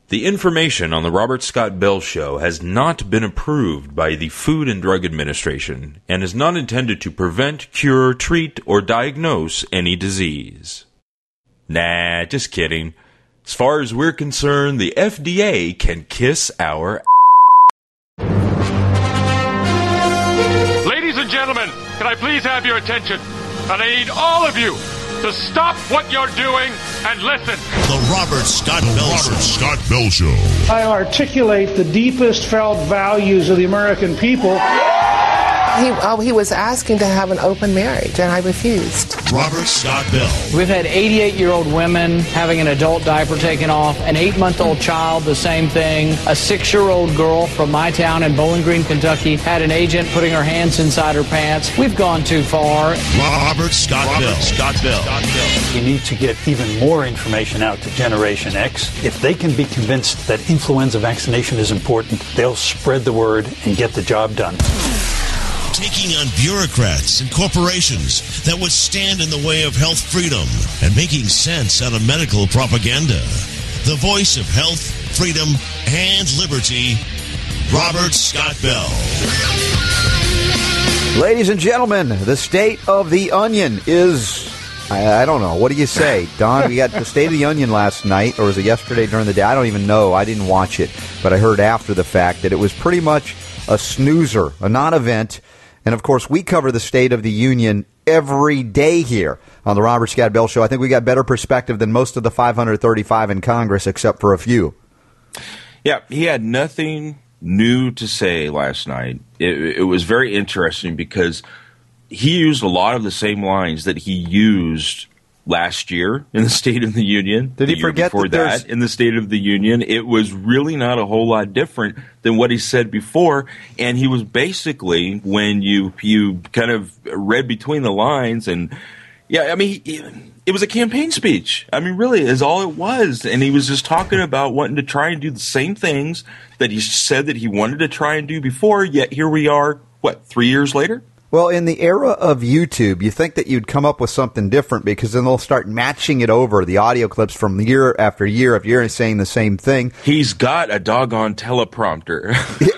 The information on the Robert Scott Bell Show has not been approved by the Food and Drug Administration and is not intended to prevent, cure, treat, or diagnose any disease. Nah, just kidding. As far as we're concerned, the FDA can kiss our Ladies and gentlemen, can I please have your attention? And I need all of you to stop what you're doing and listen. The Robert Scott Bell Show. I articulate the deepest felt values of the American people. He was asking to have an open marriage, and I refused. Robert Scott Bell. We've had 88-year-old women having an adult diaper taken off, an 8-month-old child, the same thing. A 6-year-old girl from my town in Bowling Green, Kentucky, had an agent putting her hands inside her pants. We've gone too far. Robert Scott Bell. You need to get even more information out to Generation X. If they can be convinced that influenza vaccination is important, they'll spread the word and get the job done. Taking on bureaucrats and corporations that would stand in the way of health freedom and making sense out of medical propaganda. The voice of health, freedom, and liberty, Robert Scott Bell. Ladies and gentlemen, the State of the Onion is, I don't know, what do you say? Don, we got the State of the Onion last night, or was it yesterday during the day? I don't even know. I didn't watch it, but I heard after the fact that it was pretty much a snoozer, a non-event. And, of course, we cover the State of the Union every day here on the Robert Scott Bell Show. I think we got better perspective than most of the 535 in Congress, except for a few. Yeah, he had nothing new to say last night. It was very interesting because he used a lot of the same lines that he used last year in the State of the Union. Did he forget before that in the State of the Union? It was really not a whole lot different than what he said before. And he was basically, when you kind of read between the lines, and yeah, I mean, it was a campaign speech. I mean, really, is all it was. And he was just talking about wanting to try and do the same things that he said that he wanted to try and do before. Yet here we are, 3 years later? Well, in the era of YouTube, you think that you'd come up with something different because then they'll start matching it over, the audio clips from year after year of year and saying the same thing. He's got a doggone teleprompter.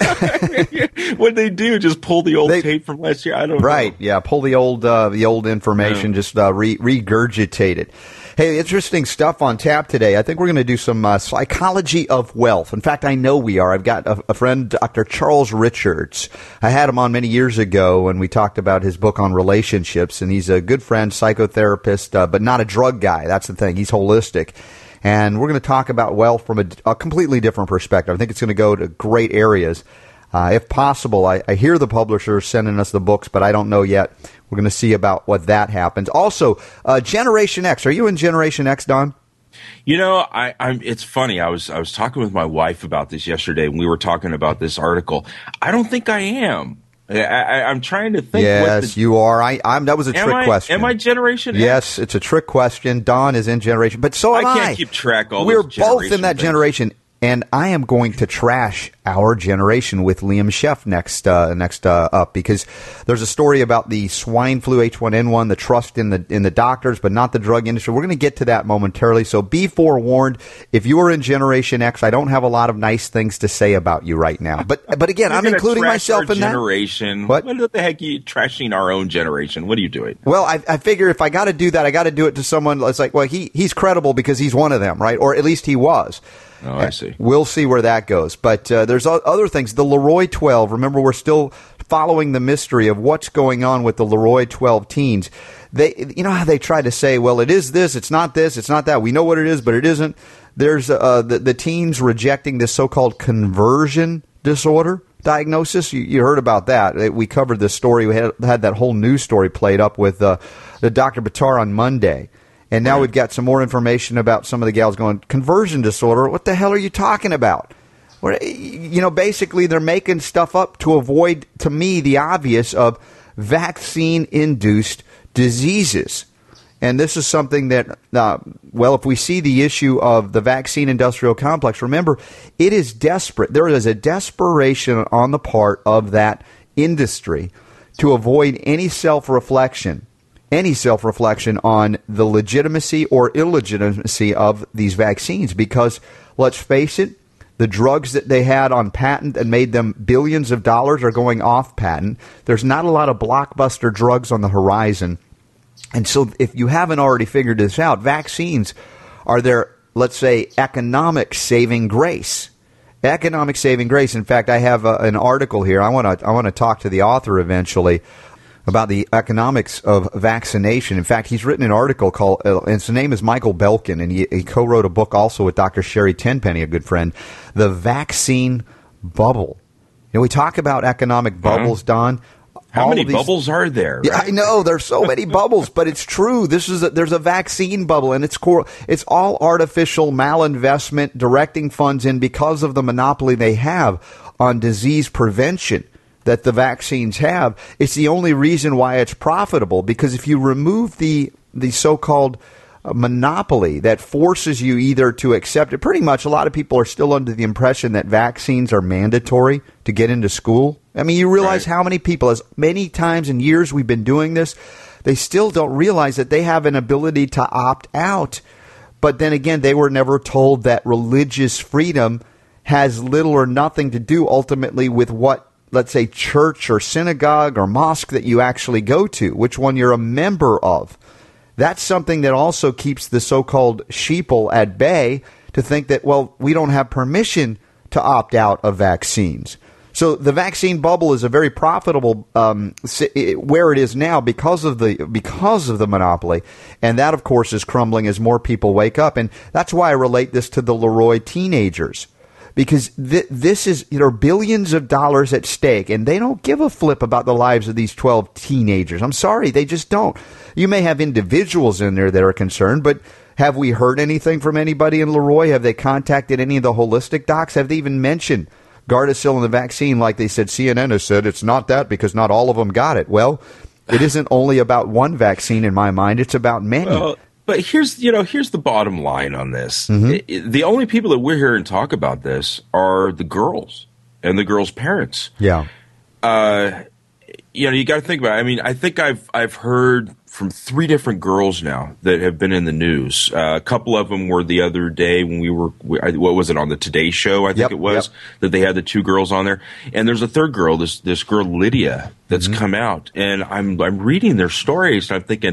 What'd they do? Just pull the old tape from last year? I don't know. Right, yeah, pull the old information, just regurgitate it. Hey, interesting stuff on tap today. I think we're going to do some psychology of wealth. In fact, I know we are. I've got a friend, Dr. Charles Richards. I had him on many years ago, and we talked about his book on relationships. And he's a good friend, psychotherapist, but not a drug guy. That's the thing. He's holistic. And we're going to talk about wealth from a completely different perspective. I think it's going to go to great areas. If possible, I hear the publishers sending us the books, but I don't know yet. We're going to see about what that happens. Also, Generation X. Are you in Generation X, Don? You know, it's funny. I was talking with my wife about this yesterday, and we were talking about this article. I don't think I am. I'm trying to think. Yes, you are. That was a trick question. Am I Generation X? Yes, it's a trick question. Don is in Generation, but so am I. I can't keep track of all We're those both in that things. generation. And I am going to trash our generation with Liam Sheff next up, because there's a story about the swine flu H1N1, the trust in the doctors, but not the drug industry. We're going to get to that momentarily. So be forewarned. If you are in Generation X, I don't have a lot of nice things to say about you right now. But again, I'm including myself in generation. What the heck are you trashing our own generation? What are you doing? Well, I figure if I got to do that, I got to do it to someone that's like, well, he's credible because he's one of them, right? Or at least he was. Oh, I see. We'll see where that goes. But there's other things. The Leroy 12, remember, we're still following the mystery of what's going on with the Leroy 12 teens. You know how they try to say, well, it is this, it's not that. We know what it is, but it isn't. There's the teens rejecting this so-called conversion disorder diagnosis. You heard about that. We covered this story. We had that whole news story played up with the Dr. Batar on Monday. And now we've got some more information about some of the gals going, conversion disorder? What the hell are you talking about? Basically they're making stuff up to avoid, to me, the obvious of vaccine-induced diseases. And this is something that, if we see the issue of the vaccine industrial complex, remember, it is desperate. There is a desperation on the part of that industry to avoid any self-reflection on the legitimacy or illegitimacy of these vaccines, because let's face it, The drugs that they had on patent and made them billions of dollars are going off patent. There's not a lot of blockbuster drugs on the horizon. And so if you haven't already figured this out, vaccines are their, let's say, economic saving grace. Economic saving grace. In fact, I have an article here. I want to talk to the author eventually about the economics of vaccination. In fact, he's written an article called, and his name is Michael Belkin, and he co-wrote a book also with Dr. Sherry Tenpenny, a good friend, The Vaccine Bubble. We talk about economic bubbles, Don. How many bubbles are there? Right? Yeah, I know there's so many bubbles, but it's true. There's a vaccine bubble, and it's all artificial malinvestment, directing funds in because of the monopoly they have on disease prevention that the vaccines have. It's the only reason why it's profitable, because if you remove the so-called monopoly that forces you either to accept it, pretty much a lot of people are still under the impression that vaccines are mandatory to get into school. I mean, you realize how many people, as many times in years we've been doing this, they still don't realize that they have an ability to opt out. But then again, they were never told that religious freedom has little or nothing to do ultimately with what, let's say, church or synagogue or mosque that you actually go to, which one you're a member of. That's something that also keeps the so-called sheeple at bay to think that, well, we don't have permission to opt out of vaccines. So the vaccine bubble is a very profitable where it is now because of the monopoly, and that of course is crumbling as more people wake up, and that's why I relate this to the Leroy teenagers, because this is billions of dollars at stake, and they don't give a flip about the lives of these 12 teenagers. I'm sorry, they just don't. You may have individuals in there that are concerned, but have we heard anything from anybody in Leroy? Have they contacted any of the holistic docs? Have they even mentioned Gardasil and the vaccine, like they said? CNN has said it's not that because not all of them got it. Well, it isn't only about one vaccine in my mind. It's about many. Well, but here's the bottom line on this. Mm-hmm. The only people that we're here and talk about this are the girls and the girls' parents. Yeah. You got to think about it. I mean, I think I've heard from 3 different girls now that have been in the news. A couple of them were the other day when what was it, on the Today Show, I think it was, that they had the 2 girls on there. And there's a third girl, this girl Lydia, that's come out. And I'm reading their stories, and I'm thinking,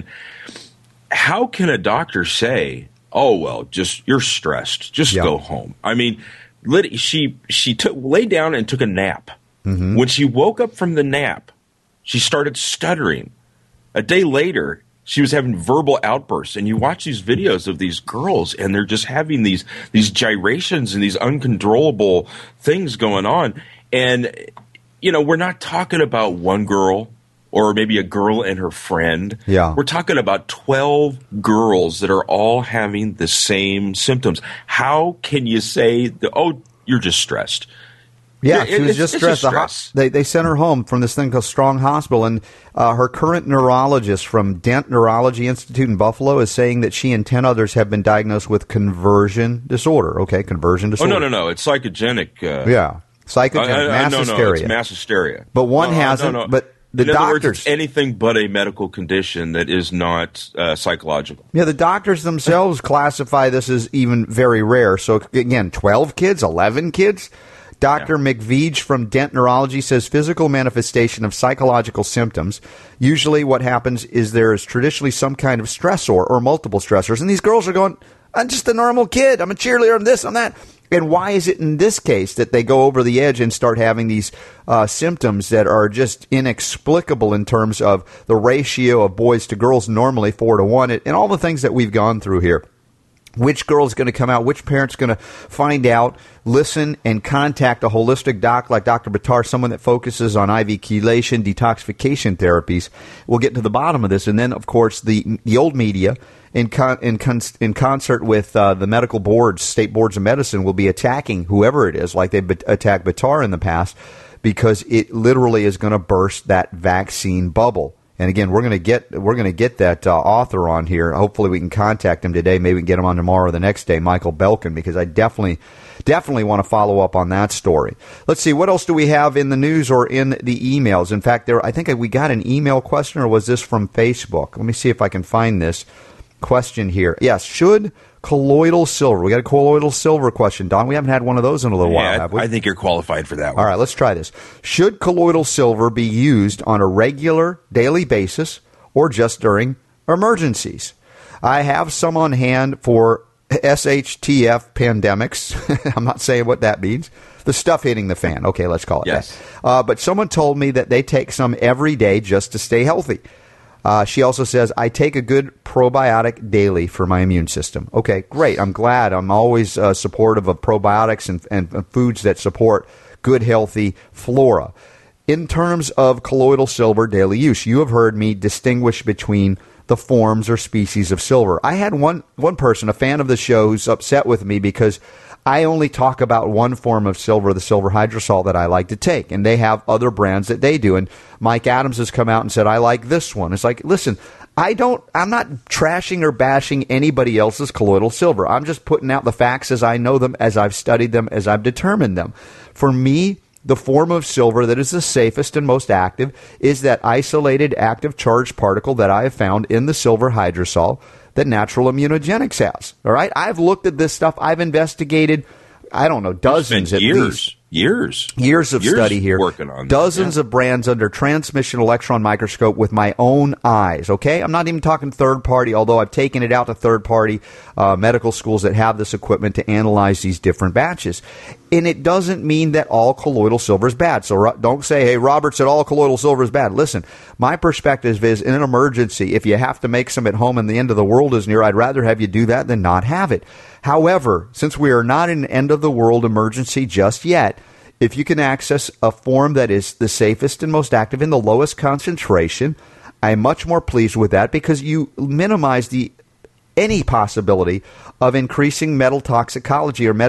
how can a doctor say, oh, well, just you're stressed, just go home? I mean, Lydia, she laid down and took a nap. Mm-hmm. When she woke up from the nap, she started stuttering. A day later, she was having verbal outbursts. And you watch these videos of these girls, and they're just having these gyrations and these uncontrollable things going on. And, we're not talking about one girl or maybe a girl and her friend. Yeah. We're talking about 12 girls that are all having the same symptoms. How can you say, you're just stressed? Yeah, she was just stressed. They sent her home from this thing called Strong Hospital, and her current neurologist from Dent Neurology Institute in Buffalo is saying that she and 10 others have been diagnosed with conversion disorder. Okay, conversion disorder. Oh, no. It's psychogenic. Psychogenic, mass hysteria. No, it's mass hysteria. But one hasn't, but the in other doctors... words, it's anything but a medical condition that is not psychological. Yeah, the doctors themselves classify this as even very rare. So, again, 12 kids, 11 kids... Dr. McVeach from Dent Neurology says physical manifestation of psychological symptoms. Usually what happens is there is traditionally some kind of stressor or multiple stressors. And these girls are going, I'm just a normal kid. I'm a cheerleader. I'm this, I'm that. And why is it in this case that they go over the edge and start having these symptoms that are just inexplicable in terms of the ratio of boys to girls, normally 4-to-1, and all the things that we've gone through here? Which girl is going to come out? Which parent's going to find out, listen, and contact a holistic doc like Dr. Buttar, someone that focuses on IV chelation, detoxification therapies? We'll get to the bottom of this. And then, of course, the old media, in concert with the medical boards, state boards of medicine, will be attacking whoever it is, like they've attacked Buttar in the past, because it literally is going to burst that vaccine bubble. And again, we're going to get that author on here. Hopefully, we can contact him today. Maybe we can get him on tomorrow or the next day, Michael Belkin, because I definitely want to follow up on that story. Let's see, what else do we have in the news or in the emails? In fact, I think we got an email question, or was this from Facebook? Let me see if I can find this. question here. Yes, should colloidal silver, we got a colloidal silver question, Don. We haven't had one of those in a little while, have we? I think you're qualified for that one. All right, let's try this. Should colloidal silver be used on a regular daily basis or just during emergencies? I have some on hand for SHTF pandemics. I'm not saying what that means. The stuff hitting the fan. Okay, let's call it that. But someone told me that they take some every day just to stay healthy. She also says, I take a good probiotic daily for my immune system. Okay, great. I'm glad. I'm always supportive of probiotics and foods that support good, healthy flora. In terms of colloidal silver daily use, you have heard me distinguish between the forms or species of silver. I had one person, a fan of the show, who's upset with me because I only talk about one form of silver, the silver hydrosol, that I like to take. And they have other brands that they do. And Mike Adams has come out and said, I like this one. It's like, listen, I'm not trashing or bashing anybody else's colloidal silver. I'm just putting out the facts as I know them, as I've studied them, as I've determined them. For me, the form of silver that is the safest and most active is that isolated active charged particle that I have found in the silver hydrosol that Natural Immunogenics has. All right? I've looked at this stuff. I've investigated, I don't know, dozens at least. Years of study here. Working on dozens of brands under transmission electron microscope with my own eyes, okay? I'm not even talking third party, although I've taken it out to third party medical schools that have this equipment to analyze these different batches. And it doesn't mean that all colloidal silver is bad. So don't say, hey, Robert said all colloidal silver is bad. Listen, my perspective is in an emergency, if you have to make some at home and the end of the world is near, I'd rather have you do that than not have it. However, since we are not in an end of the world emergency just yet, if you can access a form that is the safest and most active in the lowest concentration, I'm much more pleased with that because you minimize any possibility of increasing metal toxicology or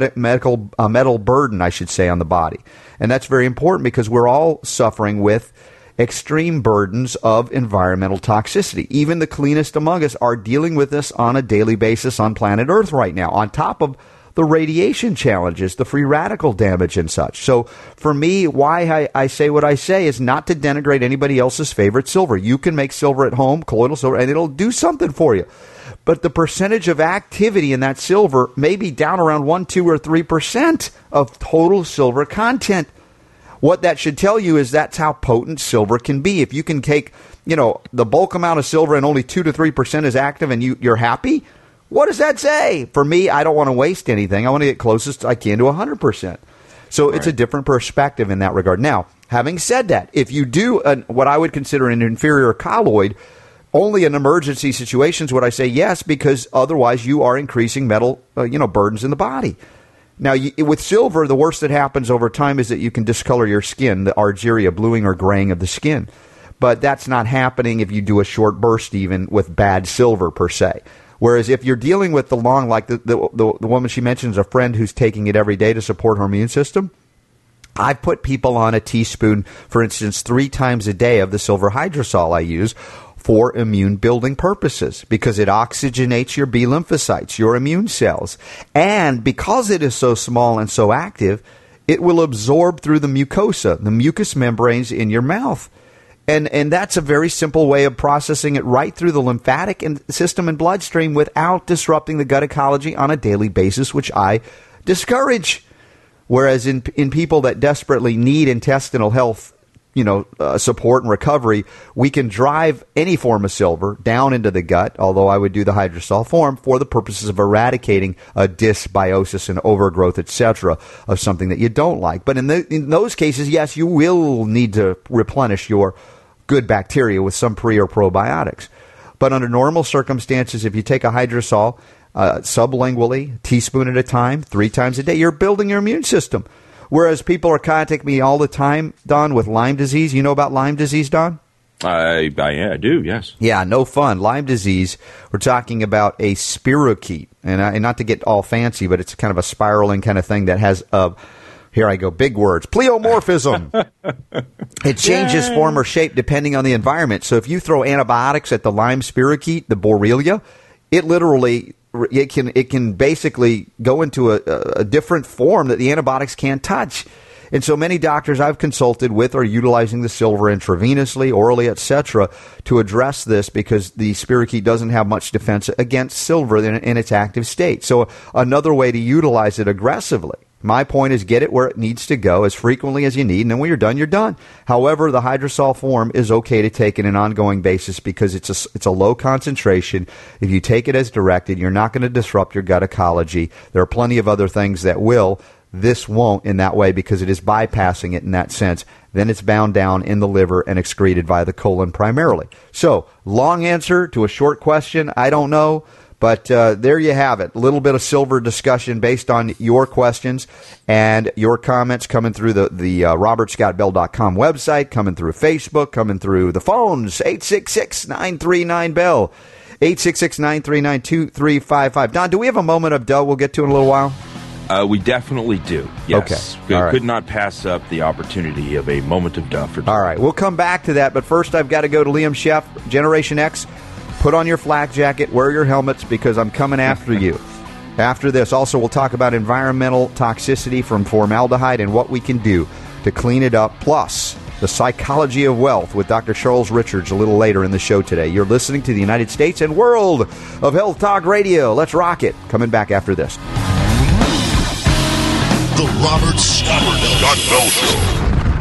metal burden, I should say, on the body. And that's very important because we're all suffering with extreme burdens of environmental toxicity. Even the cleanest among us are dealing with this on a daily basis on planet Earth right now, on top of the radiation challenges, the free radical damage and such. So for me, why I say what I say is not to denigrate anybody else's favorite silver. You can make silver at home, colloidal silver, and it'll do something for you. But the percentage of activity in that silver may be down around 1, 2, or 3% of total silver content. What that should tell you is that's how potent silver can be. If you can take, the bulk amount of silver and only 2 to 3% is active and you're happy, what does that say? For me, I don't want to waste anything. I want to get closest I can to 100%. So it's a different perspective in that regard. Now, having said that, if you do what I would consider an inferior colloid, only in emergency situations would I say yes, because otherwise you are increasing metal burdens in the body. Now, with silver, the worst that happens over time is that you can discolor your skin, the argyria, bluing or graying of the skin. But that's not happening if you do a short burst even with bad silver per se. Whereas if you're dealing with the long, like the woman she mentions, a friend who's taking it every day to support her immune system, I've put people on a teaspoon, for instance, 3 times a day of the silver hydrosol I use for immune building purposes because it oxygenates your B lymphocytes, your immune cells. And because it is so small and so active, it will absorb through the mucosa, the mucous membranes in your mouth. And that's a very simple way of processing it right through the lymphatic system and bloodstream without disrupting the gut ecology on a daily basis, which I discourage. Whereas in people that desperately need intestinal health, support and recovery, we can drive any form of silver down into the gut, although I would do the hydrosol form for the purposes of eradicating a dysbiosis and overgrowth, etc., of something that you don't like. But in those cases, yes, you will need to replenish your good bacteria with some pre or probiotics. But under normal circumstances, if you take a hydrosol sublingually, teaspoon at a time, 3 times a day, you're building your immune system. Whereas people are contacting me all the time, Don, with Lyme disease. You know about Lyme disease, Don? I do, yes. Yeah, no fun. Lyme disease, we're talking about a spirochete. And not to get all fancy, but it's kind of a spiraling kind of thing that has here I go, big words, pleomorphism. It changes form or shape depending on the environment. So if you throw antibiotics at the Lyme spirochete, the Borrelia, it literally... It can basically go into a different form that the antibiotics can't touch. And so many doctors I've consulted with are utilizing the silver intravenously, orally, etc., to address this because the spirochete doesn't have much defense against silver in its active state. So another way to utilize it aggressively. My point is get it where it needs to go as frequently as you need, and then when you're done, you're done. However, the hydrosol form is okay to take in an ongoing basis because it's a low concentration. If you take it as directed, you're not going to disrupt your gut ecology. There are plenty of other things that will. This won't in that way because it is bypassing it in that sense. Then it's bound down in the liver and excreted via the colon primarily. So, long answer to a short question, I don't know. But there you have it. A little bit of silver discussion based on your questions and your comments coming through the RobertScottBell.com website, coming through Facebook, coming through the phones, 866-939-BELL, 866-939-2355. Don, do we have a moment of dough we'll get to in a little while? We definitely do, yes. Okay. All right. Could not pass up the opportunity of a moment of duh for today. All right, we'll come back to that, but first I've got to go to Liam Sheff, Generation X. Put on your flak jacket, wear your helmets, because I'm coming after you. After this, also, we'll talk about environmental toxicity from formaldehyde and what we can do to clean it up, plus the psychology of wealth with Dr. Charles Richards a little later in the show today. You're listening to the United States and World of Health Talk Radio. Let's rock it. Coming back after this. The Robert Scott Bell Show.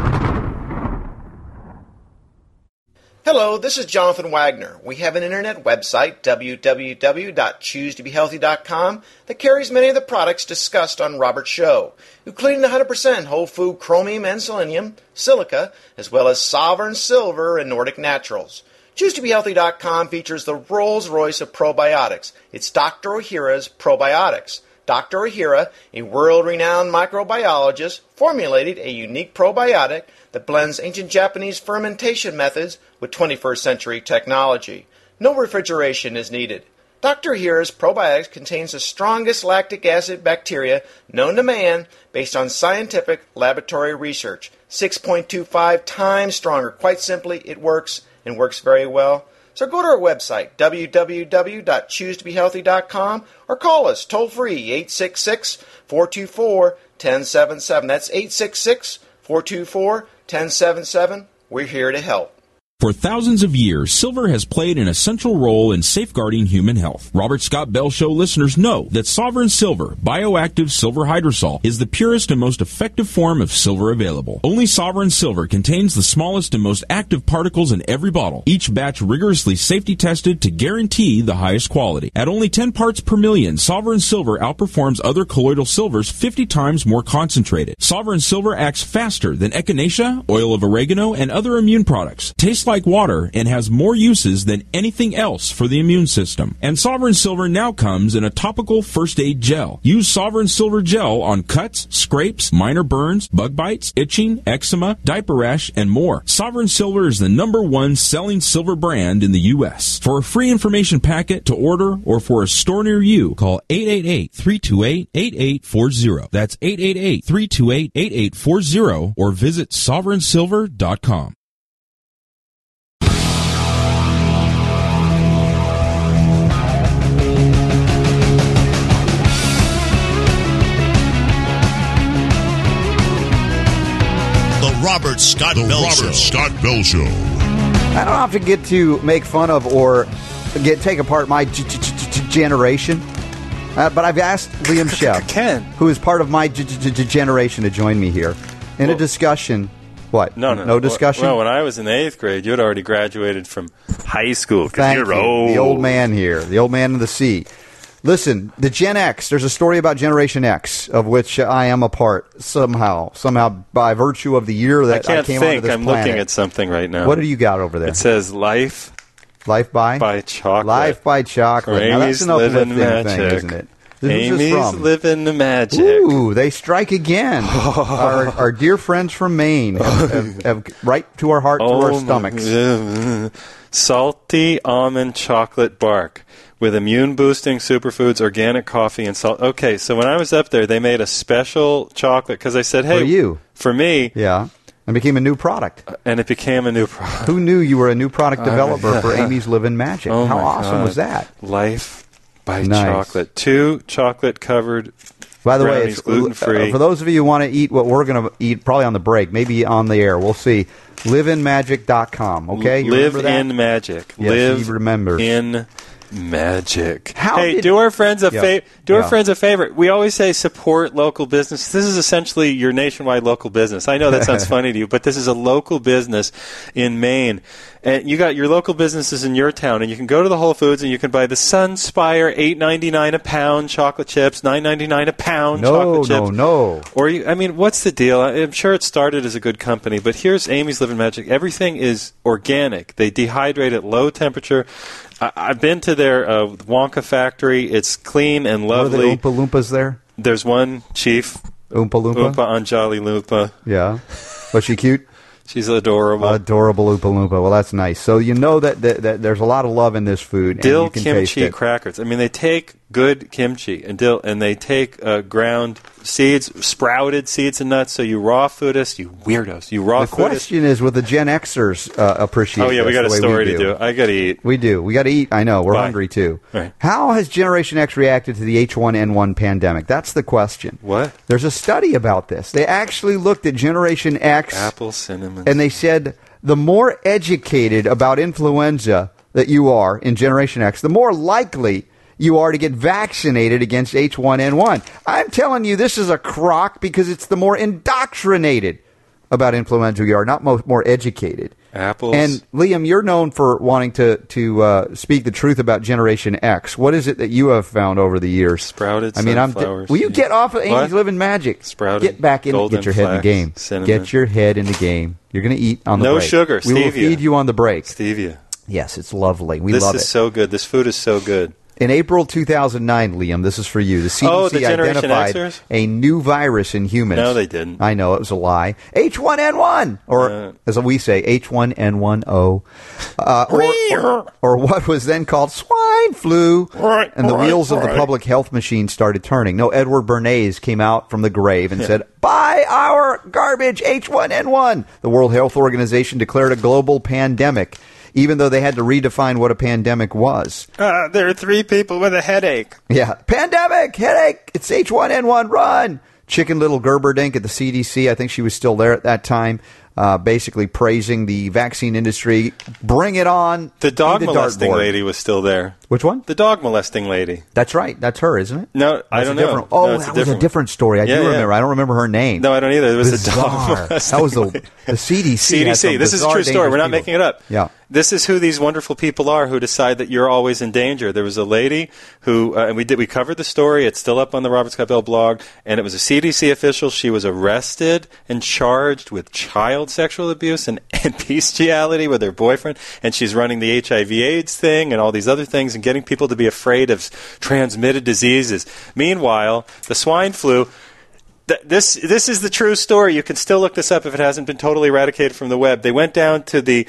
Hello, this is Jonathan Wagner. We have an internet website, www.choosetobehealthy.com, that carries many of the products discussed on Robert's show, including the 100% whole food chromium and selenium, silica, as well as Sovereign Silver and Nordic Naturals. ChooseToBeHealthy.com features the Rolls-Royce of probiotics. It's Dr. Ohhira's Probiotics. Dr. Ohhira, a world-renowned microbiologist, formulated a unique probiotic that blends ancient Japanese fermentation methods with 21st century technology. No refrigeration is needed. Dr. Ohhira's probiotics contains the strongest lactic acid bacteria known to man based on scientific laboratory research. 6.25 times stronger. Quite simply, it works and works very well. So go to our website, www.choosetobehealthy.com, or call us toll-free, 866-424-1077. That's 866-424-1077. We're here to help. For thousands of years, silver has played an essential role in safeguarding human health. Robert Scott Bell Show listeners know that Sovereign Silver, bioactive silver hydrosol, is the purest and most effective form of silver available. Only Sovereign Silver contains the smallest and most active particles in every bottle, each batch rigorously safety tested to guarantee the highest quality. At only 10 parts per million, Sovereign Silver outperforms other colloidal silvers 50 times more concentrated. Sovereign Silver acts faster than echinacea, oil of oregano, and other immune products. Tastes like water and has more uses than anything else for the immune system. And Sovereign Silver now comes in a topical first aid gel. Use Sovereign Silver gel on cuts, scrapes, minor burns, bug bites, itching, eczema, diaper rash, and more. Sovereign Silver is the #1 selling silver brand in the U.S. For a free information packet to order or for a store near you, call 888-328-8840. That's 888-328-8840 or visit sovereignsilver.com. Robert Scott Bell Show. I don't often get to make fun of or take apart my generation, but I've asked Liam Sheff, who is part of my generation, to join me here in a discussion. What? No discussion? Well, when I was in the 8th grade, you had already graduated from high school because you're old. The old man here, the old man in the sea. Listen, the Gen X, there's a story about Generation X, of which I am a part somehow by virtue of the year that I came onto this planet. I'm looking at something right now. What do you got over there? It says Life by Chocolate. Life by Chocolate. Now, that's an uplifting thing, isn't it? Amy's Living the Magic. Ooh, they strike again. Our dear friends from Maine have right to our heart, to our stomachs. Salty almond chocolate bark with immune-boosting superfoods, organic coffee, and salt. Okay, so when I was up there, they made a special chocolate because I said, hey, for me. Yeah, and became a new product. And it became a new product. Who knew you were a new product developer for Amy's Living Magic? How awesome was that? Life by Chocolate. 2 chocolate-covered By the way, brownies, it's gluten-free. For those of you who want to eat what we're going to eat, probably on the break, maybe on the air, we'll see. LiveInMagic.com, okay? You Live remember that? in magic. Yes, Live he remembers. in magic. How do our friends a Yeah. friends a favor. We always say support local business. This is essentially your nationwide local business. I know that sounds funny to you, but this is a local business in Maine. And you got your local businesses in your town, and you can go to the Whole Foods and you can buy the Sunspire $8.99 a pound chocolate chips, $9.99 a pound chocolate chips. No. Or what's the deal? I'm sure it started as a good company, but here's Amy's Living Magic. Everything is organic. They dehydrate at low temperature. I've been to their Wonka factory. It's clean and lovely. Are the Oompa Loompas there? There's one chief. Oompa Loompa? Oompa Anjali Loompa. Yeah. Was she cute? She's adorable. Adorable Oompa Loompa. Well, that's nice. So you know that there's a lot of love in this food. Dill and you can taste kimchi it. crackers. I mean, they take good kimchi and dill, and they take ground seeds, sprouted seeds and nuts. So you raw foodists, you weirdos, you raw The foodists. question is, will the Gen Xers appreciate Oh, yeah, we this got the a way story we to do. I got to eat. We do. We got to eat. I know. We're Bye. hungry, too. Right. How has Generation X reacted to the H1N1 pandemic? That's the question. What? There's a study about this. They actually looked at Generation X. Apple cinnamon. And they said the more educated about influenza that you are in Generation X, the more likely you are to get vaccinated against H1N1. I'm telling you, this is a crock because it's the more indoctrinated about influenza you are, not more educated. Apples. And Liam, you're known for wanting to speak the truth about Generation X. What is it that you have found over the years? Sprouted sunflowers. Will you get off of Amy's Living Magic? Sprouted. Get back in. Golden Get your head in the flax, game. cinnamon. Get your head in the game. You're going to eat on the No break. sugar, We will stevia. feed you on the break. Stevia. Yes, it's lovely. We This love is it. so good. This food is so good. In April 2009, Liam, this is for you. The CDC the Generation identified Xers? a new virus in humans. No, they didn't. I know, it was a lie. H1N1, or as we say, H1N10, or what was then called swine flu. And the wheels of the public health machine started turning. No, Edward Bernays came out from the grave and said, "Buy our garbage, H1N1." The World Health Organization declared a global pandemic, even though they had to redefine what a pandemic was. There are 3 people with a headache. Yeah. Pandemic, headache, it's H1N1, run. Chicken Little Gerberdink at the CDC, I think she was still there at that time, basically praising the vaccine industry. Bring it on. The dog Be the molesting dartboard. lady was still there. Which one? The dog molesting lady. That's right. That's her, isn't it? No, I don't know. Oh, No, it's that was a one. different story. I Yeah, do yeah. remember. I don't remember her name. No, I don't either. It was Bizarre. the dog molesting That was lady. the CDC. had some CDC. This is a bizarre, true story. dangerous We're not people. making it up. Yeah. This is who these wonderful people are who decide that you're always in danger. There was a lady who, and we covered the story. It's still up on the Robert Scott Bell blog, and it was a CDC official. She was arrested and charged with child sexual abuse and bestiality with her boyfriend, and she's running the HIV/AIDS thing and all these other things and getting people to be afraid of transmitted diseases. Meanwhile, the swine flu. This is the true story. You can still look this up if it hasn't been totally eradicated from the web. They went down to the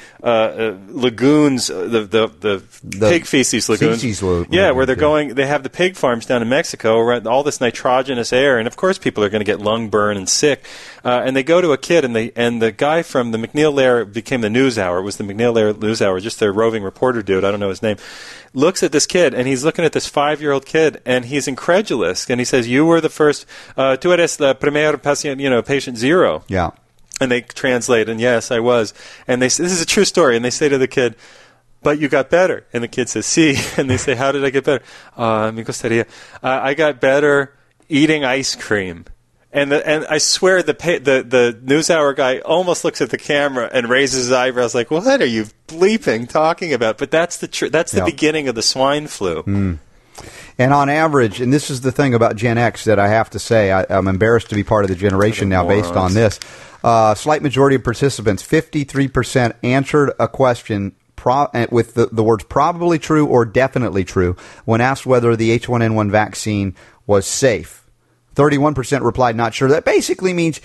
lagoons, the pig feces lagoons. Where they're going. They have the pig farms down in Mexico, around all this nitrogenous air, and of course people are going to get lung burn and sick. And they go to a kid, and the guy from the McNeil Lair became the News Hour. It was the McNeil Lair News Hour, just their roving reporter dude. I don't know his name. Looks at this kid, and he's looking at this 5-year-old kid, and he's incredulous, and he says, "You were the first. Tú eres la primer paciente, patient 0." Yeah. And they translate, and yes, I was. And they say, this is a true story, and they say to the kid, "But you got better." And the kid says, "Sí." And they say, "How did I get better?" Me gustaría. I got better eating ice cream. And I swear the NewsHour guy almost looks at the camera and raises his eyebrows like, "What are you bleeping talking about?" But that's the beginning of the swine flu. And on average, and this is the thing about Gen X that I have to say, I'm embarrassed to be part of the generation now based on this. Slight majority of participants, 53%, answered a question with the words probably true or definitely true when asked whether the H1N1 vaccine was safe. 31% replied not sure. That basically means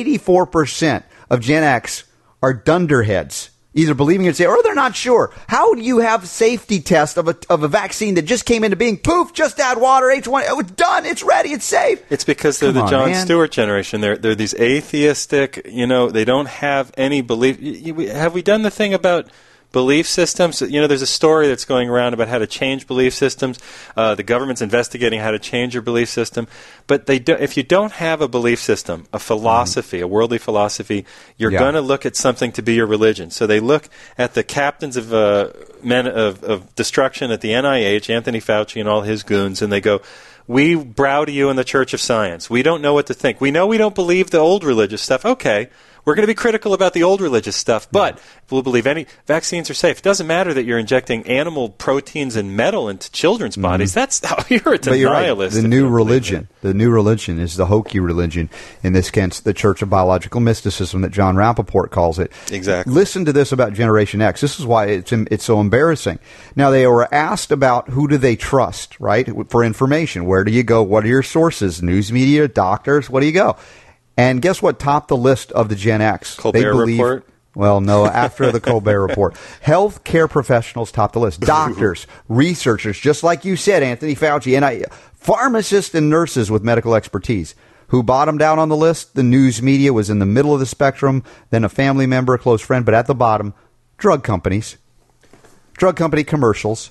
84% of Gen X are dunderheads, either believing it or they're not sure. How do you have safety test of a vaccine that just came into being? Poof, just add water, H1, it's done, it's ready, it's safe. It's because they're the Jon Stewart generation. They're these atheistic, they don't have any belief. Have we done the thing about belief systems. There's a story that's going around about how to change belief systems. The government's investigating how to change your belief system. But if you don't have a belief system, a philosophy, a worldly philosophy, you're going to look at something to be your religion. So they look at the captains of men of destruction at the NIH, Anthony Fauci and all his goons, and they go, we bow to you in the Church of Science. We don't know what to think. We know we don't believe the old religious stuff. Okay. We're going to be critical about the old religious stuff, but we'll believe any vaccines are safe. It doesn't matter that you're injecting animal proteins and metal into children's bodies. That's how you're a denialist. Right. The new religion is the hokey religion, in this case, the Church of Biological Mysticism that John Rappaport calls it. Exactly. Listen to this about Generation X. This is why it's so embarrassing. Now, they were asked about who do they trust, right, for information. Where do you go? What are your sources? News media, doctors? What do you go? And guess what topped the list of the Gen X? Colbert Report? Well, no, after the Colbert Report. Health care professionals topped the list. Doctors, researchers, just like you said, Anthony Fauci, and pharmacists and nurses with medical expertise. Who bottomed out on the list? The news media was in the middle of the spectrum, then a family member, a close friend, but at the bottom, drug companies. Drug company commercials.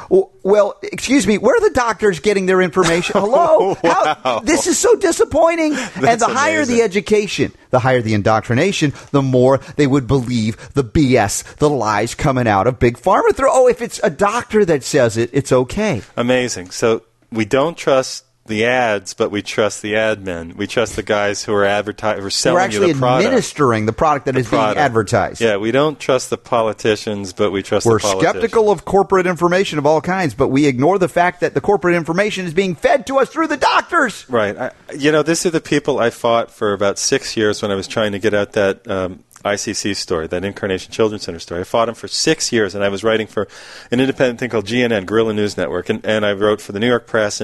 Well, excuse me, where are the doctors getting their information? Hello? Wow. This is so disappointing. And the higher the education, the higher the indoctrination, the more they would believe the BS, the lies coming out of Big Pharma. If it's a doctor that says it, it's okay. Amazing. So we don't trust the ads, but we trust the ad men. We trust the guys who are advertising, who are selling you the product. We're actually administering the product that is being advertised. Yeah, we don't trust the politicians, but we trust the politicians. We're skeptical of corporate information of all kinds, but we ignore the fact that the corporate information is being fed to us through the doctors. Right. These are the people I fought for about 6 years when I was trying to get out that ICC story, that Incarnation Children's Center story. I fought him for 6 years, and I was writing for an independent thing called GNN, Guerrilla News Network, and I wrote for the New York Press. And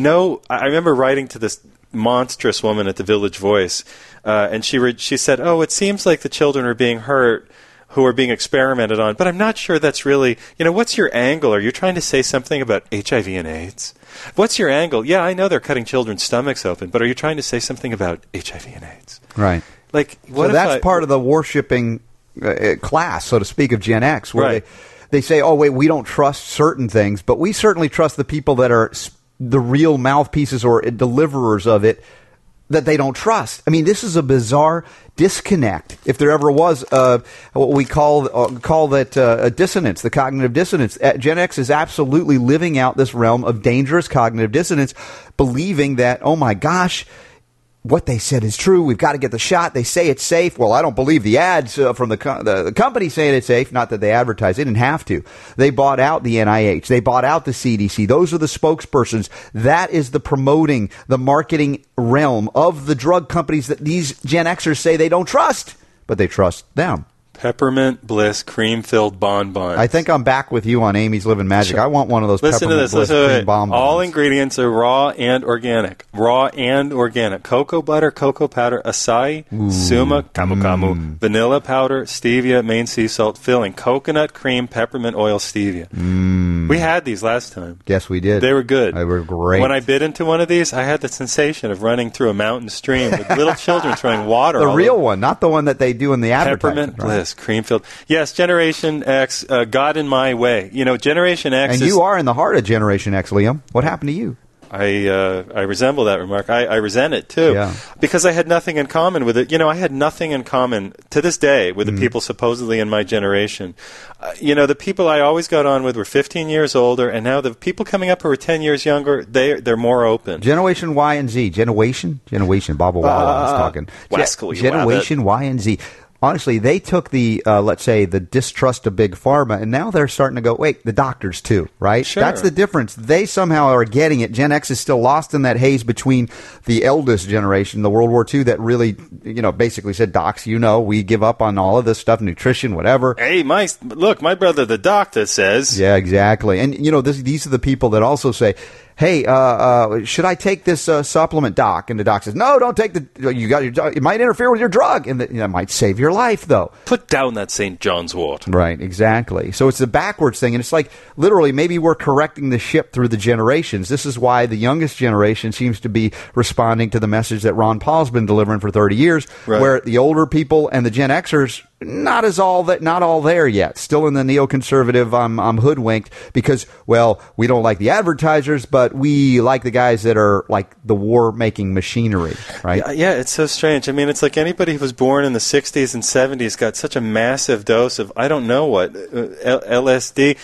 I remember writing to this monstrous woman at the Village Voice, and she said, it seems like the children are being hurt who are being experimented on, but I'm not sure that's really, what's your angle? Are you trying to say something about HIV and AIDS? What's your angle? Yeah, I know they're cutting children's stomachs open, but are you trying to say something about HIV and AIDS? Right. So that's part of the worshipping class, so to speak, of Gen X, where they say, we don't trust certain things, but we certainly trust the people that are the real mouthpieces or deliverers of it that they don't trust. I mean, this is a bizarre disconnect. If there ever was what we call that a dissonance, the cognitive dissonance, Gen X is absolutely living out this realm of dangerous cognitive dissonance, believing that, oh my gosh, what they said is true. We've got to get the shot. They say it's safe. Well, I don't believe the ads from the company saying it's safe. Not that they advertise. They didn't have to. They bought out the NIH. They bought out the CDC. Those are the spokespersons. That is the promoting, the marketing realm of the drug companies that these Gen Xers say they don't trust, but they trust them. Peppermint Bliss cream-filled bonbons. I think I'm back with you on Amy's Living Magic. I want one of those Peppermint Bliss cream bonbons. All ingredients are raw and organic. Cocoa butter, cocoa powder, acai, suma, camu camu, vanilla powder, stevia, Maine sea salt, filling, coconut cream, peppermint oil, stevia. We had these last time. Yes, we did. They were good. They were great. When I bit into one of these, I had the sensation of running through a mountain stream with little children throwing water. The real one, not the one that they do in the advertising. Peppermint Bliss. Cream-filled. Yes, Generation X got in my way. Generation X and you are in the heart of Generation X, Liam. What happened to you? I resemble that remark. I resent it, too, because I had nothing in common with it. I had nothing in common to this day with the people supposedly in my generation. The people I always got on with were 15 years older, and now the people coming up who are 10 years younger, they're more open. Generation Y and Z. Generation, Bob Walla was talking. Generation Y and Z. Honestly, they took the, let's say, the distrust of Big Pharma, and now they're starting to go, wait, the doctors too, right? Sure. That's the difference. They somehow are getting it. Gen X is still lost in that haze between the eldest generation, the World War II, that really, basically said, docs, we give up on all of this stuff, nutrition, whatever. Hey, my brother, the doctor says. Yeah, exactly. And, these are the people that also say, hey, should I take this supplement, doc? And the doc says, no, don't take it might interfere with your drug. And that might save your life, though. Put down that St. John's wort. Right, exactly. So it's the backwards thing. And it's like, literally, maybe we're correcting the ship through the generations. This is why the youngest generation seems to be responding to the message that Ron Paul's been delivering for 30 years, where the older people and the Gen Xers not all there yet. Still in the neoconservative, I'm hoodwinked because, well, we don't like the advertisers, but we like the guys that are like the war-making machinery, right? Yeah, it's so strange. I mean, it's like anybody who was born in the 60s and 70s got such a massive dose of, I don't know what, LSD,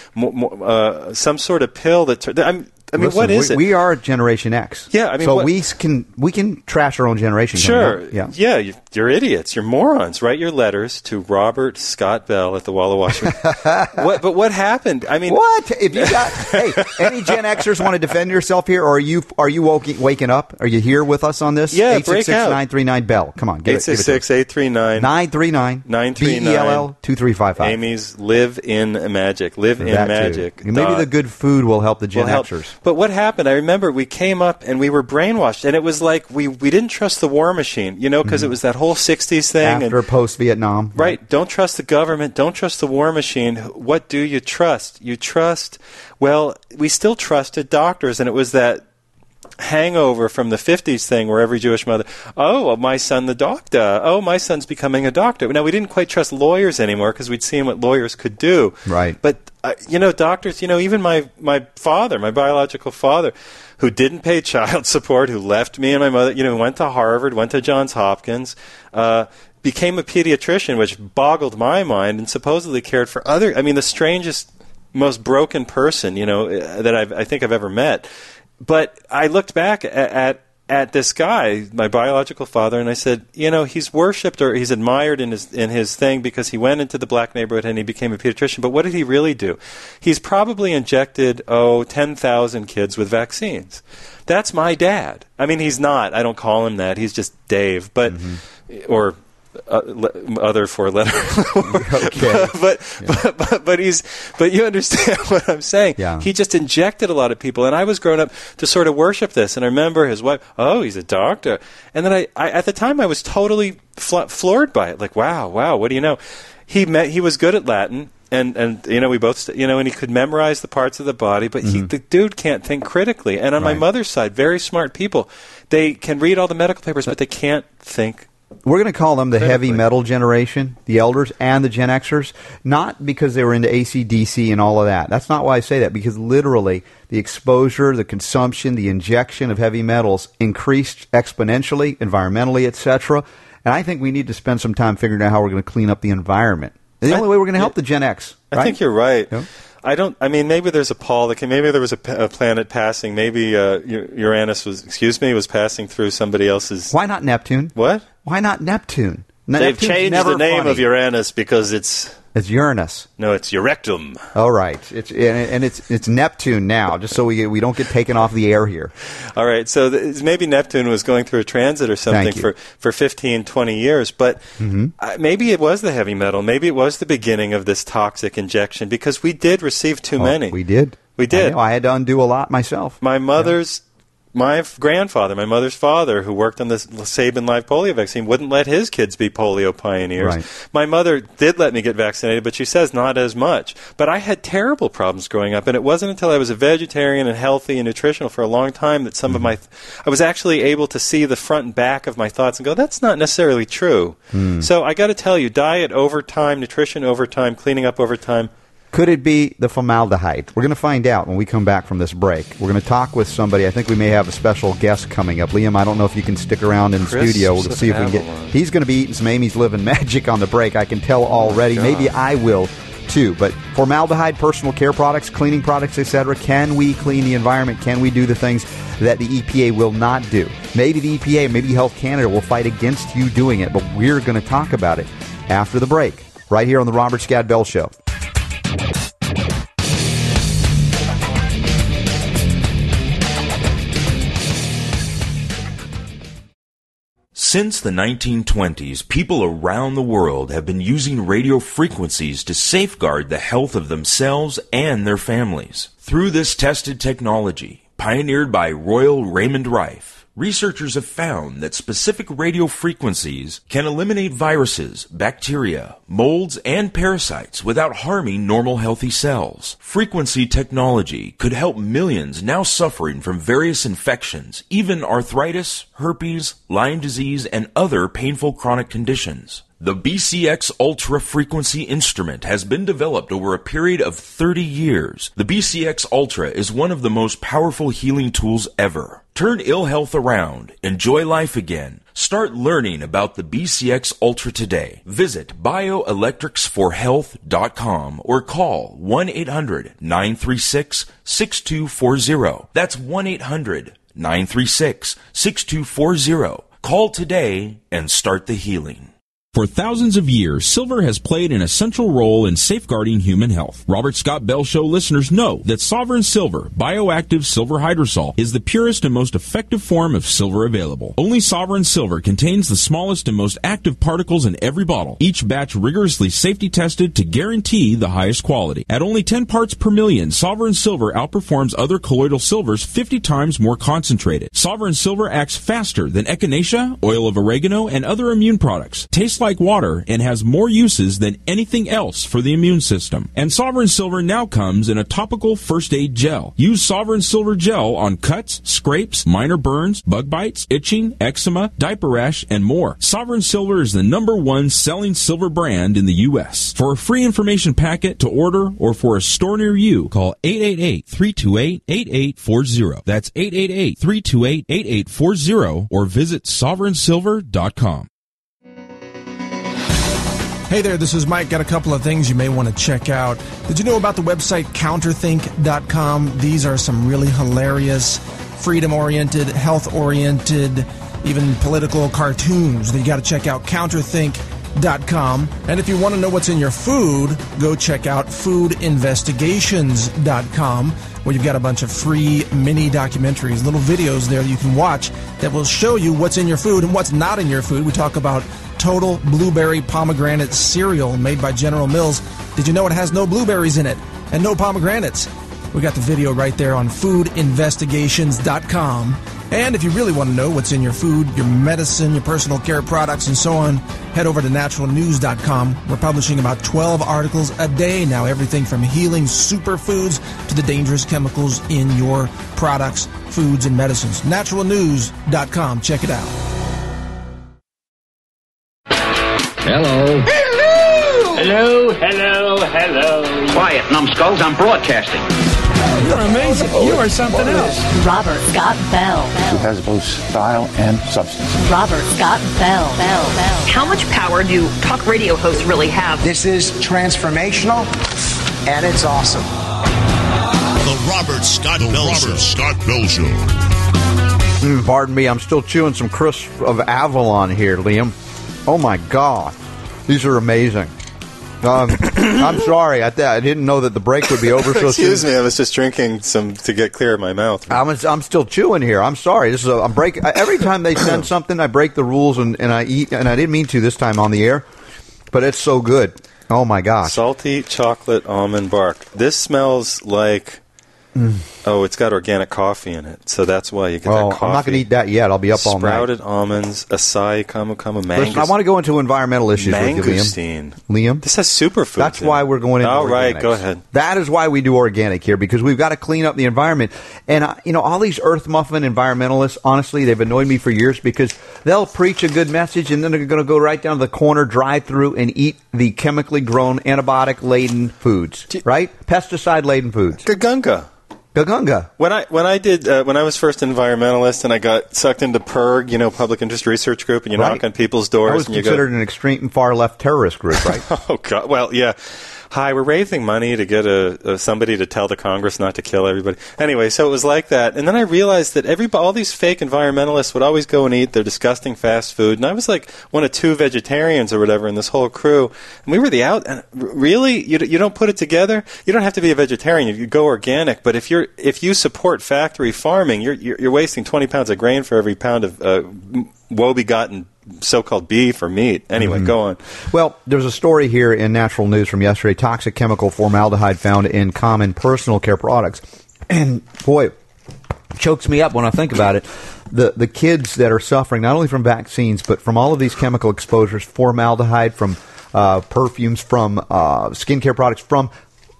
some sort of pill that... I mean, listen, what is it? We are Generation X. Yeah, I mean, so we can trash our own generation. Sure. Yeah, you're idiots. You're morons. Write your letters to Robert Scott Bell at the Walla Washington. But what happened? I mean, what if you got? Hey, any Gen Xers want to defend yourself here, or are you waking up? Are you here with us on this? Yeah, break out. 866-939 Bell. Come on, 866-839 939 BELL 2355. Amy's Live in Magic. Live in Magic. Maybe the good food will help the Gen Xers. But what happened, I remember we came up and we were brainwashed, and it was like we didn't trust the war machine, because it was that whole 60s thing. After post-Vietnam. Right. Don't trust the government. Don't trust the war machine. What do you trust? You trust, well, we still trusted doctors, and it was that hangover from the 50s thing where every Jewish mother, my son the doctor. Oh, my son's becoming a doctor. Now, we didn't quite trust lawyers anymore because we'd seen what lawyers could do. Right. But, doctors, even my father, my biological father, who didn't pay child support, who left me and my mother, went to Harvard, went to Johns Hopkins, became a pediatrician, which boggled my mind, and supposedly cared for the strangest, most broken person, that I think I've ever met. But I looked back at this guy, my biological father, and I said, he's worshipped or he's admired in his thing because he went into the black neighborhood and he became a pediatrician. But what did he really do? He's probably injected 10,000 kids with vaccines. That's my dad. I mean, he's not. I don't call him that. He's just Dave, but or other four-letter. Okay. But you understand what I'm saying. Yeah. He just injected a lot of people, and I was growing up to sort of worship this. And I remember his wife. Oh, he's a doctor. And then I at the time I was totally floored by it. Like, wow, what do you know? He was good at Latin. And we both and he could memorize the parts of the body, but the dude can't think critically. And on my mother's side, very smart people. They can read all the medical papers, but they can't think. We're going to call them the heavy metal generation, the elders and the Gen Xers, not because they were into AC/DC and all of that. That's not why I say that, because literally the exposure, the consumption, the injection of heavy metals increased exponentially, environmentally, etc. And I think we need to spend some time figuring out how we're going to clean up the environment. The only way we're going to help the Gen X. Right? I think you're right. Yeah. Maybe there's a Paul. Maybe there was a planet passing. Maybe Uranus was passing through somebody else's. Why not Neptune? What? Why not Neptune? They've changed the name of Uranus because it's Uranus. No, it's Eurectum. All right, it's Neptune now, just so we don't get taken off the air here. All right, so maybe Neptune was going through a transit or something for 15, 20 years, but maybe it was the heavy metal. Maybe it was the beginning of this toxic injection because we did receive too many. We did. I had to undo a lot myself. My grandfather, my mother's father, who worked on the Sabin live polio vaccine, wouldn't let his kids be polio pioneers. Right. My mother did let me get vaccinated, but she says not as much. But I had terrible problems growing up, and it wasn't until I was a vegetarian and healthy and nutritional for a long time that some of I was actually able to see the front and back of my thoughts and go, that's not necessarily true. So I got to tell you, diet over time, nutrition over time, cleaning up over time. Could it be the formaldehyde? We're going to find out when we come back from this break. We're going to talk with somebody. I think we may have a special guest coming up. Liam, I don't know if you can stick around in the studio. We'll see if we can get. He's going to be eating some Amy's Living Magic on the break. I can tell already. Maybe I will too. But formaldehyde, personal care products, cleaning products, etc. Can we clean the environment? Can we do the things that the EPA will not do? Maybe the EPA, maybe Health Canada will fight against you doing it. But we're going to talk about it after the break, right here on the Robert Scott Bell Show. Since the 1920s, people around the world have been using radio frequencies to safeguard the health of themselves and their families. Through this tested technology, pioneered by Royal Raymond Rife, researchers have found that specific radio frequencies can eliminate viruses, bacteria, molds, and parasites without harming normal healthy cells. Frequency technology could help millions now suffering from various infections, even arthritis, herpes, Lyme disease, and other painful chronic conditions. The BCX Ultra Frequency instrument has been developed over a period of 30 years. The BCX Ultra is one of the most powerful healing tools ever. Turn ill health around. Enjoy life again. Start learning about the BCX Ultra today. Visit bioelectricsforhealth.com or call 1-800-936-6240. That's 1-800-936-6240. Call today and start the healing. For thousands of years, silver has played an essential role in safeguarding human health. Robert Scott Bell Show listeners know that Sovereign Silver, bioactive silver hydrosol, is the purest and most effective form of silver available. Only Sovereign Silver contains the smallest and most active particles in every bottle, each batch rigorously safety tested to guarantee the highest quality. At only 10 parts per million, Sovereign Silver outperforms other colloidal silvers 50 times more concentrated. Sovereign Silver acts faster than echinacea, oil of oregano, and other immune products. Tastes like water and has more uses than anything else for the immune system. And Sovereign Silver now comes in a topical first aid gel. Use Sovereign Silver gel on cuts, scrapes, minor burns, bug bites, itching, eczema, diaper rash, and more. Sovereign Silver is the #1 selling silver brand in the U.S. For a free information packet to order or for a store near you, call 888-328-8840. That's 888-328-8840 or visit sovereignsilver.com. Hey there, this is Mike. Got a couple of things you may want to check out. Did you know about the website counterthink.com? These are some really hilarious, freedom-oriented, health-oriented, even political cartoons that you got to check out, counterthink.com. And if you want to know what's in your food, go check out foodinvestigations.com, where you've got a bunch of free mini documentaries, little videos there you can watch that will show you what's in your food and what's not in your food. We talk about Total Blueberry Pomegranate Cereal made by General Mills. Did you know it has no blueberries in it and no pomegranates? We got the video right there on foodinvestigations.com. And if you really want to know what's in your food, your medicine, your personal care products, and so on, head over to naturalnews.com. We're publishing about 12 articles a day now, everything from healing superfoods to the dangerous chemicals in your products, foods, and medicines. Naturalnews.com. Check it out. Hello. Hello! Hello, hello, hello. Quiet, numbskulls, I'm broadcasting. You're amazing. You are something else. Robert Scott Bell. Who has both style and substance. Robert Scott Bell. How much power do talk radio hosts really have? This is transformational, and it's awesome. The Robert Scott Bell Show. Pardon me, I'm still chewing some crisp of Avalon here, Liam. Oh, my God. These are amazing. I'm sorry. I didn't know that the break would be over so soon. Excuse me. I was just drinking some to get clear in my mouth. I'm still chewing here. I'm sorry. I'm breaking. Every time they send something, I break the rules and I eat. And I didn't mean to this time on the air, but it's so good. Oh, my gosh. Salty chocolate almond bark. This smells like... Oh, it's got organic coffee in it, so that's why you get that coffee. I'm not going to eat that yet. I'll be up all night. Sprouted almonds, acai, camu, mangosteen. Listen, I want to go into environmental issues with you, Liam. This has superfoods. That's why we're going into organics. Right, go ahead. That is why we do organic here, because we've got to clean up the environment. And, all these earth muffin environmentalists, honestly, they've annoyed me for years because they'll preach a good message and then they're going to go right down to the corner, drive-through, and eat the chemically grown, antibiotic-laden foods, right? Pesticide-laden foods. Gagunga. When I was first environmentalist and I got sucked into PIRG, Public Interest Research Group, and you knock on people's doors. I was considered an extreme far left terrorist group, right? Oh God! Well, yeah. Hi, we're raising money to get somebody to tell the Congress not to kill everybody. Anyway, so it was like that, and then I realized that all these fake environmentalists would always go and eat their disgusting fast food, and I was like one of two vegetarians or whatever in this whole crew, and we were and really, you don't put it together. You don't have to be a vegetarian. You go organic, but if you support factory farming, you're wasting 20 pounds of grain for every pound of woe-begotten so-called beef or meat. Anyway, go on. Well, there's a story here in Natural News from yesterday, toxic chemical formaldehyde found in common personal care products. And, boy, it chokes me up when I think about it. The kids that are suffering, not only from vaccines, but from all of these chemical exposures, formaldehyde from perfumes, from skincare products, from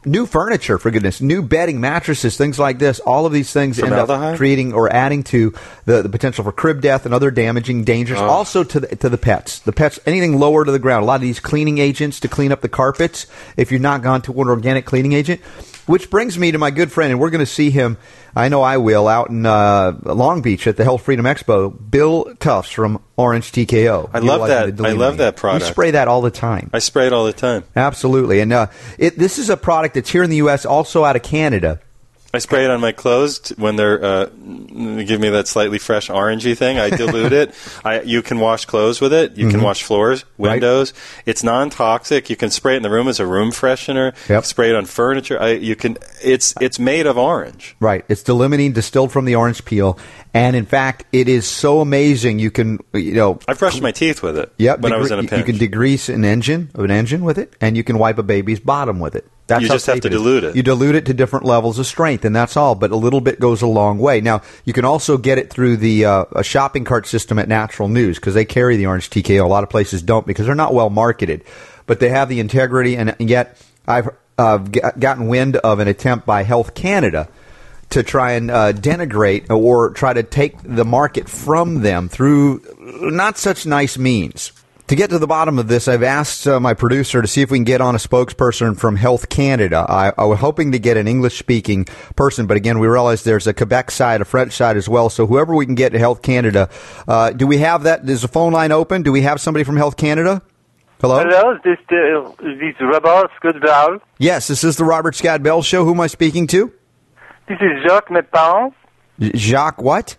new furniture, for goodness, new bedding, mattresses, things like this. All of these things end up creating or adding to the potential for crib death and other damaging dangers. Also to the pets. The pets, anything lower to the ground. A lot of these cleaning agents to clean up the carpets, if you're not gone to an organic cleaning agent. Which brings me to my good friend, and we're going to see him, I know I will, out in Long Beach at the Health Freedom Expo, Bill Tufts from Orange TKO. I love that. I love that product. You spray that all the time. I spray it all the time. Absolutely. And this is a product that's here in the U.S., also out of Canada. I spray it on my clothes when they're give me that slightly fresh orangey thing. I dilute it. You can wash clothes with it. You can wash floors, windows. Right. It's non-toxic. You can spray it in the room as a room freshener. Yep. Spray it on furniture. It's made of orange. Right. It's D-limonene distilled from the orange peel, and in fact, it is so amazing. You can I brushed my teeth with it. Yep. When I was in a pinch. You can degrease an engine with it, and you can wipe a baby's bottom with it. That's you just have to dilute it. You dilute it to different levels of strength, and that's all. But a little bit goes a long way. Now, you can also get it through the a shopping cart system at Natural News because they carry the Orange TKO. A lot of places don't because they're not well marketed. But they have the integrity, and yet I've gotten wind of an attempt by Health Canada to try and denigrate or try to take the market from them through not such nice means. To get to the bottom of this, I've asked my producer to see if we can get on a spokesperson from Health Canada. I was hoping to get an English-speaking person, but again, we realize there's a Quebec side, a French side as well, so whoever we can get to Health Canada. Do we have that? Is the phone line open? Do we have somebody from Health Canada? Hello? Hello, is this Robert Scott Bell? Yes, this is the Robert Scott Bell Show. Who am I speaking to? This is Jacques Mepans. Jacques what?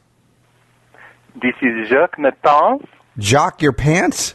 This is Jacques Mepans. Jacques your pants?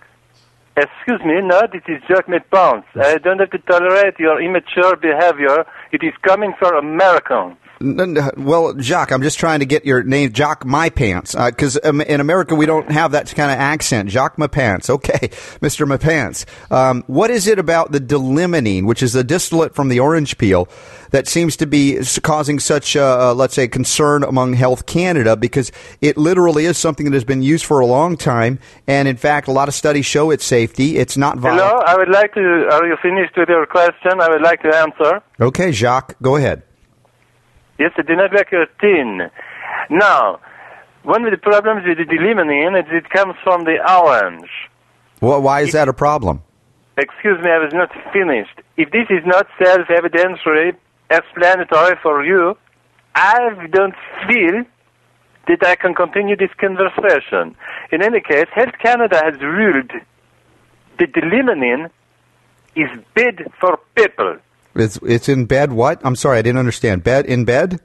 Excuse me, no, this is Jacques Mepans. I don't have to tolerate your immature behavior. It is coming from Americans. Well, Jacques, I'm just trying to get your name, Jacques My Pants, because in America we don't have that kind of accent. Jacques My Pants. Okay, Mr. My Pants. What is it about the D-limonene, which is a distillate from the orange peel, that seems to be causing such, let's say, concern among Health Canada? Because it literally is something that has been used for a long time, and in fact, a lot of studies show its safety. It's not violent. Hello, I would like to. Are you finished with your question? I would like to answer. Okay, Jacques, go ahead. Yes, I do not like your tin. Now, one of the problems with the D-limonene is it comes from the orange. Well, why is that a problem? Excuse me, I was not finished. If this is not self-evidentiary, explanatory for you, I don't feel that I can continue this conversation. In any case, Health Canada has ruled that the D-limonene is bad for people. It's in bed what? I'm sorry, I didn't understand. Bed in bed?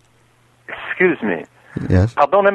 Excuse me. Yes.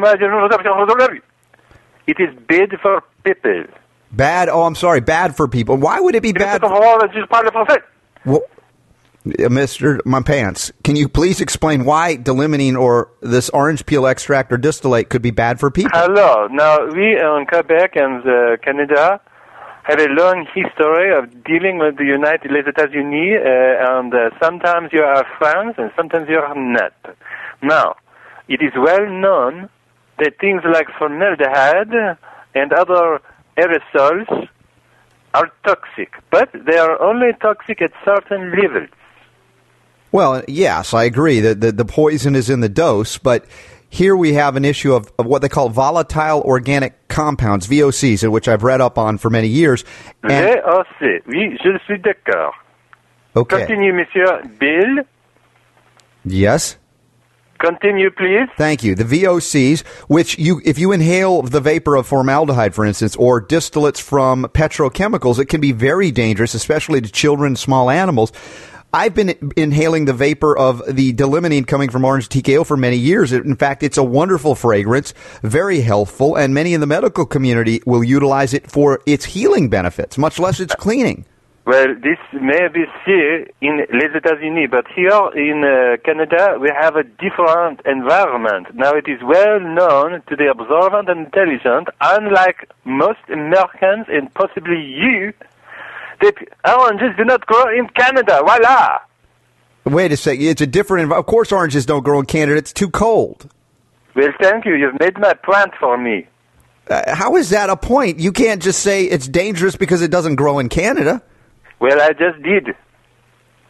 It is bad for people. Bad? Oh, I'm sorry. Bad for people. Why would it be bad? Well, Mr. My Pants, can you please explain why D-limonene or this orange peel extract or distillate could be bad for people? Hello. Now, we in Quebec and Canada have a long history of dealing with the les États-Unis, and sometimes you are friends and sometimes you are not. Now, it is well known that things like formaldehyde and other aerosols are toxic, but they are only toxic at certain levels. Well, yes, I agree that the poison is in the dose, but here we have an issue of what they call volatile organic compounds, VOCs, which I've read up on for many years. VOC, oui, je suis d'accord. Okay. Continue, Monsieur Bill. Yes. Continue, please. Thank you. The VOCs, which if you inhale the vapor of formaldehyde, for instance, or distillates from petrochemicals, it can be very dangerous, especially to children and small animals. I've been inhaling the vapor of the D-limonene coming from Orange TKO for many years. In fact, it's a wonderful fragrance, very healthful, and many in the medical community will utilize it for its healing benefits, much less its cleaning. Well, this may be seen in les États-Unis, but here in Canada, we have a different environment. Now, it is well known to the observant and intelligent, unlike most Americans and possibly you, that oranges do not grow in Canada. Voila! Wait a second. It's a different environment. Of course oranges don't grow in Canada. It's too cold. Well, thank you. You've made my point for me. How is that a point? You can't just say it's dangerous because it doesn't grow in Canada. Well, I just did.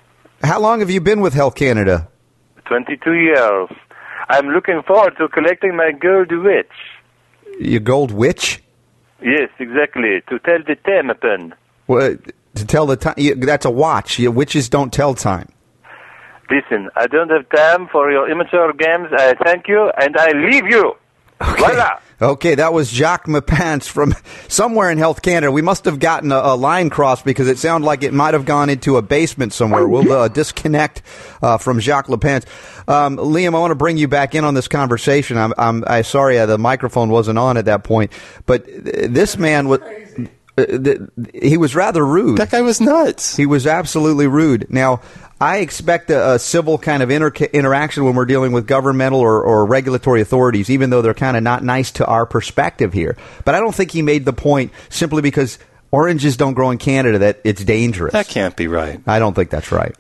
How long have you been with Health Canada? 22 years. I'm looking forward to collecting my gold witch. Your gold witch? Yes, exactly. To tell the time upon. Well, to tell the time? That's a watch. Witches don't tell time. Listen, I don't have time for your immature games. I thank you, and I leave you. Okay. Voila. Okay, that was Jacques Mapance from somewhere in Health Canada. We must have gotten a line crossed because it sounded like it might have gone into a basement somewhere. We'll disconnect from Jacques Mapance. Liam, I want to bring you back in on this conversation. I'm sorry the microphone wasn't on at that point, but this man was. He was rather rude. That guy was nuts. He was absolutely rude. Now, I expect a civil kind of interaction when we're dealing with governmental or regulatory authorities, even though they're kind of not nice to our perspective here. But I don't think he made the point simply because oranges don't grow in Canada that it's dangerous. That can't be right. I don't think that's right.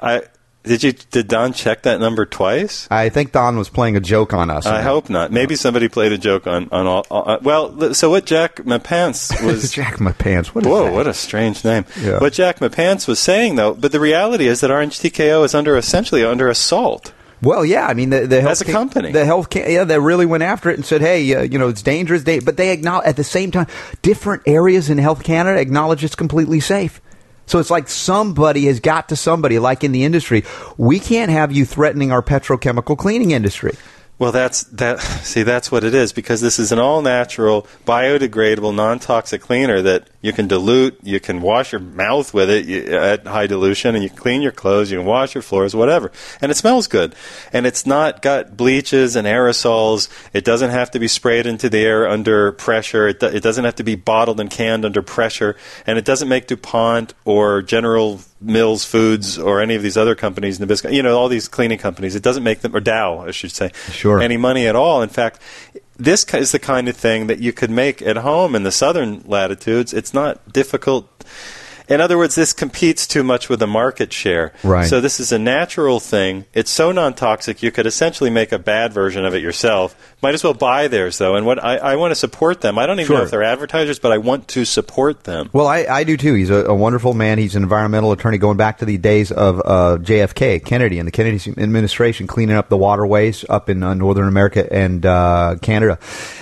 Did Don check that number twice? I think Don was playing a joke on us. I hope not. Maybe somebody played a joke on all. Well, so what Jack Mapance was... Jack Mapance, what is Whoa, that? what a strange name. Yeah. What Jack Mapance was saying, though, but the reality is that Orange TKO is essentially under assault. Well, yeah, I mean, the health as a company, they really went after it and said, "Hey, it's dangerous." But they acknowledge at the same time, different areas in Health Canada acknowledge it's completely safe. So it's like somebody has got to somebody, like in the industry. We can't have you threatening our petrochemical cleaning industry. Well, that's what it is, because this is an all-natural, biodegradable, non-toxic cleaner that you can dilute, you can wash your mouth with it at high dilution, and you can clean your clothes, you can wash your floors, whatever. And it smells good. And it's not got bleaches and aerosols. It doesn't have to be sprayed into the air under pressure. It doesn't have to be bottled and canned under pressure. And it doesn't make DuPont or General Mills Foods or any of these other companies, Nabisco, all these cleaning companies. It doesn't make them, or Dow, I should say, any money at all. In fact, this is the kind of thing that you could make at home in the southern latitudes. It's not difficult. In other words, this competes too much with the market share. Right. So this is a natural thing. It's so non-toxic, you could essentially make a bad version of it yourself. Might as well buy theirs, though. And what I want to support them. I don't even know if they're advertisers, but I want to support them. Well, I do, too. He's a wonderful man. He's an environmental attorney going back to the days of JFK, Kennedy, and the Kennedy administration cleaning up the waterways up in Northern America and Canada.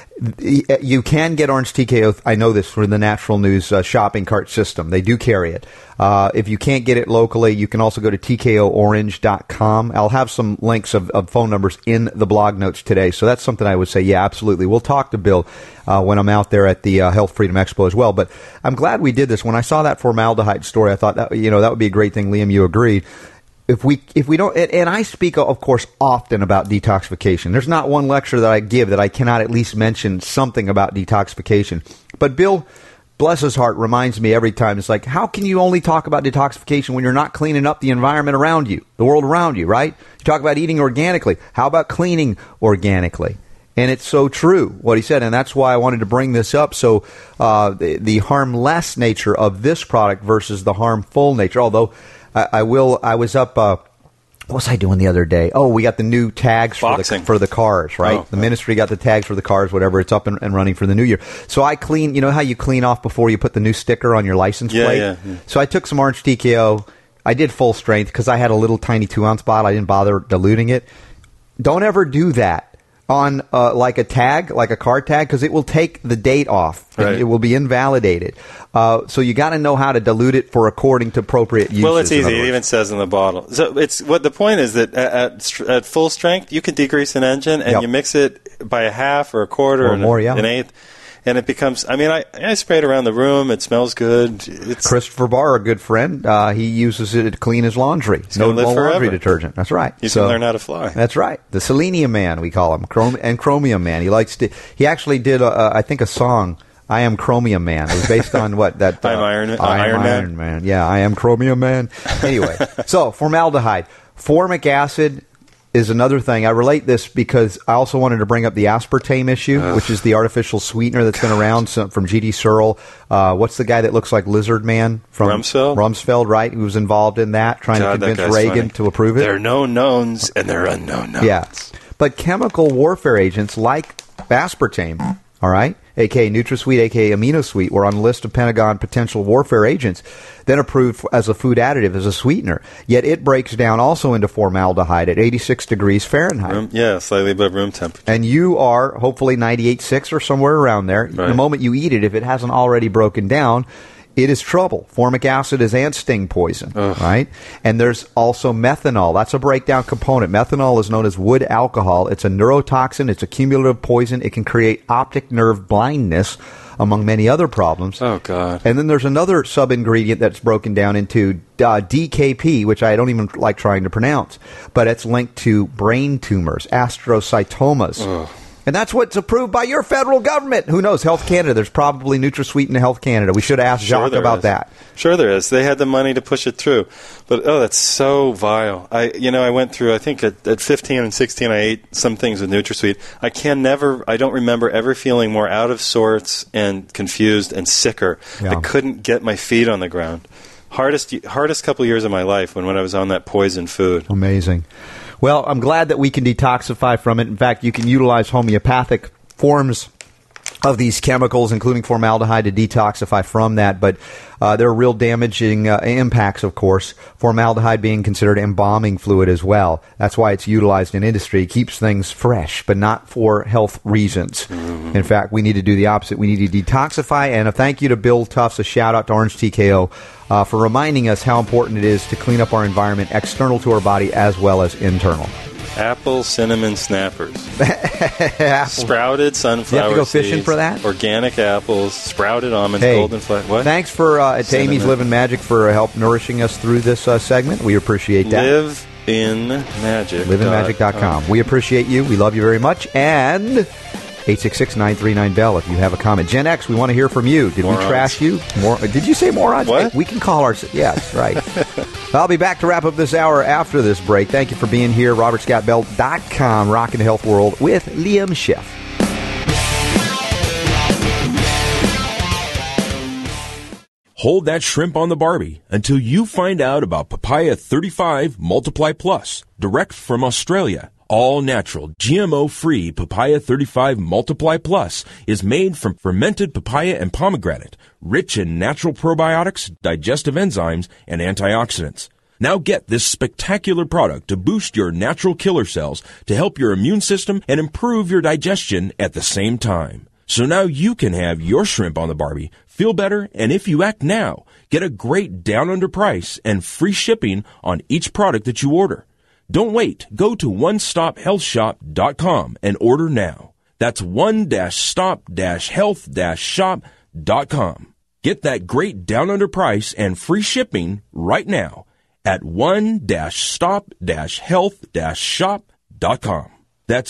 You can get Orange TKO, I know this, through the Natural News shopping cart system. They do carry it. If you can't get it locally, you can also go to tkoorange.com. I'll have some links of phone numbers in the blog notes today. So that's something I would say, yeah, absolutely. We'll talk to Bill when I'm out there at the Health Freedom Expo as well. But I'm glad we did this. When I saw that formaldehyde story, I thought that would be a great thing. Liam, you agreed. If we don't, and I speak, of course, often about detoxification. There's not one lecture that I give that I cannot at least mention something about detoxification. But Bill, bless his heart, reminds me every time. It's like, how can you only talk about detoxification when you're not cleaning up the environment around you, the world around you, right? You talk about eating organically. How about cleaning organically? And it's so true, what he said, and that's why I wanted to bring this up. So the harmless nature of this product versus the harmful nature, although I was up, what was I doing the other day? Oh, we got the new tags for the cars, right? The ministry got the tags for the cars, whatever. It's up and running for the new year. So I clean, how you clean off before you put the new sticker on your license plate? Yeah. So I took some Orange TKO. I did full strength because I had a little tiny 2-ounce bottle. I didn't bother diluting it. Don't ever do that on like a tag, like a car tag, because it will take the date off. Right. It will be invalidated. So you got to know how to dilute it for according to appropriate uses. Well, it's easy. It even says in the bottle. So it's the point is that at full strength, you can degrease an engine and you mix it by a half or a quarter or more, an eighth. And it becomes, I spray it around the room. It smells good. Christopher Barr, a good friend, he uses it to clean his laundry. No laundry detergent. That's right. You can learn how to fly. That's right. The Selenium Man, we call him, and Chromium Man. He actually did, I think, a song, I Am Chromium Man. It was based on what? That Iron Man. Yeah, I Am Chromium Man. Anyway, so formaldehyde. Formic acid is another thing. I relate this because I also wanted to bring up the aspartame issue, which is the artificial sweetener that's been around from G.D. Searle. What's the guy that looks like Lizard Man? From Rumsfeld, right? Who was involved in that, trying to convince Reagan to approve it. There are known knowns and there are unknown knowns. Yeah. But chemical warfare agents like aspartame all right, a.k.a. NutraSweet, a.k.a. AminoSweet, were on the list of Pentagon potential warfare agents, then approved as a food additive, as a sweetener. Yet it breaks down also into formaldehyde at 86 degrees Fahrenheit. Slightly above room temperature. And you are hopefully 98.6 or somewhere around there. Right. The moment you eat it, if it hasn't already broken down, it is trouble. Formic acid is ant sting poison, right? And there's also methanol. That's a breakdown component. Methanol is known as wood alcohol. It's a neurotoxin. It's a cumulative poison. It can create optic nerve blindness, among many other problems. Oh, God. And then there's another sub-ingredient that's broken down into DKP, which I don't even like trying to pronounce, but it's linked to brain tumors, astrocytomas. And that's what's approved by your federal government. Who knows? Health Canada. There's probably NutraSweet in Health Canada. We should ask Jacques about that. Sure there is. They had the money to push it through. But, that's so vile. I went through, I think at 15 and 16, I ate some things with NutraSweet. I don't remember ever feeling more out of sorts and confused and sicker. Yeah. I couldn't get my feet on the ground. Hardest couple years of my life when I was on that poison food. Amazing. Well, I'm glad that we can detoxify from it. In fact, you can utilize homeopathic forms of these chemicals, including formaldehyde, to detoxify from that. But there are real damaging impacts, of course, formaldehyde being considered embalming fluid as well. That's why it's utilized in industry. It keeps things fresh, but not for health reasons. Mm-hmm. In fact, we need to do the opposite. We need to detoxify. And a thank you to Bill Tufts, a shout-out to Orange TKO, for reminding us how important it is to clean up our environment, external to our body as well as internal. Apple cinnamon snappers. Sprouted sunflower you have to go seeds, fishing for that? Organic apples, sprouted almonds, golden flax. What? Thanks for to Amy's Live in Magic for help nourishing us through this segment. We appreciate that. LiveInMagic.com. We appreciate you. We love you very much. And 866-939-BELL if you have a comment. Gen X, we want to hear from you. Did morons. We trash you? Did you say morons? What? We can call ourselves. Yes, right. I'll be back to wrap up this hour after this break. Thank you for being here. RobertScottBell.com, Rockin' the Health World with Liam Schiff. Hold that shrimp on the Barbie until you find out about Papaya 35 Multiply Plus, direct from Australia. All natural, GMO-free Papaya 35 Multiply Plus is made from fermented papaya and pomegranate, rich in natural probiotics, digestive enzymes, and antioxidants. Now get this spectacular product to boost your natural killer cells to help your immune system and improve your digestion at the same time. So now you can have your shrimp on the Barbie, feel better, and if you act now, get a great down-under price and free shipping on each product that you order. Don't wait. Go to onestophealthshop.com and order now. That's one-stop-health-shop.com. Get that great down-under price and free shipping right now at one-stop-health-shop.com. That's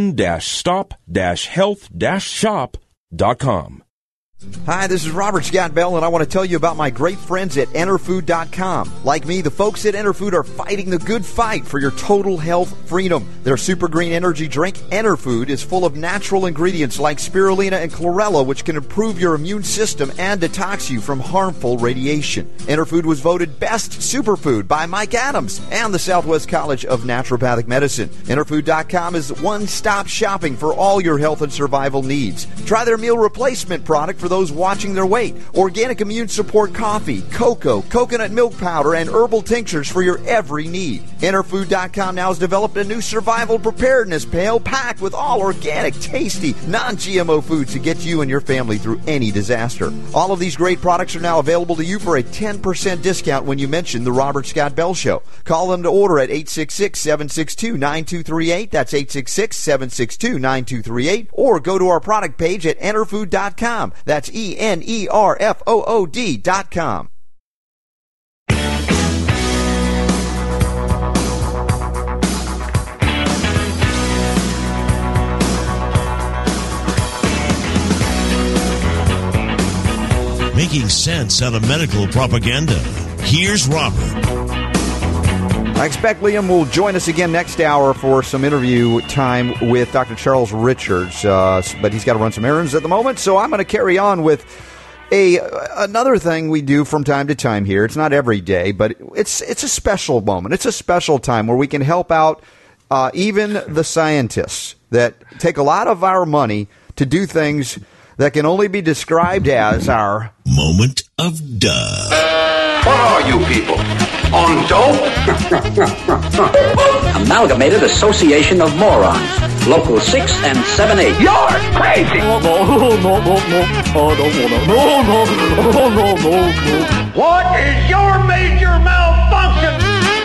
one-stop-health-shop.com. Hi, this is Robert Scott Bell, and I want to tell you about my great friends at EnterFood.com. Like me, the folks at EnterFood are fighting the good fight for your total health freedom. Their super green energy drink, EnterFood, is full of natural ingredients like spirulina and chlorella, which can improve your immune system and detox you from harmful radiation. EnterFood was voted best superfood by Mike Adams and the Southwest College of Naturopathic Medicine. EnterFood.com is one-stop shopping for all your health and survival needs. Try their meal replacement product for those watching their weight. Organic immune support coffee, cocoa, coconut milk powder, and herbal tinctures for your every need. Enterfood.com now has developed a new survival preparedness pail packed with all organic, tasty, non-GMO foods to get you and your family through any disaster. All of these great products are now available to you for a 10% discount when you mention the Robert Scott Bell Show. Call them to order at 866-762-9238. That's 866-762-9238. Or go to our product page at enterfood.com. That's ENERFOOD.com. Making sense out of medical propaganda. Here's Robert. I expect Liam will join us again next hour for some interview time with Dr. Charles Richards, but he's got to run some errands at the moment, so I'm going to carry on with another thing we do from time to time here. It's not every day, but it's a special moment. It's a special time where we can help out even the scientists that take a lot of our money to do things that can only be described as our moment of duh. What are you people? On dope? Amalgamated Association of Morons. Local 6 and 7-8. You're crazy! What is your major malfunction?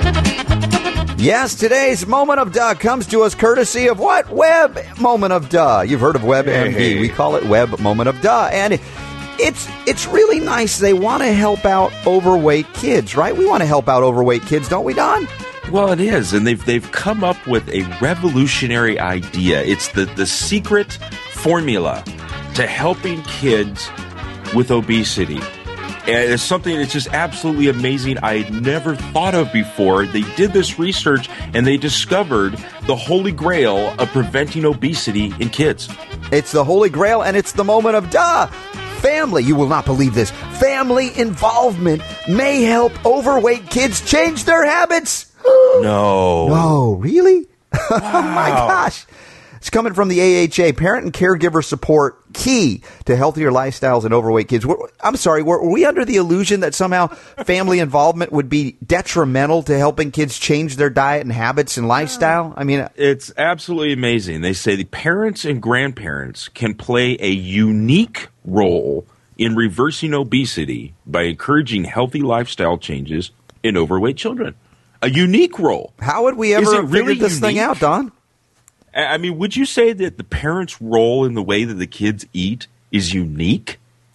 Yes, today's Moment of Duh comes to us courtesy of what? Web Moment of Duh. You've heard of WebMD. Hey. We call it Web Moment of Duh. And it's really nice. They want to help out overweight kids, right? We want to help out overweight kids, don't we, Don? Well, it is, and they've come up with a revolutionary idea. It's the secret formula to helping kids with obesity. And it's something that's just absolutely amazing I had never thought of before. They did this research, and they discovered the holy grail of preventing obesity in kids. It's the holy grail, and it's the moment of duh. Family, you will not believe this. Family involvement may help overweight kids change their habits. No. No, really? Oh, my gosh. It's coming from the AHA, Parent and Caregiver Support, key to healthier lifestyles in overweight kids. I'm sorry, were we under the illusion that somehow family involvement would be detrimental to helping kids change their diet and habits and lifestyle? I mean, it's absolutely amazing. They say the parents and grandparents can play a unique role in reversing obesity by encouraging healthy lifestyle changes in overweight children. A unique role. How would we ever figure this thing out, Don? I mean, would you say that the parents' role in the way that the kids eat is unique?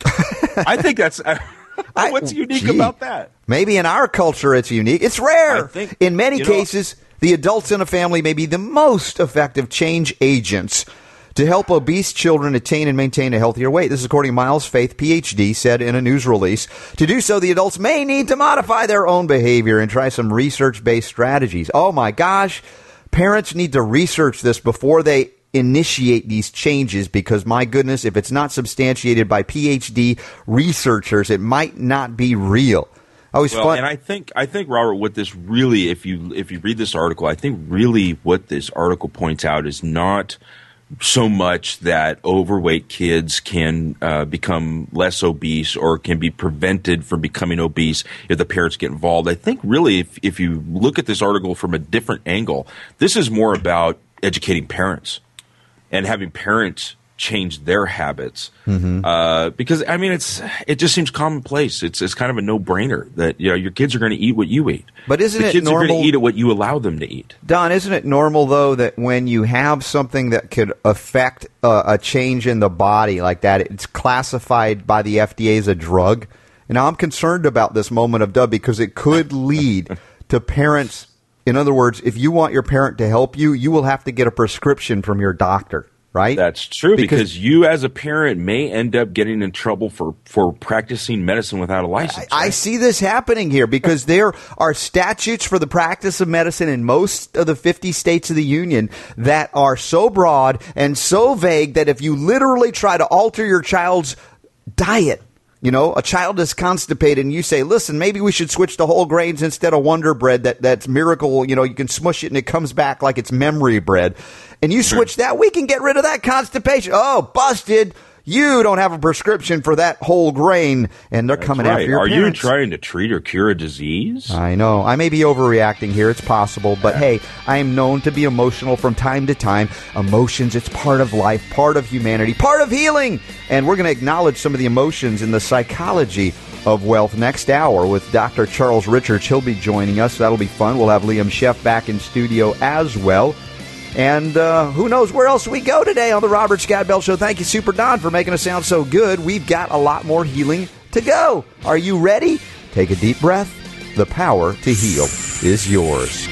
I think that's... what's unique about that? Maybe in our culture it's unique. It's rare. In many cases, the adults in a family may be the most effective change agents to help obese children attain and maintain a healthier weight. This is according to Miles Faith, Ph.D., said in a news release. To do so, the adults may need to modify their own behavior and try some research-based strategies. Oh, my gosh. Parents need to research this before they initiate these changes because, my goodness, if it's not substantiated by PhD researchers, it might not be real. And I think Robert, what this really, if you read this article, I think really what this article points out is not so much that overweight kids can become less obese or can be prevented from becoming obese if the parents get involved. I think really if you look at this article from a different angle, this is more about educating parents and having parents change their habits. Because, I mean, it just seems commonplace. It's kind of a no-brainer that your kids are going to eat what you eat. But isn't it normal? The kids are going to eat what you allow them to eat. Don, isn't it normal, though, that when you have something that could affect a change in the body like that, it's classified by the FDA as a drug? And now I'm concerned about this moment of duh because it could lead to parents. In other words, if you want your parent to help you, you will have to get a prescription from your doctor. Right? That's true because you as a parent may end up getting in trouble for practicing medicine without a license. I see this happening here because there are statutes for the practice of medicine in most of the 50 states of the union that are so broad and so vague that if you literally try to alter your child's diet, a child is constipated and you say, listen, maybe we should switch to whole grains instead of Wonder Bread. That's miracle. You can smush it and it comes back like it's memory bread. And you switch that, we can get rid of that constipation. Oh, busted. You don't have a prescription for that whole grain, and they're coming after your parents. Are you trying to treat or cure a disease? I know. I may be overreacting here. It's possible. But, hey, I am known to be emotional from time to time. Emotions, it's part of life, part of humanity, part of healing. And we're going to acknowledge some of the emotions in the psychology of wealth next hour with Dr. Charles Richards. He'll be joining us. That'll be fun. We'll have Liam Sheff back in studio as well. And who knows where else we go today on the Robert Scott Bell Show. Thank you, Super Don, for making us sound so good. We've got a lot more healing to go. Are you ready? Take a deep breath. The power to heal is yours.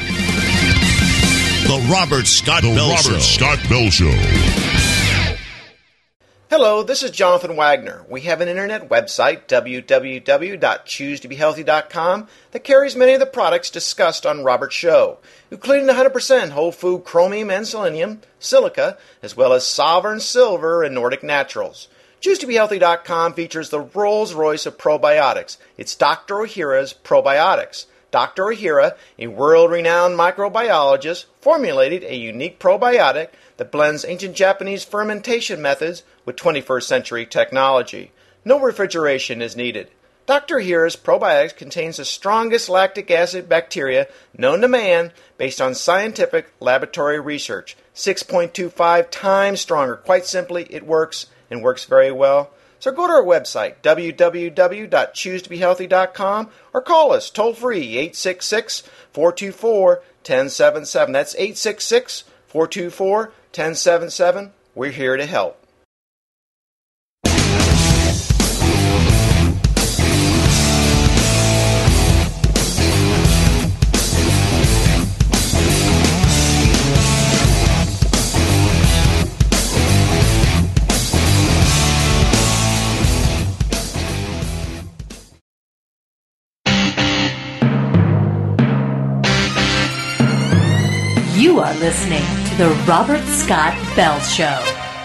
The Robert Scott Bell Show. Hello, this is Jonathan Wagner. We have an internet website, www.choosetobehealthy.com, that carries many of the products discussed on Robert's show, including 100% whole food chromium and selenium, silica, as well as Sovereign Silver and Nordic Naturals. ChooseToBeHealthy.com features the Rolls-Royce of probiotics. It's Dr. Ohhira's Probiotics. Dr. Ohira, a world-renowned microbiologist, formulated a unique probiotic that blends ancient Japanese fermentation methods with 21st century technology. No refrigeration is needed. Dr. Ohira's probiotics contains the strongest lactic acid bacteria known to man based on scientific laboratory research. 6.25 times stronger. Quite simply, it works and works very well. So go to our website, www.choosetobehealthy.com, or call us toll-free, 866-424-1077. That's 866-424-1077. We're here to help. You are listening to The Robert Scott Bell Show.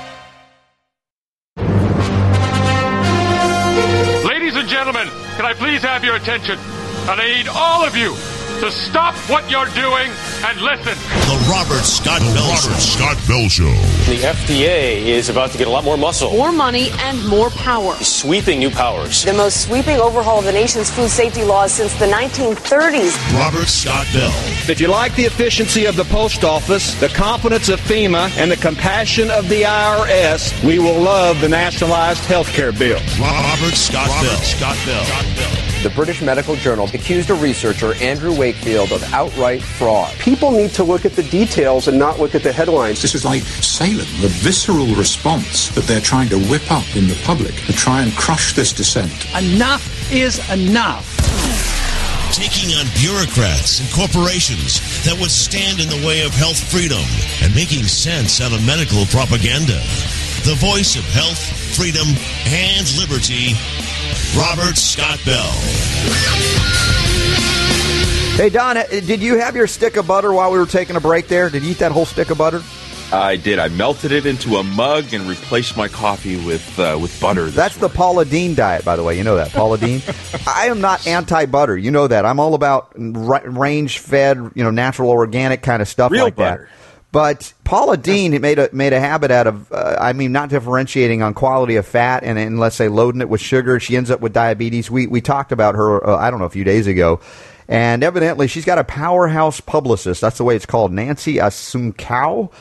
Ladies and gentlemen, can I please have your attention? And I need all of you to stop what you're doing and listen. The Robert Scott Bell Show. The FDA is about to get a lot more muscle. More money and more power. Sweeping new powers. The most sweeping overhaul of the nation's food safety laws since the 1930s. Robert Scott Bell. If you like the efficiency of the post office, the competence of FEMA, and the compassion of the IRS, we will love the nationalized health care bill. Robert Scott Bell. The British Medical Journal accused a researcher, Andrew Wakefield, of outright fraud. People need to look at the details and not look at the headlines. This is like Salem, the visceral response that they're trying to whip up in the public to try and crush this dissent. Enough is enough. Taking on bureaucrats and corporations that would stand in the way of health freedom and making sense out of medical propaganda. The voice of health, freedom, and liberty, Robert Scott Bell. Hey, Don, did you have your stick of butter while we were taking a break there? Did you eat that whole stick of butter? I did. I melted it into a mug and replaced my coffee with butter. That's the Paula Deen diet, by the way. You know that, Paula Deen? I am not anti-butter. You know that. I'm all about range-fed, natural, organic kind of stuff real like butter. that. But Paula Deen made a habit out of, not differentiating on quality of fat and let's say loading it with sugar. She ends up with diabetes. We talked about her, a few days ago. And evidently she's got a powerhouse publicist. That's the way it's called. Nancy Assunção.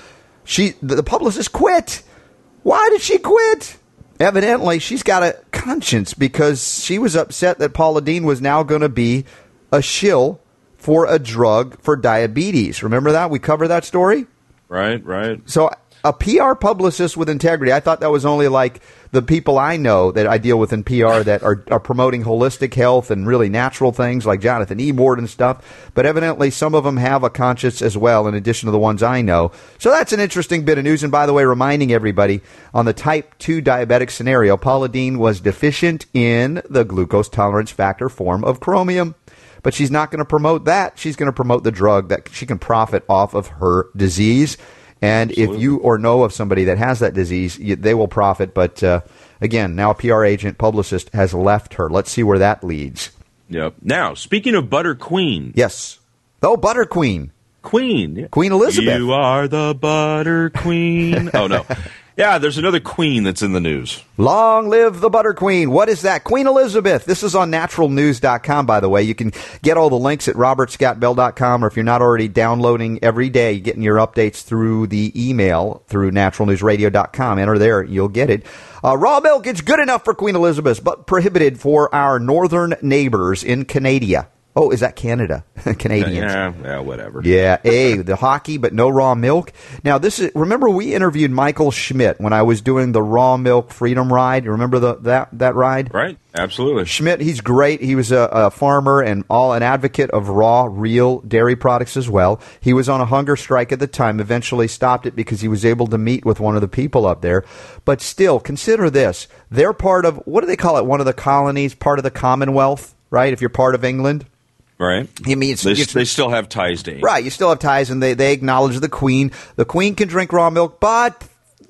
The publicist quit. Why did she quit? Evidently she's got a conscience because she was upset that Paula Deen was now going to be a shill for a drug for diabetes. Remember that? We covered that story? Right. So a PR publicist with integrity, I thought that was only like the people I know that I deal with in PR that are promoting holistic health and really natural things like Jonathan Ebord and stuff. But evidently some of them have a conscience as well, in addition to the ones I know. So that's an interesting bit of news. And by the way, reminding everybody, on the type 2 diabetic scenario, Paula Deen was deficient in the glucose tolerance factor form of chromium. But she's not going to promote that. She's going to promote the drug that she can profit off of her disease. And Absolutely. If you or know of somebody that has that disease, they will profit. But again, now a PR agent, publicist, has left her. Let's see where that leads. Yep. Now, speaking of Butter Queen. Yes. Oh, Butter Queen. Queen Elizabeth. You are the Butter Queen. Oh, no. Yeah, there's another queen that's in the news. Long live the Butter Queen. What is that? Queen Elizabeth. This is on naturalnews.com, by the way. You can get all the links at robertscottbell.com, or if you're not already downloading every day, getting your updates through the email through naturalnewsradio.com. Enter there. You'll get it. Raw milk is good enough for Queen Elizabeth, but prohibited for our northern neighbors in Canada. Oh, is that Canada? Canadians. Yeah, whatever. Yeah, the hockey, but no raw milk. Now, remember we interviewed Michael Schmidt when I was doing the Raw Milk Freedom Ride? You remember that ride? Right, absolutely. Schmidt, he's great. He was a farmer and an advocate of raw, real dairy products as well. He was on a hunger strike at the time, eventually stopped it because he was able to meet with one of the people up there. But still, consider this. They're part of, what do they call it, one of the colonies, part of the Commonwealth, right, if you're part of England? Right. I mean, they still have ties to England. Right, you still have ties, and they acknowledge the Queen. The Queen can drink raw milk, but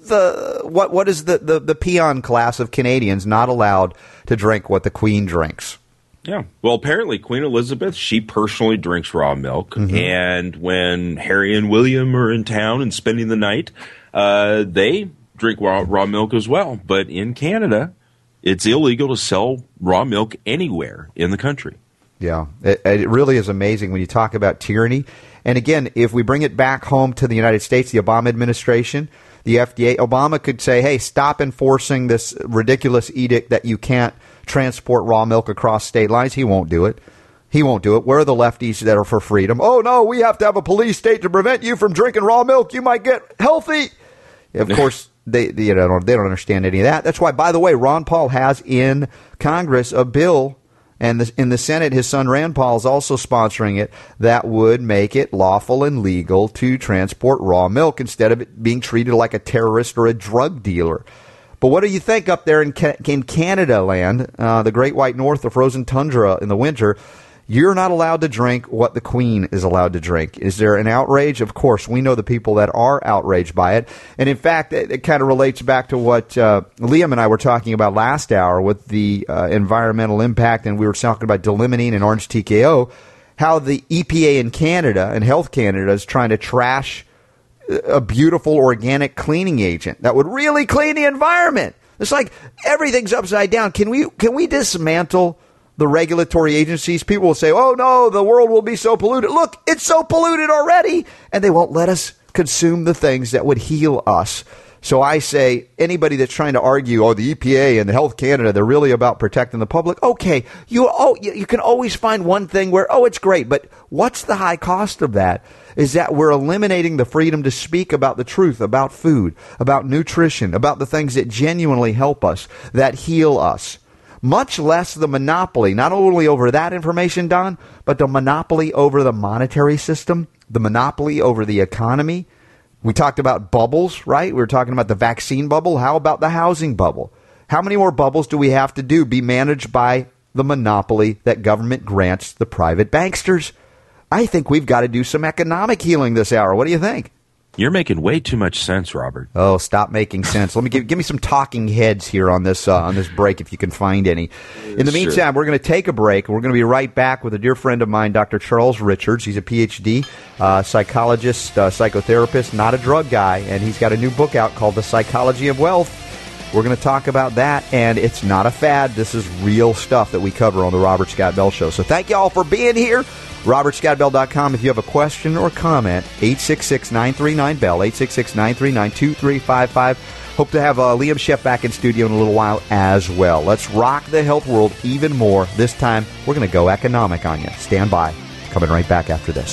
what is the peon class of Canadians not allowed to drink what the Queen drinks? Yeah. Well, apparently Queen Elizabeth, she personally drinks raw milk. Mm-hmm. And when Harry and William are in town and spending the night, they drink raw milk as well. But in Canada, it's illegal to sell raw milk anywhere in the country. Yeah. It really is amazing when you talk about tyranny. And again, if we bring it back home to the United States, the Obama administration, the FDA, Obama could say, hey, stop enforcing this ridiculous edict that you can't transport raw milk across state lines. He won't do it. He won't do it. Where are the lefties that are for freedom? Oh, no, we have to have a police state to prevent you from drinking raw milk. You might get healthy. Of course, they don't understand any of that. That's why, by the way, Ron Paul has in Congress a bill, and in the Senate, his son Rand Paul is also sponsoring it, that would make it lawful and legal to transport raw milk instead of it being treated like a terrorist or a drug dealer. But what do you think up there in Canada land, the Great White North, the frozen tundra in the winter? You're not allowed to drink what the Queen is allowed to drink. Is there an outrage? Of course, we know the people that are outraged by it. And in fact, it kind of relates back to what Liam and I were talking about last hour with the environmental impact, and we were talking about Dilimonene and Orange TKO, how the EPA in Canada and Health Canada is trying to trash a beautiful organic cleaning agent that would really clean the environment. It's like everything's upside down. Can we dismantle the regulatory agencies? People will say, oh, no, the world will be so polluted. Look, it's so polluted already. And they won't let us consume the things that would heal us. So I say, anybody that's trying to argue, oh, the EPA and the Health Canada, they're really about protecting the public. Okay, you can always find one thing where, oh, it's great. But what's the high cost of that? Is that we're eliminating the freedom to speak about the truth, about food, about nutrition, about the things that genuinely help us, that heal us. Much less the monopoly, not only over that information, Don, but the monopoly over the monetary system, the monopoly over the economy. We talked about bubbles, right? We were talking about the vaccine bubble. How about the housing bubble? How many more bubbles do we have to be managed by the monopoly that government grants the private banksters? I think we've got to do some economic healing this hour. What do you think? You're making way too much sense, Robert. Oh, stop making sense. Let me give me some talking heads here on this break, if you can find any. In the meantime, we're going to take a break. We're going to be right back with a dear friend of mine, Dr. Charles Richards. He's a PhD, psychologist, psychotherapist, not a drug guy, and he's got a new book out called The Psychology of Wealth. We're going to talk about that, and it's not a fad. This is real stuff that we cover on the Robert Scott Bell Show. So thank you all for being here. RobertScottBell.com. If you have a question or comment, 866-939-BELL, 866-939-2355. Hope to have Liam Sheff back in studio in a little while as well. Let's rock the health world even more. This time, we're going to go economic on you. Stand by. Coming right back after this.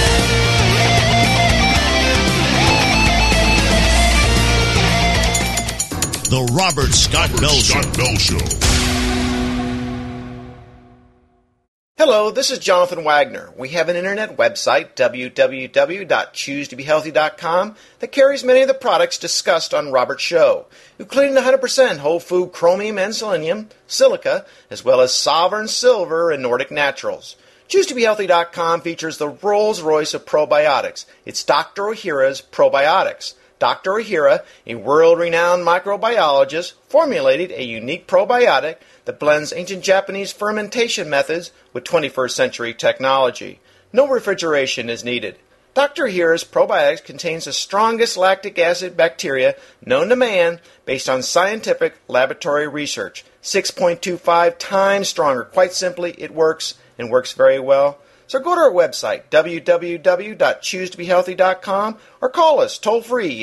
The Robert Scott Bell Show. Hello, this is Jonathan Wagner. We have an internet website, www.choosetobehealthy.com, that carries many of the products discussed on Robert's show, including 100% whole food chromium and selenium, silica, as well as Sovereign Silver and Nordic Naturals. ChooseToBeHealthy.com features the Rolls-Royce of probiotics. It's Dr. Ohhira's Probiotics. Dr. Ohhira, a world-renowned microbiologist, formulated a unique probiotic that blends ancient Japanese fermentation methods with 21st century technology. No refrigeration is needed. Dr. Ohhira's probiotics contains the strongest lactic acid bacteria known to man based on scientific laboratory research. 6.25 times stronger. Quite simply, it works and works very well. So go to our website, www.choosetobehealthy.com, or call us toll-free,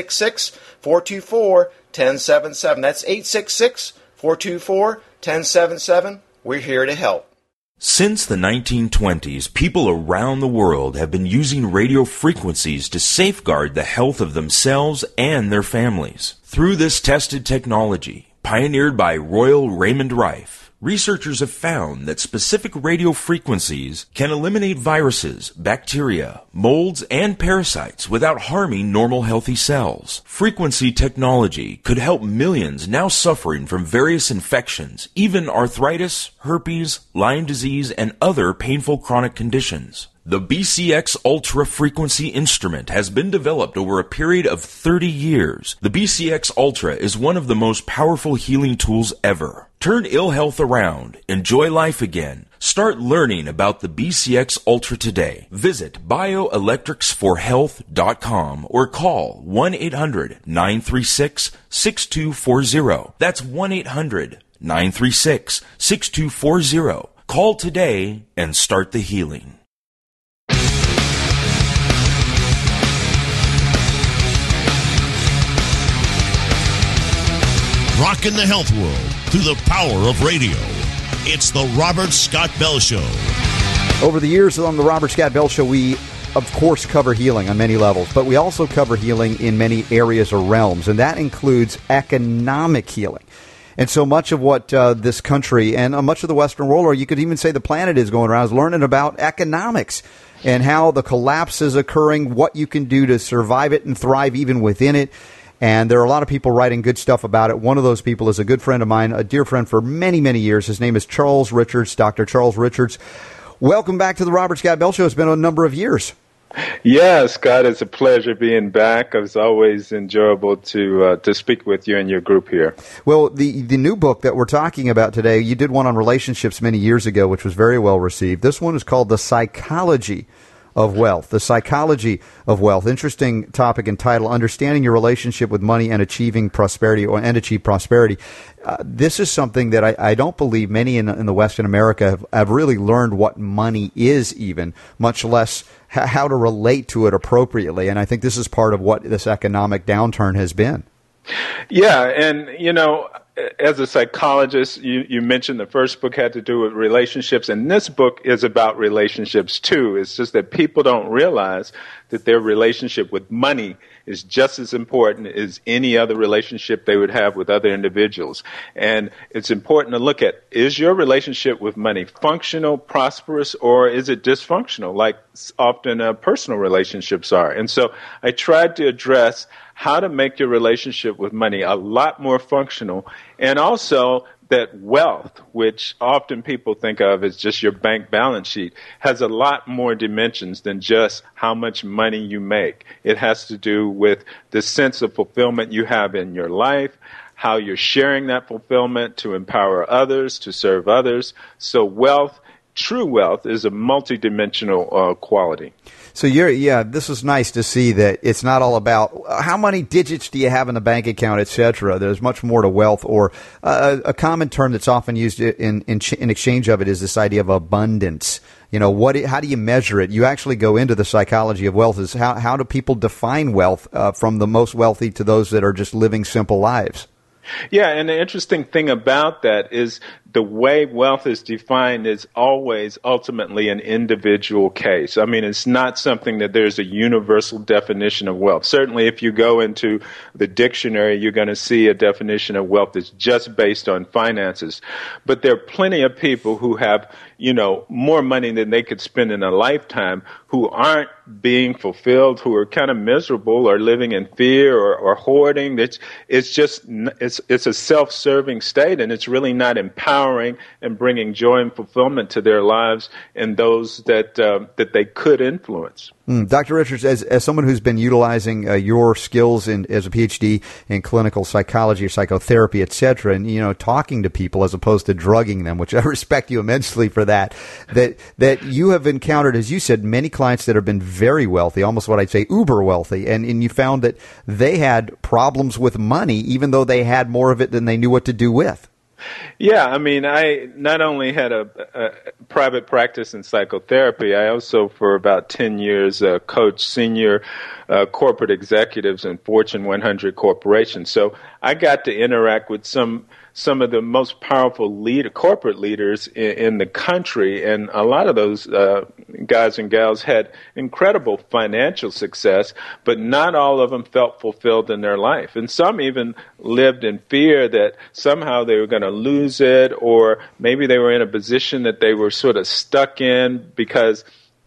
866-424-1077. That's 866-424-1077. We're here to help. Since the 1920s, people around the world have been using radio frequencies to safeguard the health of themselves and their families. Through this tested technology, pioneered by Royal Raymond Rife, researchers have found that specific radio frequencies can eliminate viruses, bacteria, molds, and parasites without harming normal healthy cells. Frequency technology could help millions now suffering from various infections, even arthritis, herpes, Lyme disease, and other painful chronic conditions. The BCX Ultra Frequency instrument has been developed over a period of 30 years. The BCX Ultra is one of the most powerful healing tools ever. Turn ill health around. Enjoy life again. Start learning about the BCX Ultra today. Visit bioelectricsforhealth.com or call 1-800-936-6240. That's 1-800-936-6240. Call today and start the healing. Rocking the health world through the power of radio. It's the Robert Scott Bell Show. Over the years on the Robert Scott Bell Show, we, of course, cover healing on many levels, but we also cover healing in many areas or realms, and that includes economic healing. And so much of what this country and much of the Western world, or you could even say the planet, is going around is learning about economics and how the collapse is occurring, what you can do to survive it and thrive even within it. And there are a lot of people writing good stuff about it. One of those people is a good friend of mine, a dear friend for many, many years. His name is Charles Richards, Dr. Charles Richards. Welcome back to the Robert Scott Bell Show. It's been a number of years. Yeah, Scott, it's a pleasure being back. It's always enjoyable to speak with you and your group here. Well, the new book that we're talking about today, you did one on relationships many years ago, which was very well received. This one is called The Psychology of Wealth. The Psychology of Wealth. Interesting topic and title, Understanding Your Relationship with Money and Achieving Prosperity, and Achieve Prosperity. This is something that I don't believe many in the Western America have really learned what money is even, much less how to relate to it appropriately. And I think this is part of what this economic downturn has been. Yeah, and, you know, as a psychologist, you mentioned the first book had to do with relationships, and this book is about relationships too. It's just that people don't realize that their relationship with money is just as important as any other relationship they would have with other individuals. And it's important to look at, is your relationship with money functional, prosperous, or is it dysfunctional, like often personal relationships are? And so I tried to address how to make your relationship with money a lot more functional, and also that wealth, which often people think of as just your bank balance sheet, has a lot more dimensions than just how much money you make. It has to do with the sense of fulfillment you have in your life, how you're sharing that fulfillment to empower others, to serve others. So wealth, true wealth, is a multidimensional quality. So this is nice to see that it's not all about how many digits do you have in the bank account, et cetera. There's much more to wealth, or a common term that's often used in exchange of it is this idea of abundance. You know, how do you measure it? You actually go into the psychology of wealth. Is how do people define wealth from the most wealthy to those that are just living simple lives? Yeah, and the interesting thing about that is the way wealth is defined is always ultimately an individual case. I mean, it's not something that there's a universal definition of wealth. Certainly, if you go into the dictionary, you're going to see a definition of wealth that's just based on finances. But there are plenty of people who have, more money than they could spend in a lifetime who aren't being fulfilled, who are kind of miserable or living in fear or hoarding. It's a self-serving state, and it's really not empowering and bringing joy and fulfillment to their lives and those that they could influence. Dr. Richards, as someone who's been utilizing your skills as a PhD in clinical psychology or psychotherapy, et cetera, and talking to people as opposed to drugging them, which I respect you immensely for that you have encountered, as you said, many clients that have been very wealthy, almost what I'd say uber wealthy, and you found that they had problems with money even though they had more of it than they knew what to do with. Yeah, I mean, I not only had a private practice in psychotherapy, I also, for about 10 years, coached senior corporate executives in Fortune 100 corporations. So I got to interact with some of the most powerful corporate leaders in the country, and a lot of those guys and gals had incredible financial success, but not all of them felt fulfilled in their life. And some even lived in fear that somehow they were going to lose it, or maybe they were in a position that they were sort of stuck in because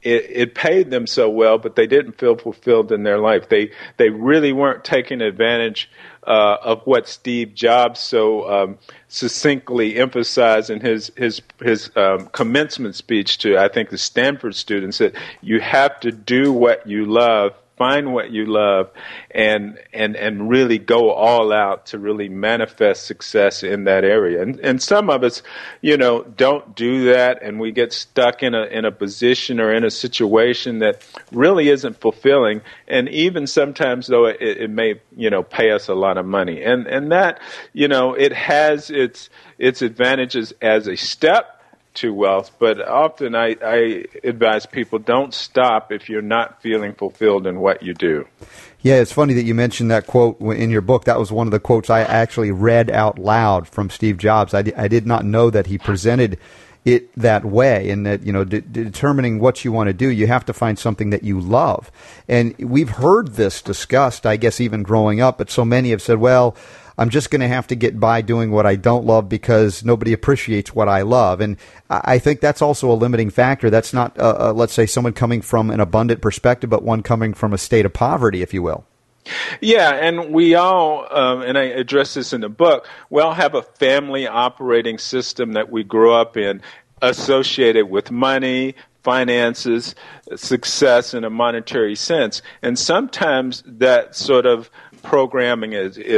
it paid them so well, but they didn't feel fulfilled in their life. They really weren't taking advantage of what Steve Jobs so succinctly emphasized in his commencement speech to, I think, the Stanford students, that you have to do what you love, find what you love, and really go all out to really manifest success in that area. And some of us, don't do that, and we get stuck in a position or in a situation that really isn't fulfilling. And even sometimes, though, it may pay us a lot of money. And that it has its advantages as a step to wealth, but often I advise people, don't stop if you're not feeling fulfilled in what you do. Yeah, it's funny that you mentioned that quote in your book. That was one of the quotes I actually read out loud from Steve Jobs. I did not know that he presented it that way, and that determining what you want to do, you have to find something that you love. And we've heard this discussed, I guess, even growing up, but so many have said, well, I'm just going to have to get by doing what I don't love because nobody appreciates what I love. And I think that's also a limiting factor. That's not, let's say, someone coming from an abundant perspective, but one coming from a state of poverty, if you will. Yeah, and we all, and I address this in the book, we all have a family operating system that we grew up in, associated with money, finances, success in a monetary sense. And sometimes that sort of programming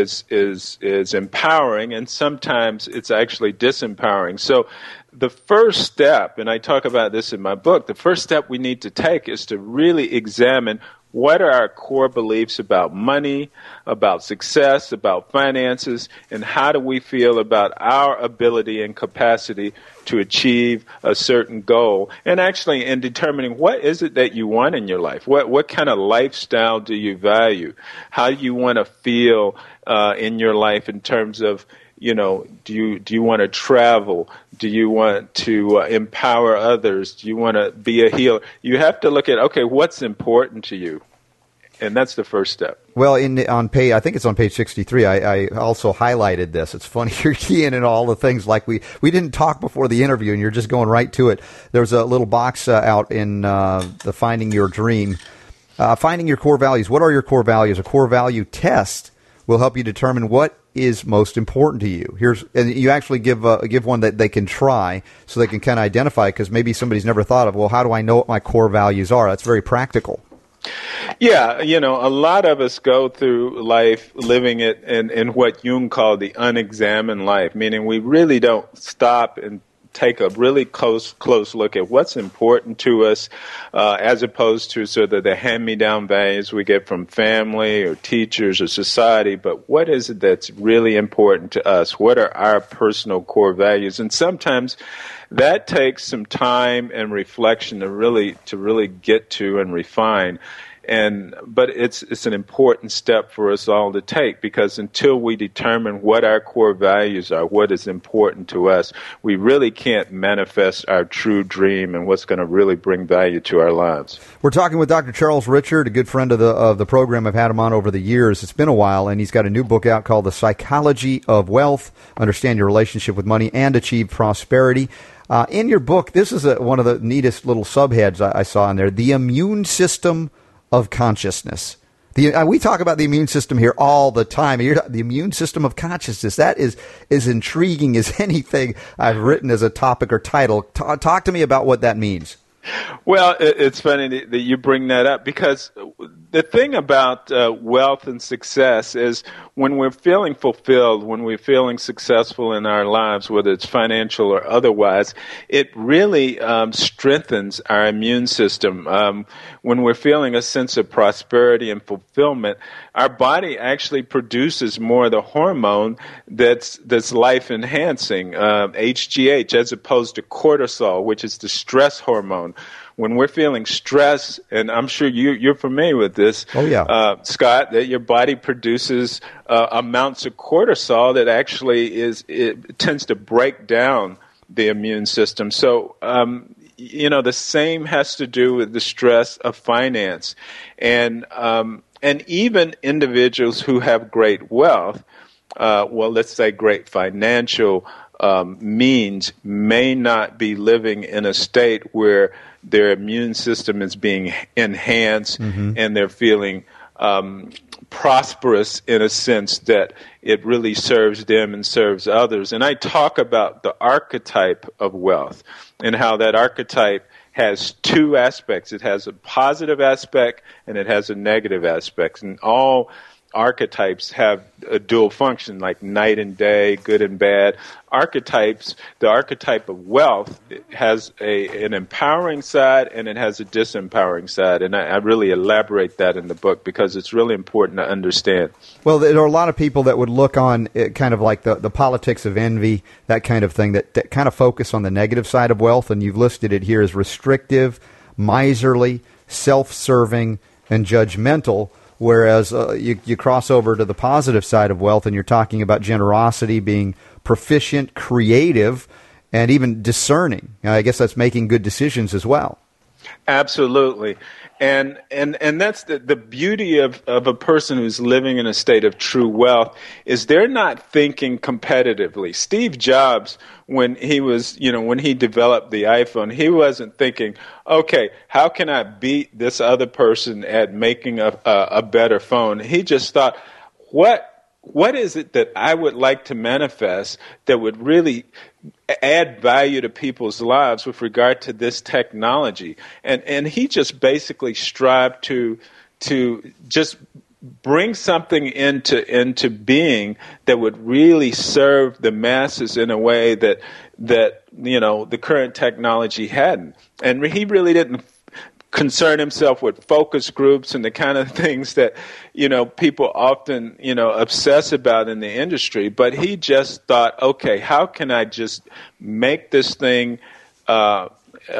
is empowering, and sometimes it's actually disempowering. So the first step, and I talk about this in my book, the first step we need to take is to really examine what are our core beliefs about money, about success, about finances, and how do we feel about our ability and capacity to achieve a certain goal, and actually in determining what is it that you want in your life. What kind of lifestyle do you value? How do you want to feel in your life in terms of, do you want to travel? Do you want to empower others? Do you want to be a healer? You have to look at, okay, what's important to you? And that's the first step. Well, on page, I think it's on page 63, I also highlighted this. It's funny, you're keying in all the things like we didn't talk before the interview, and you're just going right to it. There's a little box out in the Finding Your Dream. Finding your core values. What are your core values? A core value test will help you determine what is most important to you. And you actually give one that they can try so they can kind of identify, because maybe somebody's never thought of, well, how do I know what my core values are? That's very practical. Yeah, a lot of us go through life living it in what Jung called the unexamined life, meaning we really don't stop and take a really close look at what's important to us, as opposed to sort of the hand-me-down values we get from family or teachers or society. But what is it that's really important to us? What are our personal core values? And sometimes that takes some time and reflection to really get to and refine. But it's an important step for us all to take, because until we determine what our core values are, what is important to us, we really can't manifest our true dream and what's going to really bring value to our lives. We're talking with Dr. Charles Richard, a good friend of the program. I've had him on over the years. It's been a while, and he's got a new book out called The Psychology of Wealth: Understand Your Relationship with Money and Achieve Prosperity. In your book, this is one of the neatest little subheads I saw in there: the immune system of consciousness. We talk about the immune system here all the time. The immune system of consciousness, that is as intriguing as anything I've written as a topic or title. Talk to me about what that means. Well, it's funny that you bring that up, because the thing about wealth and success is when we're feeling fulfilled, when we're feeling successful in our lives, whether it's financial or otherwise, it really strengthens our immune system. When we're feeling a sense of prosperity and fulfillment, our body actually produces more of the hormone that's life-enhancing, HGH, as opposed to cortisol, which is the stress hormone. When we're feeling stress, and I'm sure you're familiar with this, Scott, that your body produces amounts of cortisol that actually it tends to break down the immune system. So, the same has to do with the stress of finance, and even individuals who have great wealth, let's say great financial means may not be living in a state where their immune system is being enhanced and they're feeling prosperous in a sense that it really serves them and serves others. And I talk about the archetype of wealth and how that archetype has two aspects. It has a positive aspect and it has a negative aspect. And all archetypes have a dual function, like night and day, good and bad. The archetype of wealth has an empowering side and it has a disempowering side. And I really elaborate that in the book because it's really important to understand. Well, there are a lot of people that would look on kind of like the politics of envy, that kind of thing, that kind of focus on the negative side of wealth. And you've listed it here as restrictive, miserly, self-serving, and judgmental. Whereas you cross over to the positive side of wealth and you're talking about generosity, being proficient, creative, and even discerning. I guess that's making good decisions as well. Absolutely. And that's the beauty of a person who's living in a state of true wealth is they're not thinking competitively. Steve Jobs, when he developed the iPhone, he wasn't thinking, okay, how can I beat this other person at making a better phone? He just thought, what is it that I would like to manifest that would really add value to people's lives with regard to this technology? And he just basically strived to just bring something into being that would really serve the masses in a way that the current technology hadn't. And he really didn't concern himself with focus groups and the kind of things that people often obsess about in the industry. But he just thought, okay, how can I just make this thing a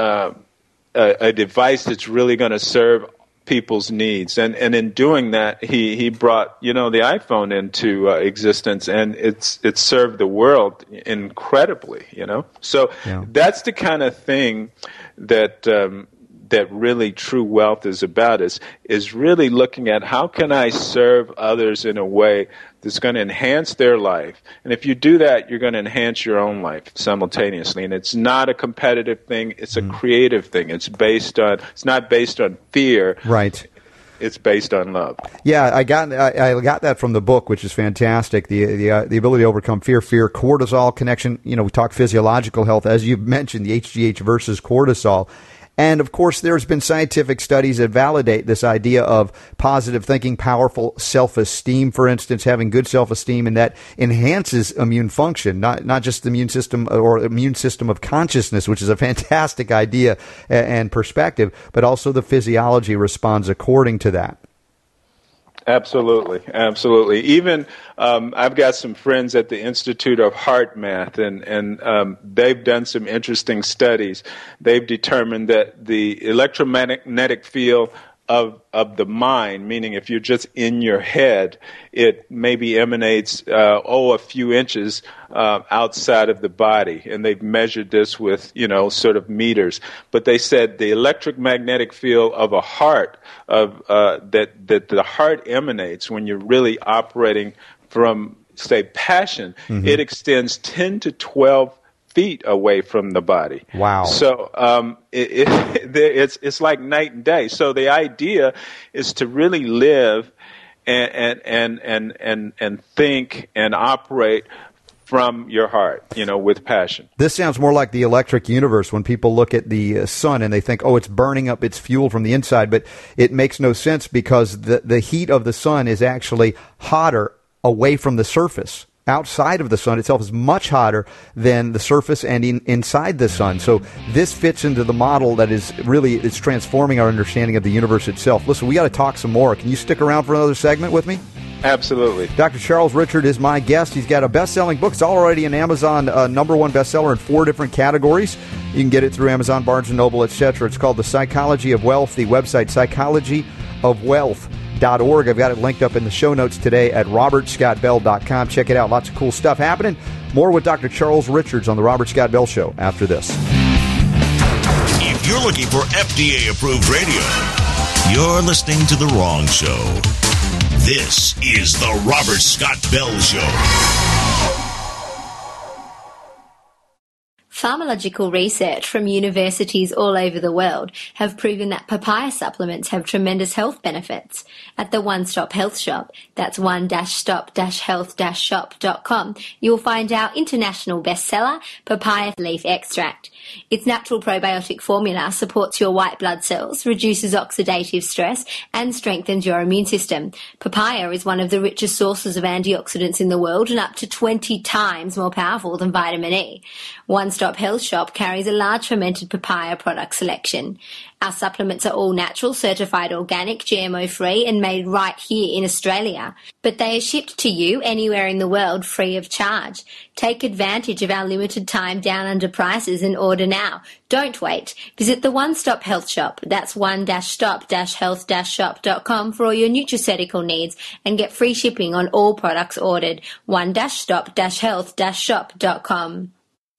device that's really going to serve people's needs? And in doing that, he brought the iPhone into existence, and it's served the world incredibly. So that's the kind of thing that really true wealth is about, is really looking at how can I serve others in a way that's going to enhance their life. And if you do that, you're going to enhance your own life simultaneously. And it's not a competitive thing, it's a creative thing. It's not based on fear. Right. It's based on love. Yeah, I got that from the book, which is fantastic. The ability to overcome fear, cortisol connection. We talk physiological health, as you mentioned, the HGH versus cortisol. And, of course, there's been scientific studies that validate this idea of positive thinking, powerful self-esteem, for instance, having good self-esteem, and that enhances immune function, not just the immune system or immune system of consciousness, which is a fantastic idea and perspective, but also the physiology responds according to that. Absolutely, absolutely. Even I've got some friends at the Institute of Heart Math, and they've done some interesting studies. They've determined that the electromagnetic field of the mind, meaning if you're just in your head, it maybe emanates a few inches outside of the body, and they've measured this with sort of meters. But they said the electromagnetic field of a heart that the heart emanates when you're really operating from, say, passion, it extends 10 to 12 feet away from the body. Wow. So it's like night and day. So the idea is to really live and think and operate from your heart, with passion. This sounds more like the electric universe when people look at the sun and they think, it's burning up its fuel from the inside, but it makes no sense because the heat of the sun is actually hotter away from the surface. Outside of the sun itself is much hotter than the surface and inside the sun. So this fits into the model that is really, it's transforming our understanding of the universe itself. Listen, we got to talk some more. Can you stick around for another segment with me? Absolutely. Dr. Charles Richard is my guest. He's got a best-selling book. It's already an Amazon #1 bestseller in 4 different categories. You can get it through Amazon, Barnes & Noble, etc. It's called The Psychology of Wealth. The website, psychologyofwealth.org. I've got it linked up in the show notes today at robertscottbell.com. Check it out. Lots of cool stuff happening. More with Dr. Charles Richards on The Robert Scott Bell Show after this. If you're looking for FDA-approved radio, you're listening to the wrong show. This is The Robert Scott Bell Show. Pharmacological research from universities all over the world have proven that papaya supplements have tremendous health benefits. At the One Stop Health Shop, that's one-stop-health-shop.com, you'll find our international bestseller, papaya leaf extract. Its natural probiotic formula supports your white blood cells, reduces oxidative stress, and strengthens your immune system. Papaya is one of the richest sources of antioxidants in the world and up to 20 times more powerful than vitamin E. One Stop Health Shop carries a large fermented papaya product selection. Our supplements are all natural, certified organic, GMO-free, and made right here in Australia. But they are shipped to you anywhere in the world free of charge. Take advantage of our limited time down under prices and order now. Don't wait. Visit the One Stop Health Shop. That's one-stop-health-shop.com for all your nutraceutical needs and get free shipping on all products ordered. one-stop-health-shop.com.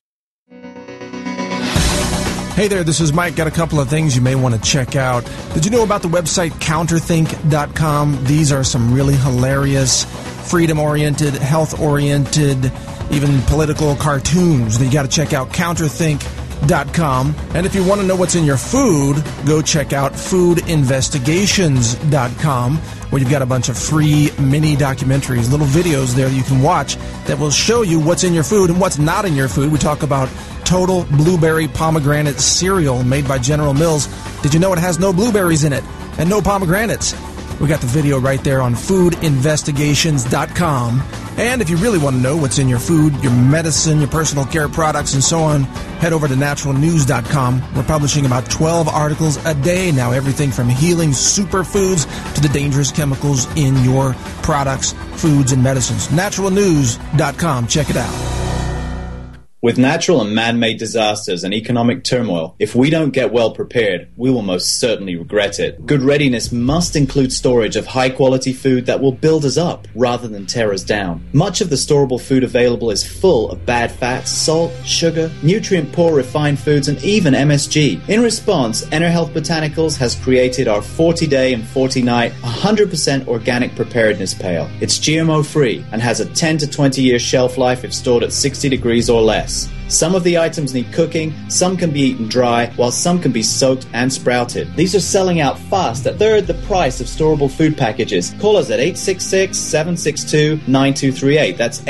Hey there, this is Mike. Got a couple of things you may want to check out. Did you know about the website counterthink.com? These are some really hilarious, freedom-oriented, health-oriented, even political cartoons that you got to check out, counterthink.com. And if you want to know what's in your food, go check out foodinvestigations.com, where you've got a bunch of free mini documentaries, little videos there you can watch that will show you what's in your food and what's not in your food. We talk about Total Blueberry Pomegranate Cereal made by General Mills. Did you know it has no blueberries in it and no pomegranates? We got the video right there on foodinvestigations.com. And if you really want to know what's in your food, your medicine, your personal care products, and so on, head over to naturalnews.com. We're publishing about 12 articles a day now, everything from healing superfoods to the dangerous chemicals in your products, foods, and medicines. Naturalnews.com. Check it out. With natural and man-made disasters and economic turmoil, if we don't get well prepared, we will most certainly regret it. Good readiness must include storage of high-quality food that will build us up rather than tear us down. Much of the storable food available is full of bad fats, salt, sugar, nutrient-poor refined foods, and even MSG. In response, EnerHealth Botanicals has created our 40-day and 40-night 100% organic preparedness pail. It's GMO-free and has a 10 to 20-year shelf life if stored at 60 degrees or less. Some of the items need cooking, some can be eaten dry, while some can be soaked and sprouted. These are selling out fast at third the price of storable food packages. Call us at 866-762-9238. That's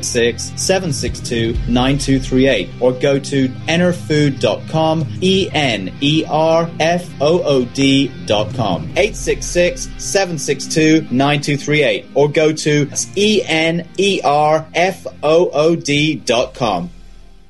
866-762-9238. Or go to enerfood.com, ENERFOOD.com. 866-762-9238. Or go to ENERFOOD.com.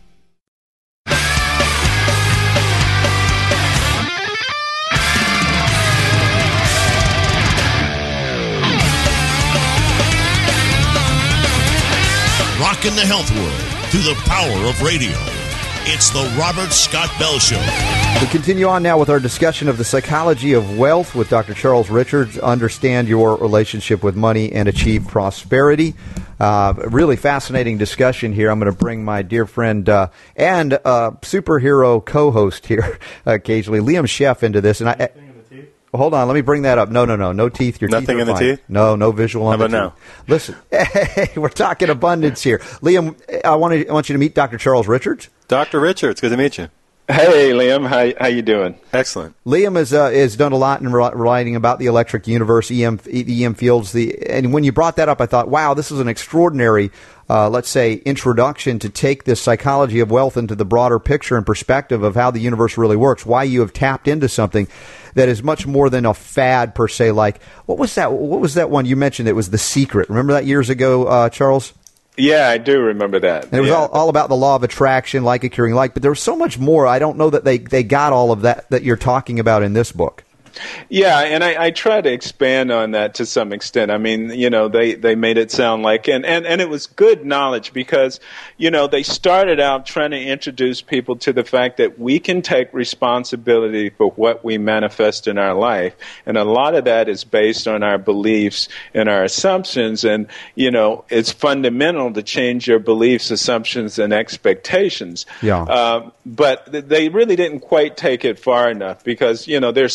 Rocking the health world through the power of radio. It's the Robert Scott Bell Show. We continue on now with our discussion of the psychology of wealth with Dr. Charles Richards. Understand your relationship with money and achieve prosperity. Really fascinating discussion here. I'm going to bring my dear friend and superhero co-host here occasionally, Liam Sheff, into this. And hold on, let me bring that up. No teeth. Your Nothing teeth are in the fine. teeth? No visual on How the about teeth. Listen, hey, we're talking abundance here. Liam, I want you to meet Dr. Charles Richards. Dr. Richards, good to meet you. Hey, Liam, how you doing? Excellent. Liam has done a lot in writing about the electric universe, EM fields. And when you brought that up, I thought, wow, this is an extraordinary, let's say, introduction to take this psychology of wealth into the broader picture and perspective of how the universe really works, why you have tapped into something that is much more than a fad per se. Like, what was that one you mentioned? It was The Secret. Remember that years ago, Charles? Yeah, I do remember that. And it was all about the law of attraction, like occurring like, but there was so much more. I don't know that they got all of that you're talking about in this book. Yeah, and I try to expand on that to some extent. I mean, they made it sound like, and it was good knowledge because, they started out trying to introduce people to the fact that we can take responsibility for what we manifest in our life. And a lot of that is based on our beliefs and our assumptions. And, it's fundamental to change your beliefs, assumptions, and expectations. Yeah. But they really didn't quite take it far enough because, there's certain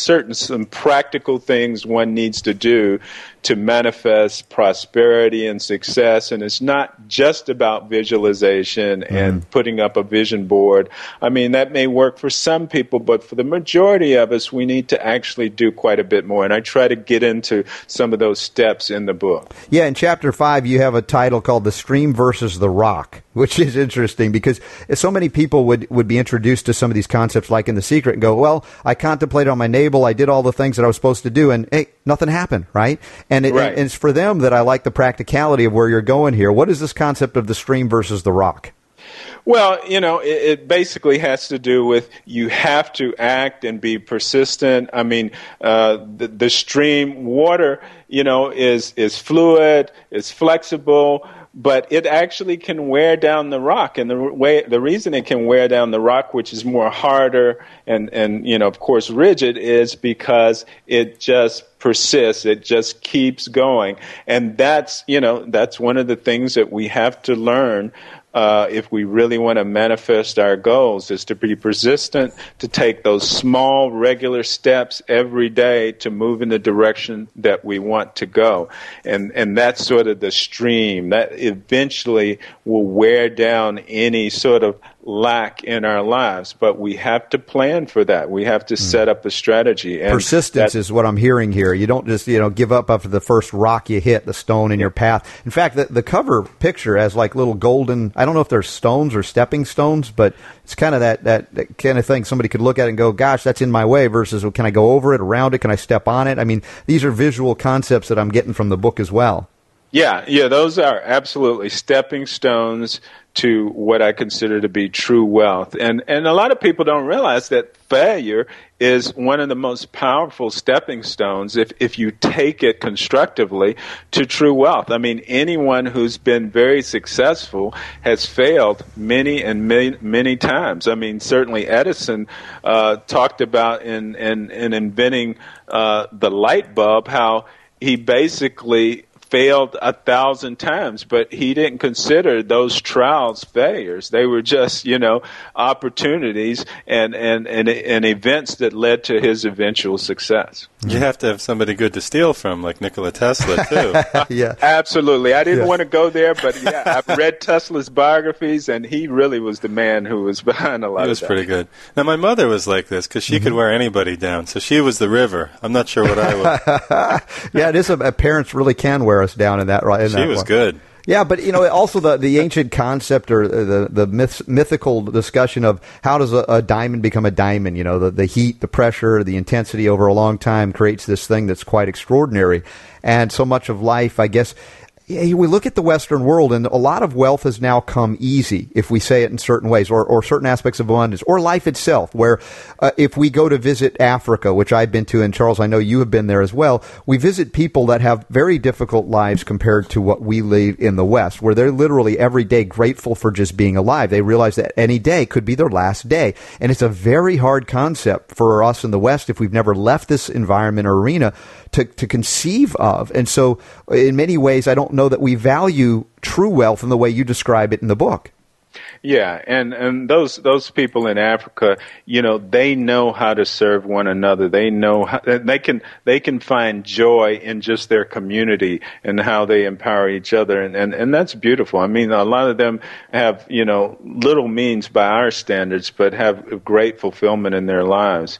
some practical things one needs to do to manifest prosperity and success. And it's not just about visualization and putting up a vision board. I mean, that may work for some people, but for the majority of us, we need to actually do quite a bit more. And I try to get into some of those steps in the book. Yeah, in Chapter 5, you have a title called The Stream versus the Rock, which is interesting because so many people would be introduced to some of these concepts like in The Secret and go, well, I contemplated on my navel, I did all the things that I was supposed to do, and hey, nothing happened, right? And it's for them that I like the practicality of where you're going here. What is this concept of the stream versus the rock? Well, it basically has to do with you have to act and be persistent. I mean, the stream, water, is fluid, is flexible, but it actually can wear down the rock. And the reason it can wear down the rock, which is more harder and of course rigid, is because it just persists. It just keeps going. And that's one of the things that we have to learn if we really want to manifest our goals, is to be persistent, to take those small, regular steps every day to move in the direction that we want to go. And that's sort of the stream that eventually will wear down any sort of lack in our lives. But we have to plan for that. We have to set up a strategy. And persistence is what I'm hearing here. You don't just, give up after the first rock you hit, the stone in your path. In fact, the cover picture has like little golden, I don't know if they're stones or stepping stones, but it's kind of that kind of thing somebody could look at and go, gosh, that's in my way, versus, well, can I go over it, around it? Can I step on it? I mean, these are visual concepts that I'm getting from the book as well. Yeah, those are absolutely stepping stones to what I consider to be true wealth. And a lot of people don't realize that failure is one of the most powerful stepping stones if you take it constructively to true wealth. I mean, anyone who's been very successful has failed many and many times. I mean, certainly Edison talked about in inventing the light bulb how he basically failed 1,000 times, but he didn't consider those trials failures. They were just, opportunities and events that led to his eventual success. You have to have somebody good to steal from, like Nikola Tesla, too. Yeah, absolutely. I didn't want to go there, but I've read Tesla's biographies, and he really was the man who was behind a lot of that. He was pretty good. Now, my mother was like this because she could wear anybody down, so she was the river. I'm not sure what I was. Yeah, it is. Parents really can wear us down in that. Right? She was good. Yeah, but also the ancient concept or the mythical discussion of how does a diamond become a diamond? The heat, the pressure, the intensity over a long time creates this thing that's quite extraordinary. And so much of life, I guess, we look at the Western world, and a lot of wealth has now come easy, if we say it in certain ways, or certain aspects of abundance, or life itself, where if we go to visit Africa, which I've been to, and Charles, I know you have been there as well, we visit people that have very difficult lives compared to what we live in the West, where they're literally every day grateful for just being alive. They realize that any day could be their last day. And it's a very hard concept for us in the West, if we've never left this environment or arena, to conceive of. And so in many ways, I don't know that we value true wealth in the way you describe it in the book. Yeah, and those people in Africa, they know how to serve one another. They know how, they can find joy in just their community and how they empower each other, and that's beautiful. I mean, a lot of them have little means by our standards, but have great fulfillment in their lives,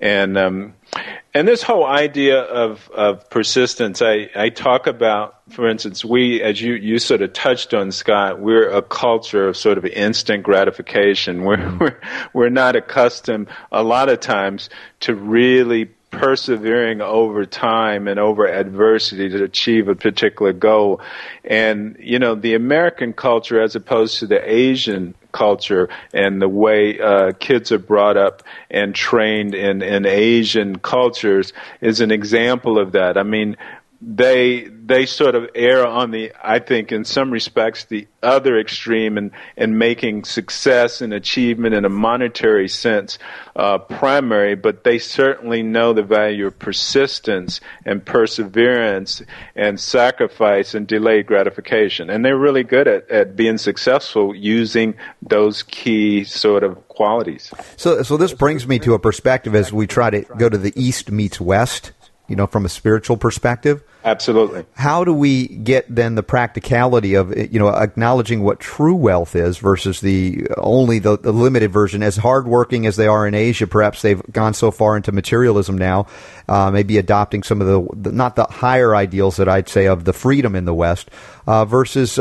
and this whole idea of persistence, I talk about, for instance, we, as you sort of touched on, Scott, we're a culture of sort of instant gratification. We're not accustomed a lot of times to really persevering over time and over adversity to achieve a particular goal. And, the American culture, as opposed to the Asian culture and the way kids are brought up and trained in Asian cultures, is an example of that. I mean, they sort of err on the, I think, in some respects, the other extreme in making success and achievement in a monetary sense primary, but they certainly know the value of persistence and perseverance and sacrifice and delayed gratification. And they're really good at being successful using those key sort of qualities. So this brings me to a perspective as we try to go to the East meets West, from a spiritual perspective. Absolutely. How do we get then the practicality of, acknowledging what true wealth is versus the limited version? As hardworking as they are in Asia, perhaps they've gone so far into materialism now, maybe adopting some of the not the higher ideals that I'd say of the freedom in the West, versus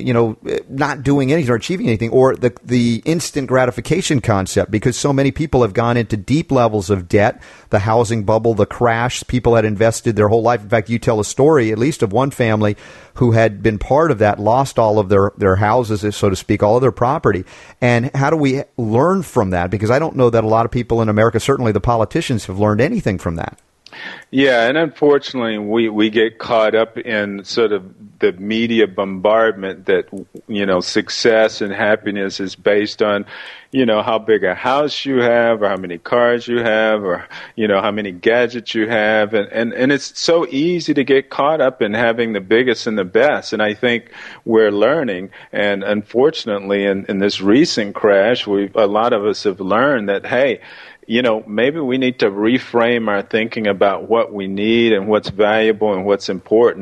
not doing anything or achieving anything, or the instant gratification concept, because so many people have gone into deep levels of debt, the housing bubble, the crash. People had invested their whole life. In fact, you tell a story, at least of one family who had been part of that, lost all of their houses, so to speak, all of their property. And how do we learn from that? Because I don't know that a lot of people in America, certainly the politicians, have learned anything from that. Yeah, and unfortunately, we get caught up in sort of the media bombardment that, success and happiness is based on, how big a house you have, or how many cars you have, or, how many gadgets you have. And it's so easy to get caught up in having the biggest and the best. And I think we're learning, and unfortunately, in this recent crash, a lot of us have learned that, hey, maybe we need to reframe our thinking about what we need and what's valuable and what's important.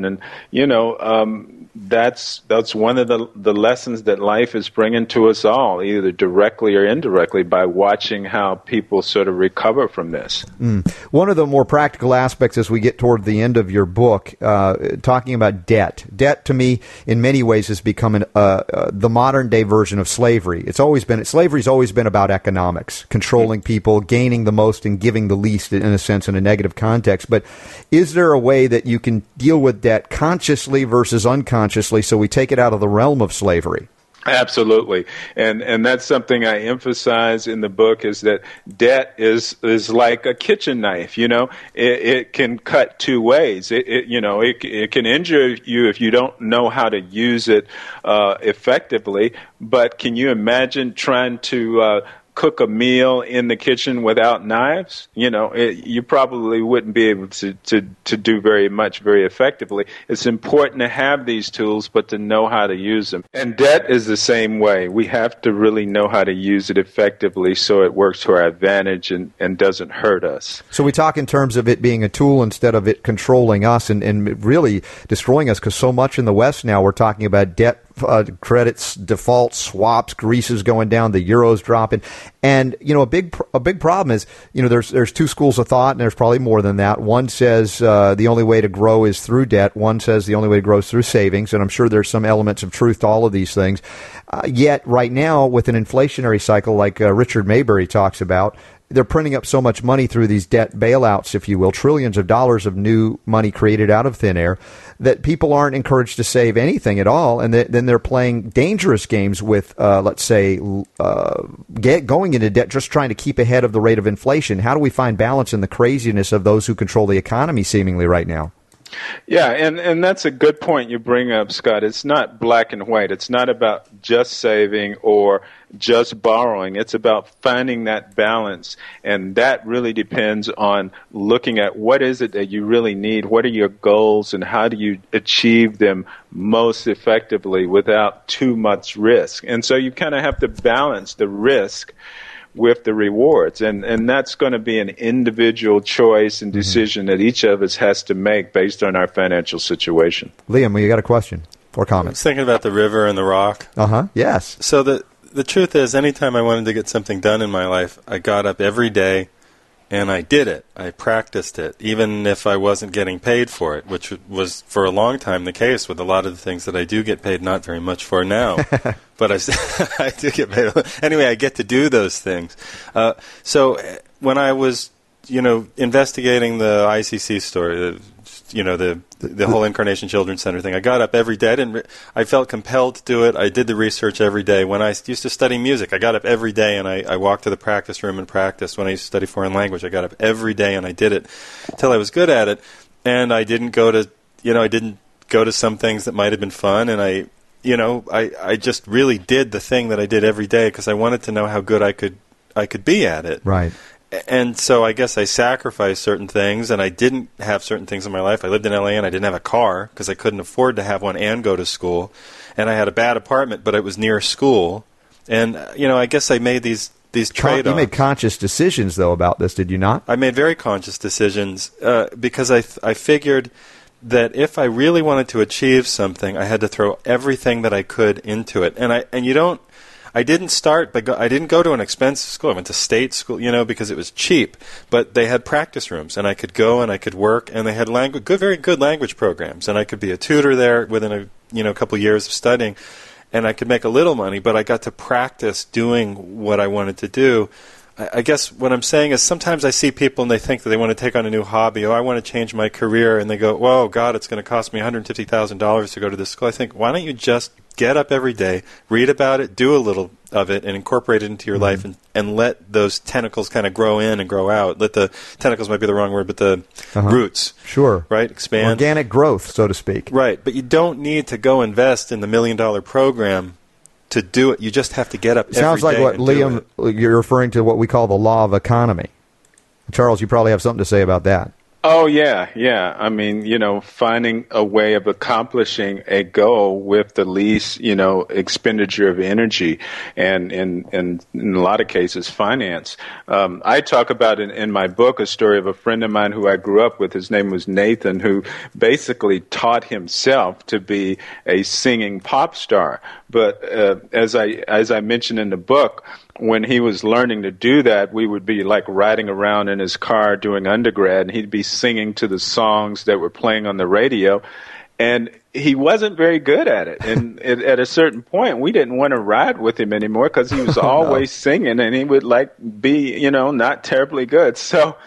And, that's one of the lessons that life is bringing to us all, either directly or indirectly, by watching how people sort of recover from this. One of the more practical aspects as we get toward the end of your book, talking about debt. Debt, to me, in many ways, has become the modern-day version of slavery. Slavery's always been about economics, controlling people, gaining the most and giving the least, in a sense, in a negative context. But is there a way that you can deal with debt consciously versus unconsciously, so we take it out of the realm of slavery? Absolutely. And that's something I emphasize in the book, is that debt is like a kitchen knife. It can cut two ways. It can injure you if you don't know how to use it effectively. But can you imagine trying to cook a meal in the kitchen without knives? You probably wouldn't be able to do very much very effectively. It's important to have these tools, but to know how to use them. And debt is the same way. We have to really know how to use it effectively so it works to our advantage and doesn't hurt us. So we talk in terms of it being a tool instead of it controlling us and really destroying us, because so much in the West now we're talking about debt, credits, defaults, swaps, Greece's going down, the euro's dropping. And, a big problem is, there's two schools of thought, and there's probably more than that. One says the only way to grow is through debt. One says the only way to grow is through savings. And I'm sure there's some elements of truth to all of these things. Yet right now, with an inflationary cycle like Richard Maybury talks about, they're printing up so much money through these debt bailouts, if you will, trillions of dollars of new money created out of thin air, that people aren't encouraged to save anything at all. And then they're playing dangerous games with, let's say, going into debt, just trying to keep ahead of the rate of inflation. How do we find balance in the craziness of those who control the economy seemingly right now? Yeah, and that's a good point you bring up, Scott. It's not black and white. It's not about just saving or just borrowing. It's about finding that balance, and that really depends on looking at what is it that you really need, what are your goals, and how do you achieve them most effectively without too much risk. And so you kind of have to balance the risk with the rewards. And that's going to be an individual choice and decision that each of us has to make based on our financial situation. Liam, you got a question or comment? I was thinking about the river and the rock. Yes. So the truth is, anytime I wanted to get something done in my life, I got up every day and I did it. I practiced it, even if I wasn't getting paid for it, which was for a long time the case with a lot of the things that I do get paid not very much for now. But I do get paid. Anyway, I get to do those things. So when I was, investigating the ICC story, the whole Incarnation Children's Center thing, I got up every day. I felt compelled to do it. I did the research every day. When I used to study music, I got up every day and I walked to the practice room and practiced. When I used to study foreign language, I got up every day and I did it till I was good at it. And I didn't go to I didn't go to some things that might have been fun, and I just really did the thing that I did every day because I wanted to know how good I could be at it. Right. And so I guess I sacrificed certain things, and I didn't have certain things in my life. I lived in L.A., and I didn't have a car because I couldn't afford to have one and go to school. And I had a bad apartment, but it was near school. And, I guess I made these trade-offs. You made conscious decisions, though, about this, did you not? I made very conscious decisions because I figured that if I really wanted to achieve something, I had to throw everything that I could into it. I didn't start I didn't go to an expensive school. I went to state school, because it was cheap. But they had practice rooms, and I could go and I could work, and they had very good language programs, and I could be a tutor there within a couple years of studying, and I could make a little money. But I got to practice doing what I wanted to do. I guess what I'm saying is sometimes I see people and they think that they want to take on a new hobby. I want to change my career, and they go, "Whoa, God, it's going to cost me $150,000 to go to this school." I think, why don't you just get up every day, read about it, do a little of it, and incorporate it into your life, and let those tentacles kind of grow in and grow out. Let the tentacles might be the wrong word, but the roots, right, expand. Organic growth, so to speak. Right, but you don't need to go invest in the $1 million program to do it. You just have to get up every day. Sounds like what, Liam, you're referring to what we call the law of economy. Charles, you probably have something to say about that. Oh, yeah. I mean, finding a way of accomplishing a goal with the least, expenditure of energy and in a lot of cases, finance. I talk about in my book a story of a friend of mine who I grew up with. His name was Nathan, who basically taught himself to be a singing pop star. But as I mentioned in the book, when he was learning to do that, we would be like riding around in his car doing undergrad, and he'd be singing to the songs that were playing on the radio, and he wasn't very good at it. And at a certain point, we didn't want to ride with him anymore because he was always singing, and he would be, not terribly good. So,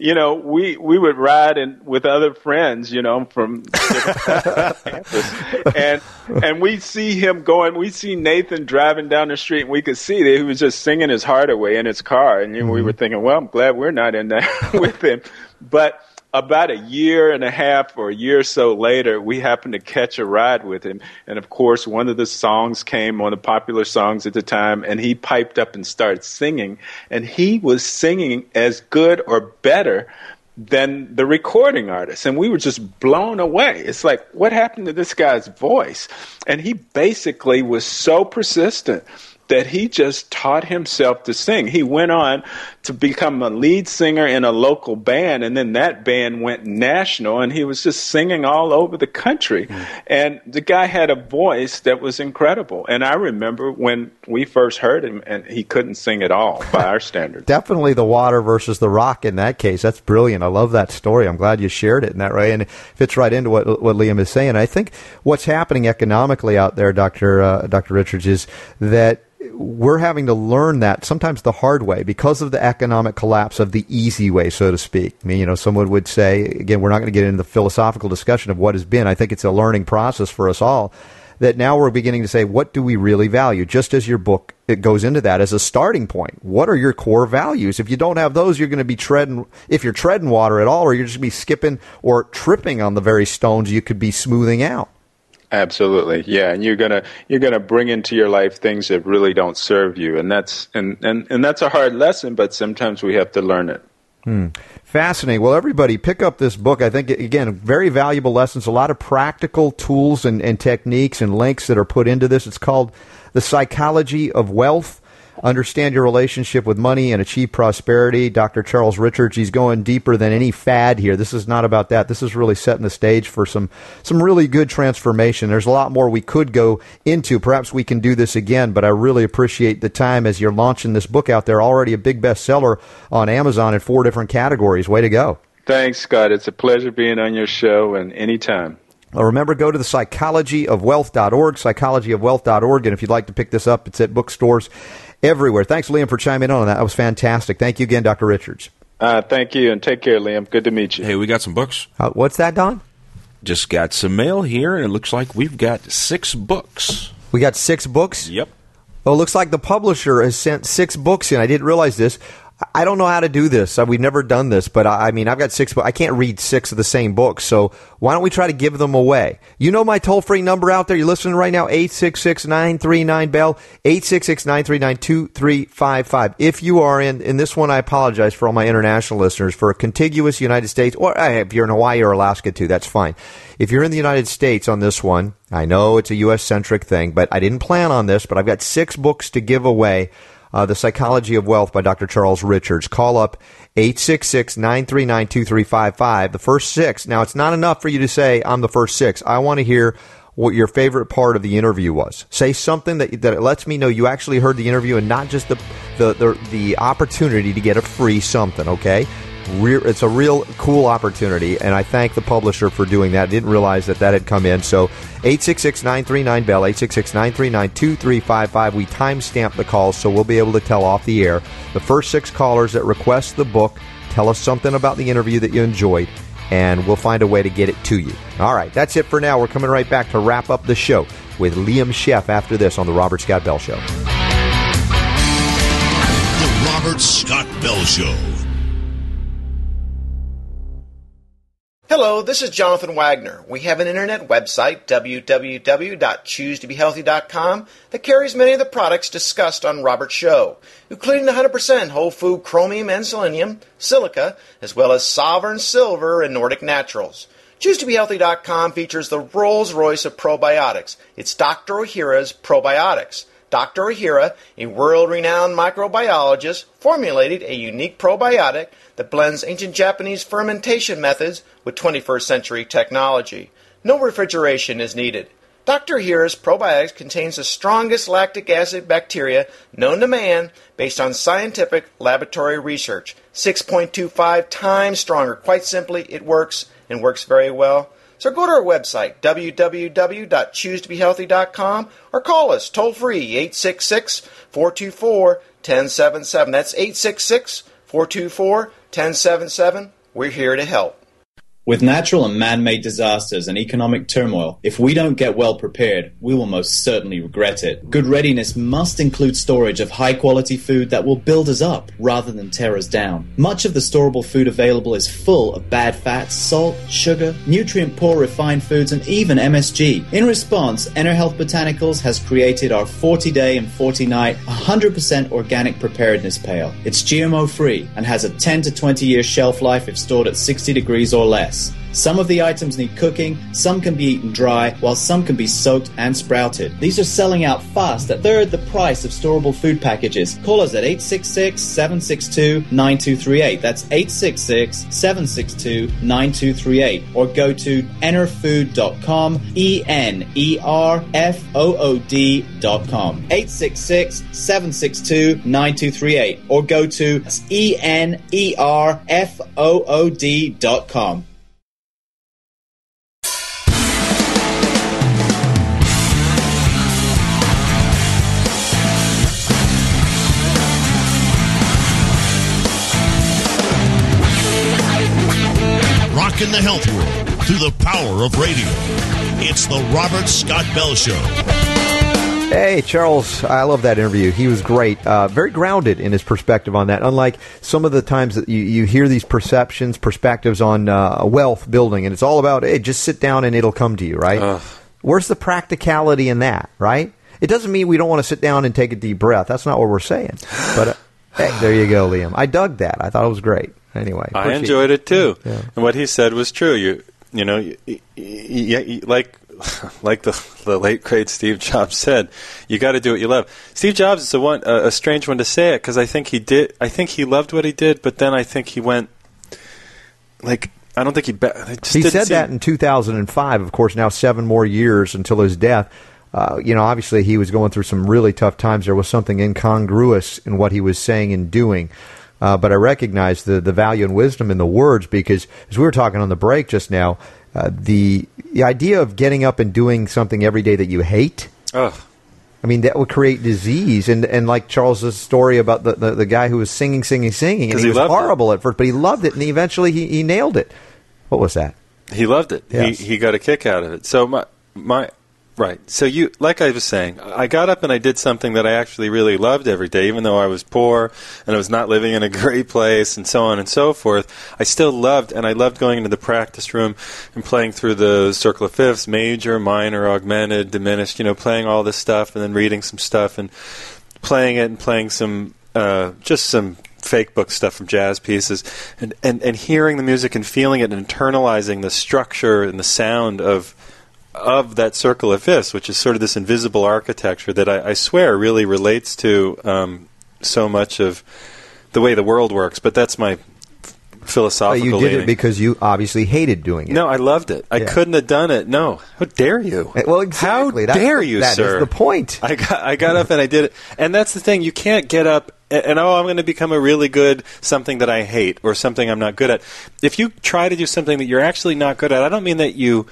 we would ride with other friends, from different campus, and we see him going. We see Nathan driving down the street, and we could see that he was just singing his heart away in his car. And we were thinking, well, I'm glad we're not in there with him. But about a year and a half or a year or so later, we happened to catch a ride with him. And, of course, one of the songs came, one of the popular songs at the time, and he piped up and started singing. And he was singing as good or better than the recording artist. And we were just blown away. It's like, what happened to this guy's voice? And he basically was so persistent that he just taught himself to sing. He went on to become a lead singer in a local band, and then that band went national, and he was just singing all over the country. And the guy had a voice that was incredible. And I remember when we first heard him, and he couldn't sing at all by our standards. Definitely the water versus the rock in that case. That's brilliant. I love that story. I'm glad you shared it in that way, and it fits right into what Liam is saying. I think what's happening economically out there, Dr. Richards, is that we're having to learn that sometimes the hard way because of the economic collapse of the easy way, so to speak. I mean, someone would say, again, we're not going to get into the philosophical discussion of what has been. I think it's a learning process for us all that now we're beginning to say, what do we really value? Just as your book, it goes into that as a starting point. What are your core values? If you don't have those, you're going to be if you're treading water at all, or you're just going to be skipping or tripping on the very stones you could be smoothing out. Absolutely, yeah, and you're gonna bring into your life things that really don't serve you, and that's a hard lesson, but sometimes we have to learn it. Fascinating. Well, everybody, pick up this book. I think, again, very valuable lessons, a lot of practical tools and techniques and links that are put into this. It's called The Psychology of Wealth. Understand your relationship with money and achieve prosperity. Dr. Charles Richards, he's going deeper than any fad here. This is not about that. This is really setting the stage for some really good transformation. There's a lot more we could go into. Perhaps we can do this again, but I really appreciate the time as you're launching this book out there. Already a big bestseller on Amazon in 4 different categories. Way to go. Thanks, Scott. It's a pleasure being on your show, and anytime. Well, remember, go to the psychologyofwealth.org, psychologyofwealth.org, and if you'd like to pick this up, it's at bookstores everywhere. Thanks, Liam, for chiming in on that. That was fantastic. Thank you again, Dr. Richards. Thank you, and take care, Liam. Good to meet you. Hey, we got some books. What's that, Don? Just got some mail here, and it looks like we've got 6 books. We got 6 books? Yep. Well, it looks like the publisher has sent 6 books in. I didn't realize this. I don't know how to do this. We've never done this, but I mean, I've got 6 books. I can't read 6 of the same books, so why don't we try to give them away? You know my toll-free number out there. You're listening right now, 866-939-BELL, 866-939-2355. If you are in this one, I apologize for all my international listeners, for a contiguous United States, or if you're in Hawaii or Alaska too, that's fine. If you're in the United States on this one, I know it's a U.S.-centric thing, but I didn't plan on this, but I've got 6 books to give away. The Psychology of Wealth by Dr. Charles Richards. Call up 866-939-2355. The first 6. Now, it's not enough for you to say, I'm the first 6. I want to hear what your favorite part of the interview was. Say something that lets me know you actually heard the interview and not just the opportunity to get a free something, okay? It's a real cool opportunity, and I thank the publisher for doing that. I didn't realize that had come in. So 866-939-BELL, 866-939-2355. We timestamp the calls, so we'll be able to tell off the air. The first 6 callers that request the book, tell us something about the interview that you enjoyed, and we'll find a way to get it to you. All right, that's it for now. We're coming right back to wrap up the show with Liam Sheff after this on The Robert Scott Bell Show. The Robert Scott Bell Show. Hello, this is Jonathan Wagner. We have an internet website, www.choosetobehealthy.com, that carries many of the products discussed on Robert's show, including the 100% whole food chromium and selenium, silica, as well as Sovereign Silver and Nordic Naturals. ChooseToBeHealthy.com features the Rolls-Royce of probiotics. It's Dr. Ohhira's Probiotics. Dr. Ohhira, a world-renowned microbiologist, formulated a unique probiotic that blends ancient Japanese fermentation methods with 21st century technology. No refrigeration is needed. Dr. Ohhira's probiotics contains the strongest lactic acid bacteria known to man based on scientific laboratory research. 6.25 times stronger. Quite simply, it works and works very well. So go to our website, www.choosetobehealthy.com, or call us toll-free, 866-424-1077. That's 866-424-1077. We're here to help. With natural and man-made disasters and economic turmoil, if we don't get well prepared, we will most certainly regret it. Good readiness must include storage of high-quality food that will build us up rather than tear us down. Much of the storable food available is full of bad fats, salt, sugar, nutrient-poor refined foods, and even MSG. In response, EnerHealth Botanicals has created our 40-day and 40-night 100% organic preparedness pail. It's GMO-free and has a 10 to 20-year shelf life if stored at 60 degrees or less. Some of the items need cooking, some can be eaten dry, while some can be soaked and sprouted. These are selling out fast at third the price of storable food packages. Call us at 866-762-9238. That's 866-762-9238. Or go to enerfood.com, ENERFOOD.com. 866-762-9238. Or go to ENERFOOD.com. In the health world through the power of radio. It's the Robert Scott Bell Show. Hey, Charles, I love that interview. He was great. Very grounded in his perspective on that. Unlike some of the times that you hear these perspectives on wealth building, and it's all about, hey, just sit down and it'll come to you, right? Where's the practicality in that, right? It doesn't mean we don't want to sit down and take a deep breath. That's not what we're saying. But hey, there you go, Liam. I dug that. I thought it was great. Anyway, I enjoyed it too, yeah. And what he said was true. You like the late great Steve Jobs said, you got to do what you love. Steve Jobs is a strange one to say it because I think he did. I think he loved what he did, but then I think he went like I don't think he. He said that in 2005. Of course, now 7 more years until his death. Obviously he was going through some really tough times. There was something incongruous in what he was saying and doing. But I recognize the value and wisdom in the words because, as we were talking on the break just now, the idea of getting up and doing something every day that you hate, I mean, that would create disease. And like Charles's story about the guy who was singing, and he was horrible at first, but he loved it, and eventually he nailed it. What was that? He loved it. Yes. He got a kick out of it. So Right. So you, like I was saying, I got up and I did something that I actually really loved every day, even though I was poor and I was not living in a great place and so on and so forth. I still loved, and I loved going into the practice room and playing through the circle of fifths, major, minor, augmented, diminished, playing all this stuff and then reading some stuff and playing it and playing some, just some fake book stuff from jazz pieces and hearing the music and feeling it and internalizing the structure and the sound of that circle of fifths, which is sort of this invisible architecture that I swear really relates to so much of the way the world works. But that's my philosophical You did leaning. it because you obviously hated doing it. No, I loved it. I couldn't have done it. No. How dare you? Well, exactly. How dare you, that sir? That is the point. I got up and I did it. And that's the thing. You can't get up and I'm going to become a really good something that I hate or something I'm not good at. If you try to do something that you're actually not good at, I don't mean that you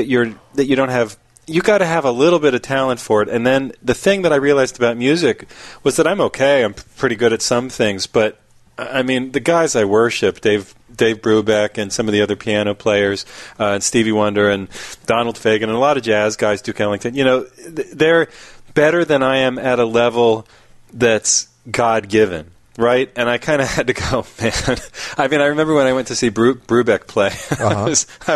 don't have. You got to have a little bit of talent for it. And then the thing that I realized about music was that I'm okay. I'm pretty good at some things, but I mean, the guys I worship, Dave Brubeck and some of the other piano players, and Stevie Wonder and Donald Fagen and a lot of jazz guys, Duke Ellington, they're better than I am at a level that's God-given. Right, and I kind of had to go, man. I mean, I remember when I went to see Brubeck play. I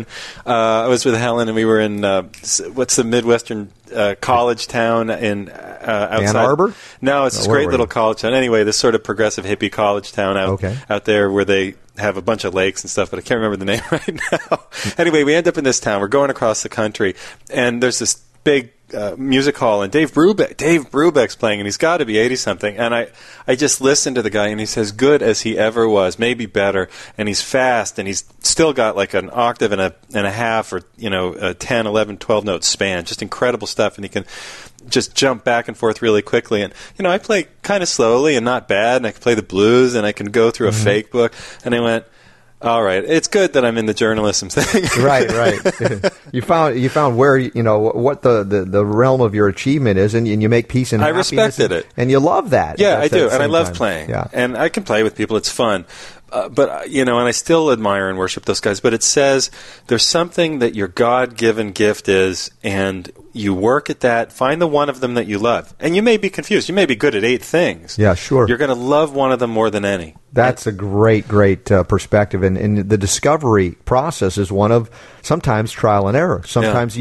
was with Helen, and we were in what's the Midwestern college town in outside Ann Arbor? No, it's this great little college town. Anyway, this sort of progressive hippie college town out there where they have a bunch of lakes and stuff, but I can't remember the name right now. Anyway, we end up in this town. We're going across the country, and there's this big music hall, and Dave Brubeck's playing, and he's got to be 80-something, and I just listened to the guy, and he's as good as he ever was, maybe better, and he's fast, and he's still got like an octave and a half, or a 10, 11, 12 note span, just incredible stuff, and he can just jump back and forth really quickly, and I play kind of slowly and not bad, and I can play the blues, and I can go through a fake book, and I went, all right, it's good that I'm in the journalism thing. Right. You found where what the realm of your achievement is, and you make peace and happiness. I respected it, and you love that. Yeah, I do, and I love playing. Yeah, and I can play with people; it's fun. But and I still admire and worship those guys. But it says there's something that your God-given gift is, and you work at that. Find the one of them that you love, and you may be confused. You may be good at 8 things. Yeah, sure. You're going to love one of them more than any. That's a great perspective, and the discovery process is one of sometimes trial and error. Sometimes,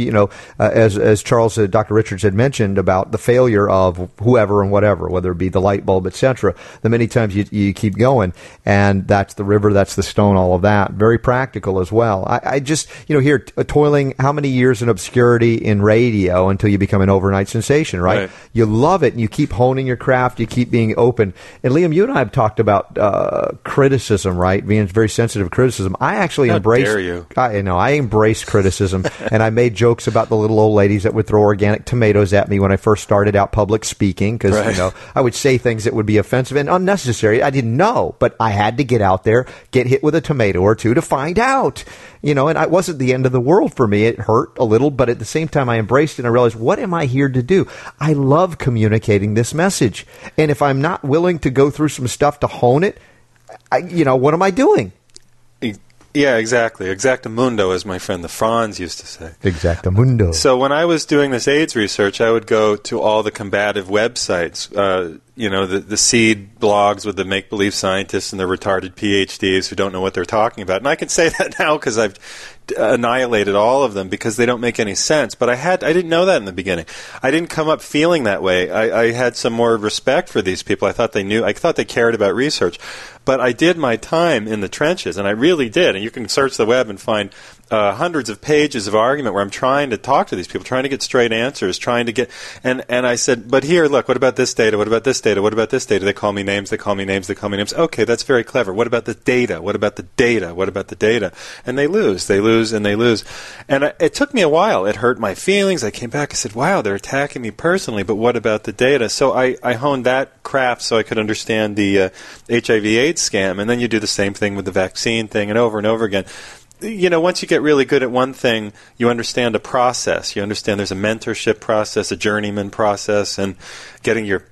as Charles, Dr. Richards had mentioned about the failure of whoever and whatever, whether it be the light bulb, etc. The many times you keep going, and that's the river, that's the stone, all of that. Very practical as well. I just, here, toiling how many years in obscurity in radio until you become an overnight sensation, right? You love it, and you keep honing your craft, you keep being open. And Liam, you and I have talked about criticism, right? Being very sensitive to criticism. I actually embrace. How dare you? I embrace criticism, and I made jokes about the little old ladies that would throw organic tomatoes at me when I first started out public speaking, because I would say things that would be offensive and unnecessary. I didn't know, but I had to get out there, get hit with a tomato or two to find out. And it wasn't the end of the world for me. It hurt a little, but at the same time, I embraced it and I realized, what am I here to do? I love communicating this message. And if I'm not willing to go through some stuff to hone it, what am I doing? Yeah, exactly. Exactamundo, as my friend the Franz used to say. Exactamundo. So when I was doing this AIDS research, I would go to all the combative websites, the seed blogs with the make-believe scientists and the retarded PhDs who don't know what they're talking about. And I can say that now because I've annihilated all of them because they don't make any sense. But I didn't know that in the beginning. I didn't come up feeling that way. I had some more respect for these people. I thought they knew. I thought they cared about research. But I did my time in the trenches, and I really did. And you can search the web and find hundreds of pages of argument where I'm trying to talk to these people, trying to get straight answers, trying to get and I said, but here, look, what about this data? What about this data? What about this data? They call me names, they call me names, they call me names. Okay, that's very clever. What about the data? What about the data? What about the data? And they lose, and they lose. And it took me a while. It hurt my feelings. I came back, I said, wow, they're attacking me personally, but what about the data? So I honed that craft so I could understand the HIV/AIDS scam, and then you do the same thing with the vaccine thing and over again. Once you get really good at one thing, you understand a process. You understand there's a mentorship process, a journeyman process, and getting your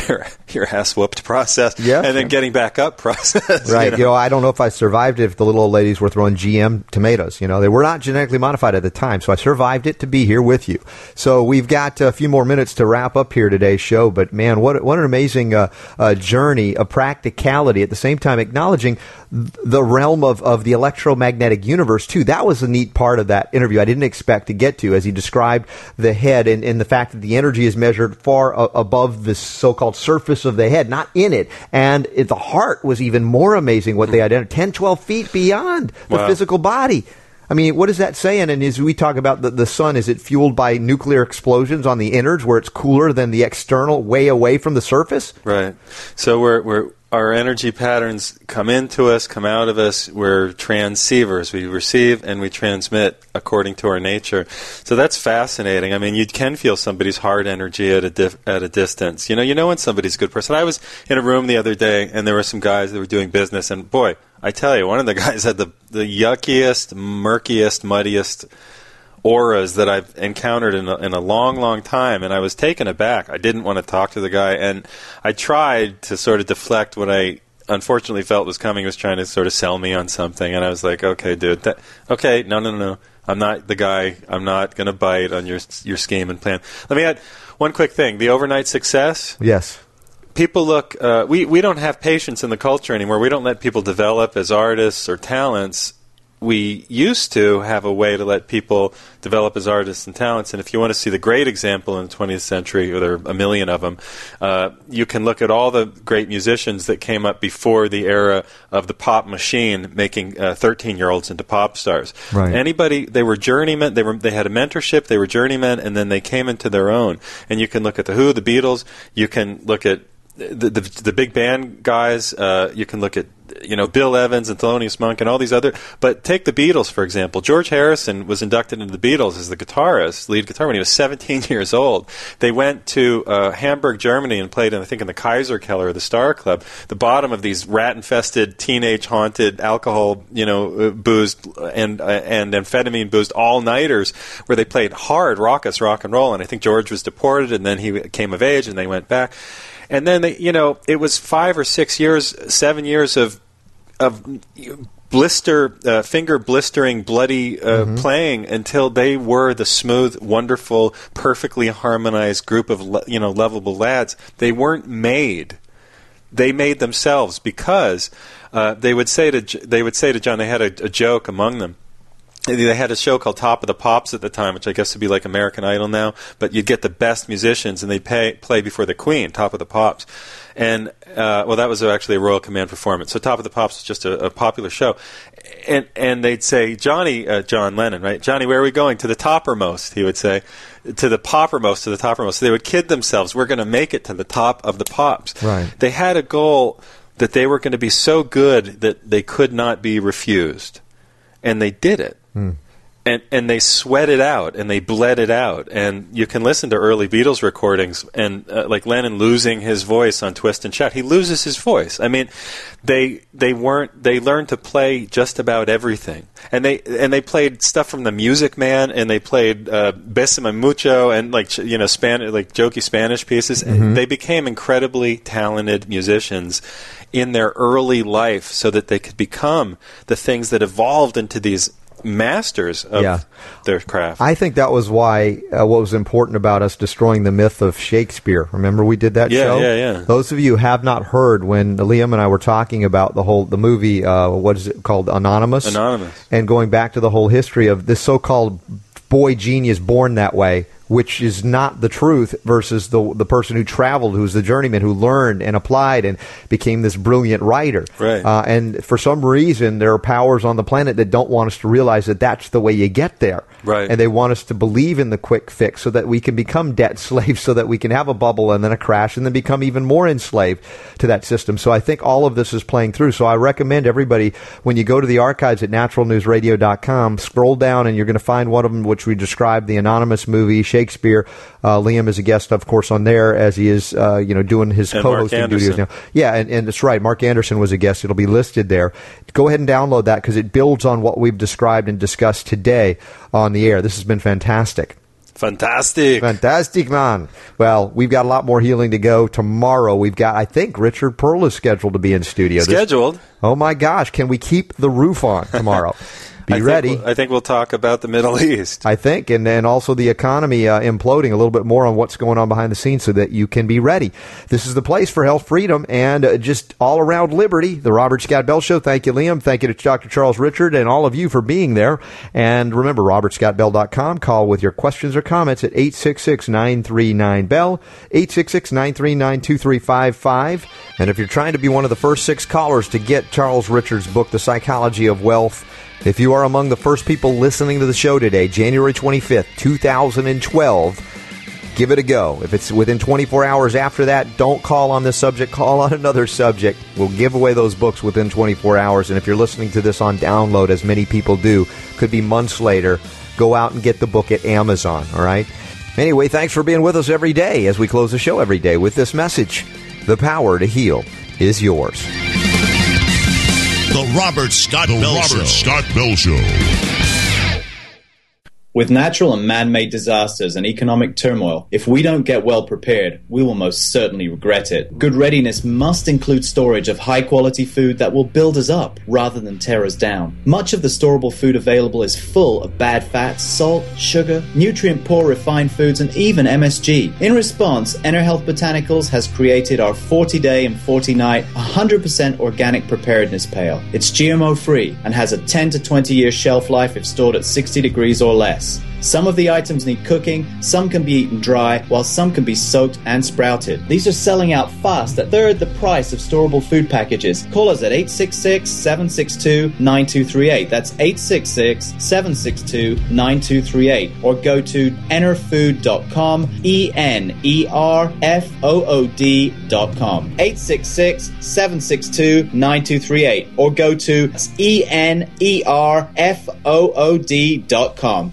ass whooped process, and then getting back up process. Right. I don't know if I survived it if the little old ladies were throwing GM tomatoes. They were not genetically modified at the time, so I survived it to be here with you. So we've got a few more minutes to wrap up here today's show, but man, what an amazing journey of practicality, at the same time acknowledging the realm of the electromagnetic universe, too. That was a neat part of that interview I didn't expect to get to, as he described the head and the fact that the energy is measured far above the so-called surface of the head, not in it. And the heart was even more amazing, what they identified, 10, 12 feet beyond the physical body. I mean, what is that saying? And as we talk about the sun, is it fueled by nuclear explosions on the innards where it's cooler than the external, way away from the surface? Right. So our energy patterns come into us, come out of us. We're transceivers. We receive and we transmit according to our nature. So that's fascinating. I mean, you can feel somebody's heart energy at a distance. You know when somebody's a good person. I was in a room the other day, and there were some guys that were doing business, and boy, I tell you, one of the guys had the yuckiest, murkiest, muddiest auras that I've encountered in a long, long time, and I was taken aback. I didn't want to talk to the guy, and I tried to sort of deflect what I unfortunately felt was coming. He was trying to sort of sell me on something, and I was like, okay, dude, no. I'm not the guy. I'm not going to bite on your scheme and plan. Let me add one quick thing. The overnight success. Yes. People look, we don't have patience in the culture anymore. We don't let people develop as artists or talents. We used to have a way to let people develop as artists and talents, and if you want to see the great example in the 20th century, or there are a million of them, you can look at all the great musicians that came up before the era of the pop machine, making 13-year-olds into pop stars. Right. They were journeymen, they had a mentorship, they were journeymen, and then they came into their own. And you can look at The Who, the Beatles, you can look at the big band guys, you can look at Bill Evans and Thelonious Monk and all these other. But take the Beatles, for example. George Harrison was inducted into the Beatles as the guitarist, lead guitar, when he was 17 years old. They went to Hamburg, Germany, and played in the Kaiser Keller, the Star Club, the bottom of these rat-infested, teenage-haunted, alcohol, boozed and amphetamine-boozed all-nighters, where they played hard, raucous rock and roll. And I think George was deported, and then he came of age, and they went back. And then it was 5 or 6 years, 7 years of finger blistering, bloody playing until they were the smooth, wonderful, perfectly harmonized group of lovable lads. They weren't made; they made themselves, because they would say to John. They had a joke among them. They had a show called Top of the Pops at the time, which I guess would be like American Idol now, but you'd get the best musicians, and they'd play before the Queen, Top of the Pops. And, that was actually a Royal Command performance. So Top of the Pops was just a popular show. And they'd say, John Lennon, right? Johnny, where are we going? To the toppermost, he would say. To the poppermost, to the toppermost. So they would kid themselves, we're going to make it to the top of the Pops. Right. They had a goal that they were going to be so good that they could not be refused. And they did it. And they sweat it out, and they bled it out. And you can listen to early Beatles recordings, and like Lennon losing his voice on Twist and Shout. He loses his voice. I mean, they learned to play just about everything. And they played stuff from the Music Man, and they played Bésame Mucho, and jokey Spanish pieces. And they became incredibly talented musicians in their early life, so that they could become the things that evolved into these masters of their craft. I think that was why what was important about us destroying the myth of Shakespeare. Remember we did that show? Yeah. Those of you who have not heard, when Liam and I were talking about the movie, what is it called, Anonymous, and going back to the whole history of this so-called boy genius born that way, which is not the truth, versus the person who traveled, who's the journeyman, who learned and applied and became this brilliant writer. Right. And for some reason, there are powers on the planet that don't want us to realize that that's the way you get there. Right. And they want us to believe in the quick fix so that we can become debt slaves, so that we can have a bubble and then a crash and then become even more enslaved to that system. So I think all of this is playing through. So I recommend everybody, when you go to the archives at naturalnewsradio.com, scroll down and you're going to find one of them, which we described, the Anonymous movie, Shakespeare. Liam is a guest, of course, on there, as he is, doing his co-hosting duties now. Yeah, and that's right. Mark Anderson was a guest. It'll be listed there. Go ahead and download that, because it builds on what we've described and discussed today on the air. This has been fantastic. Fantastic, man. Well, we've got a lot more healing to go. Tomorrow we've got, I think, Richard Pearl is scheduled to be in studio. Oh my gosh, can we keep the roof on tomorrow? Be ready. I think we'll talk about the Middle East. I think, and then also the economy imploding a little bit more on what's going on behind the scenes so that you can be ready. This is the place for health, freedom, and just all-around liberty. The Robert Scott Bell Show. Thank you, Liam. Thank you to Dr. Charles Richard and all of you for being there. And remember, robertscottbell.com. Call with your questions or comments at 866-939-BELL, 866-939-2355. And if you're trying to be one of the first 6 callers to get Charles Richard's book, The Psychology of Wealth, if you are among the first people listening to the show today, January 25th, 2012, give it a go. If it's within 24 hours after that, don't call on this subject. Call on another subject. We'll give away those books within 24 hours. And if you're listening to this on download, as many people do, could be months later, go out and get the book at Amazon, all right? Anyway, thanks for being with us every day as we close the show every day with this message. The power to heal is yours. The Robert Scott Bell Show. With natural and man-made disasters and economic turmoil, if we don't get well prepared, we will most certainly regret it. Good readiness must include storage of high-quality food that will build us up rather than tear us down. Much of the storable food available is full of bad fats, salt, sugar, nutrient-poor refined foods, and even MSG. In response, EnerHealth Botanicals has created our 40-day and 40-night 100% organic preparedness pail. It's GMO-free and has a 10 to 20-year shelf life if stored at 60 degrees or less. Some of the items need cooking, some can be eaten dry, while some can be soaked and sprouted. These are selling out fast at third the price of storable food packages. Call us at 866-762-9238. That's 866-762-9238. Or go to enerfood.com, ENERFOOD.com. 866-762-9238. Or go to ENERFOOD.com.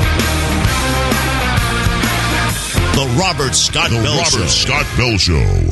Robert Scott Bell Show.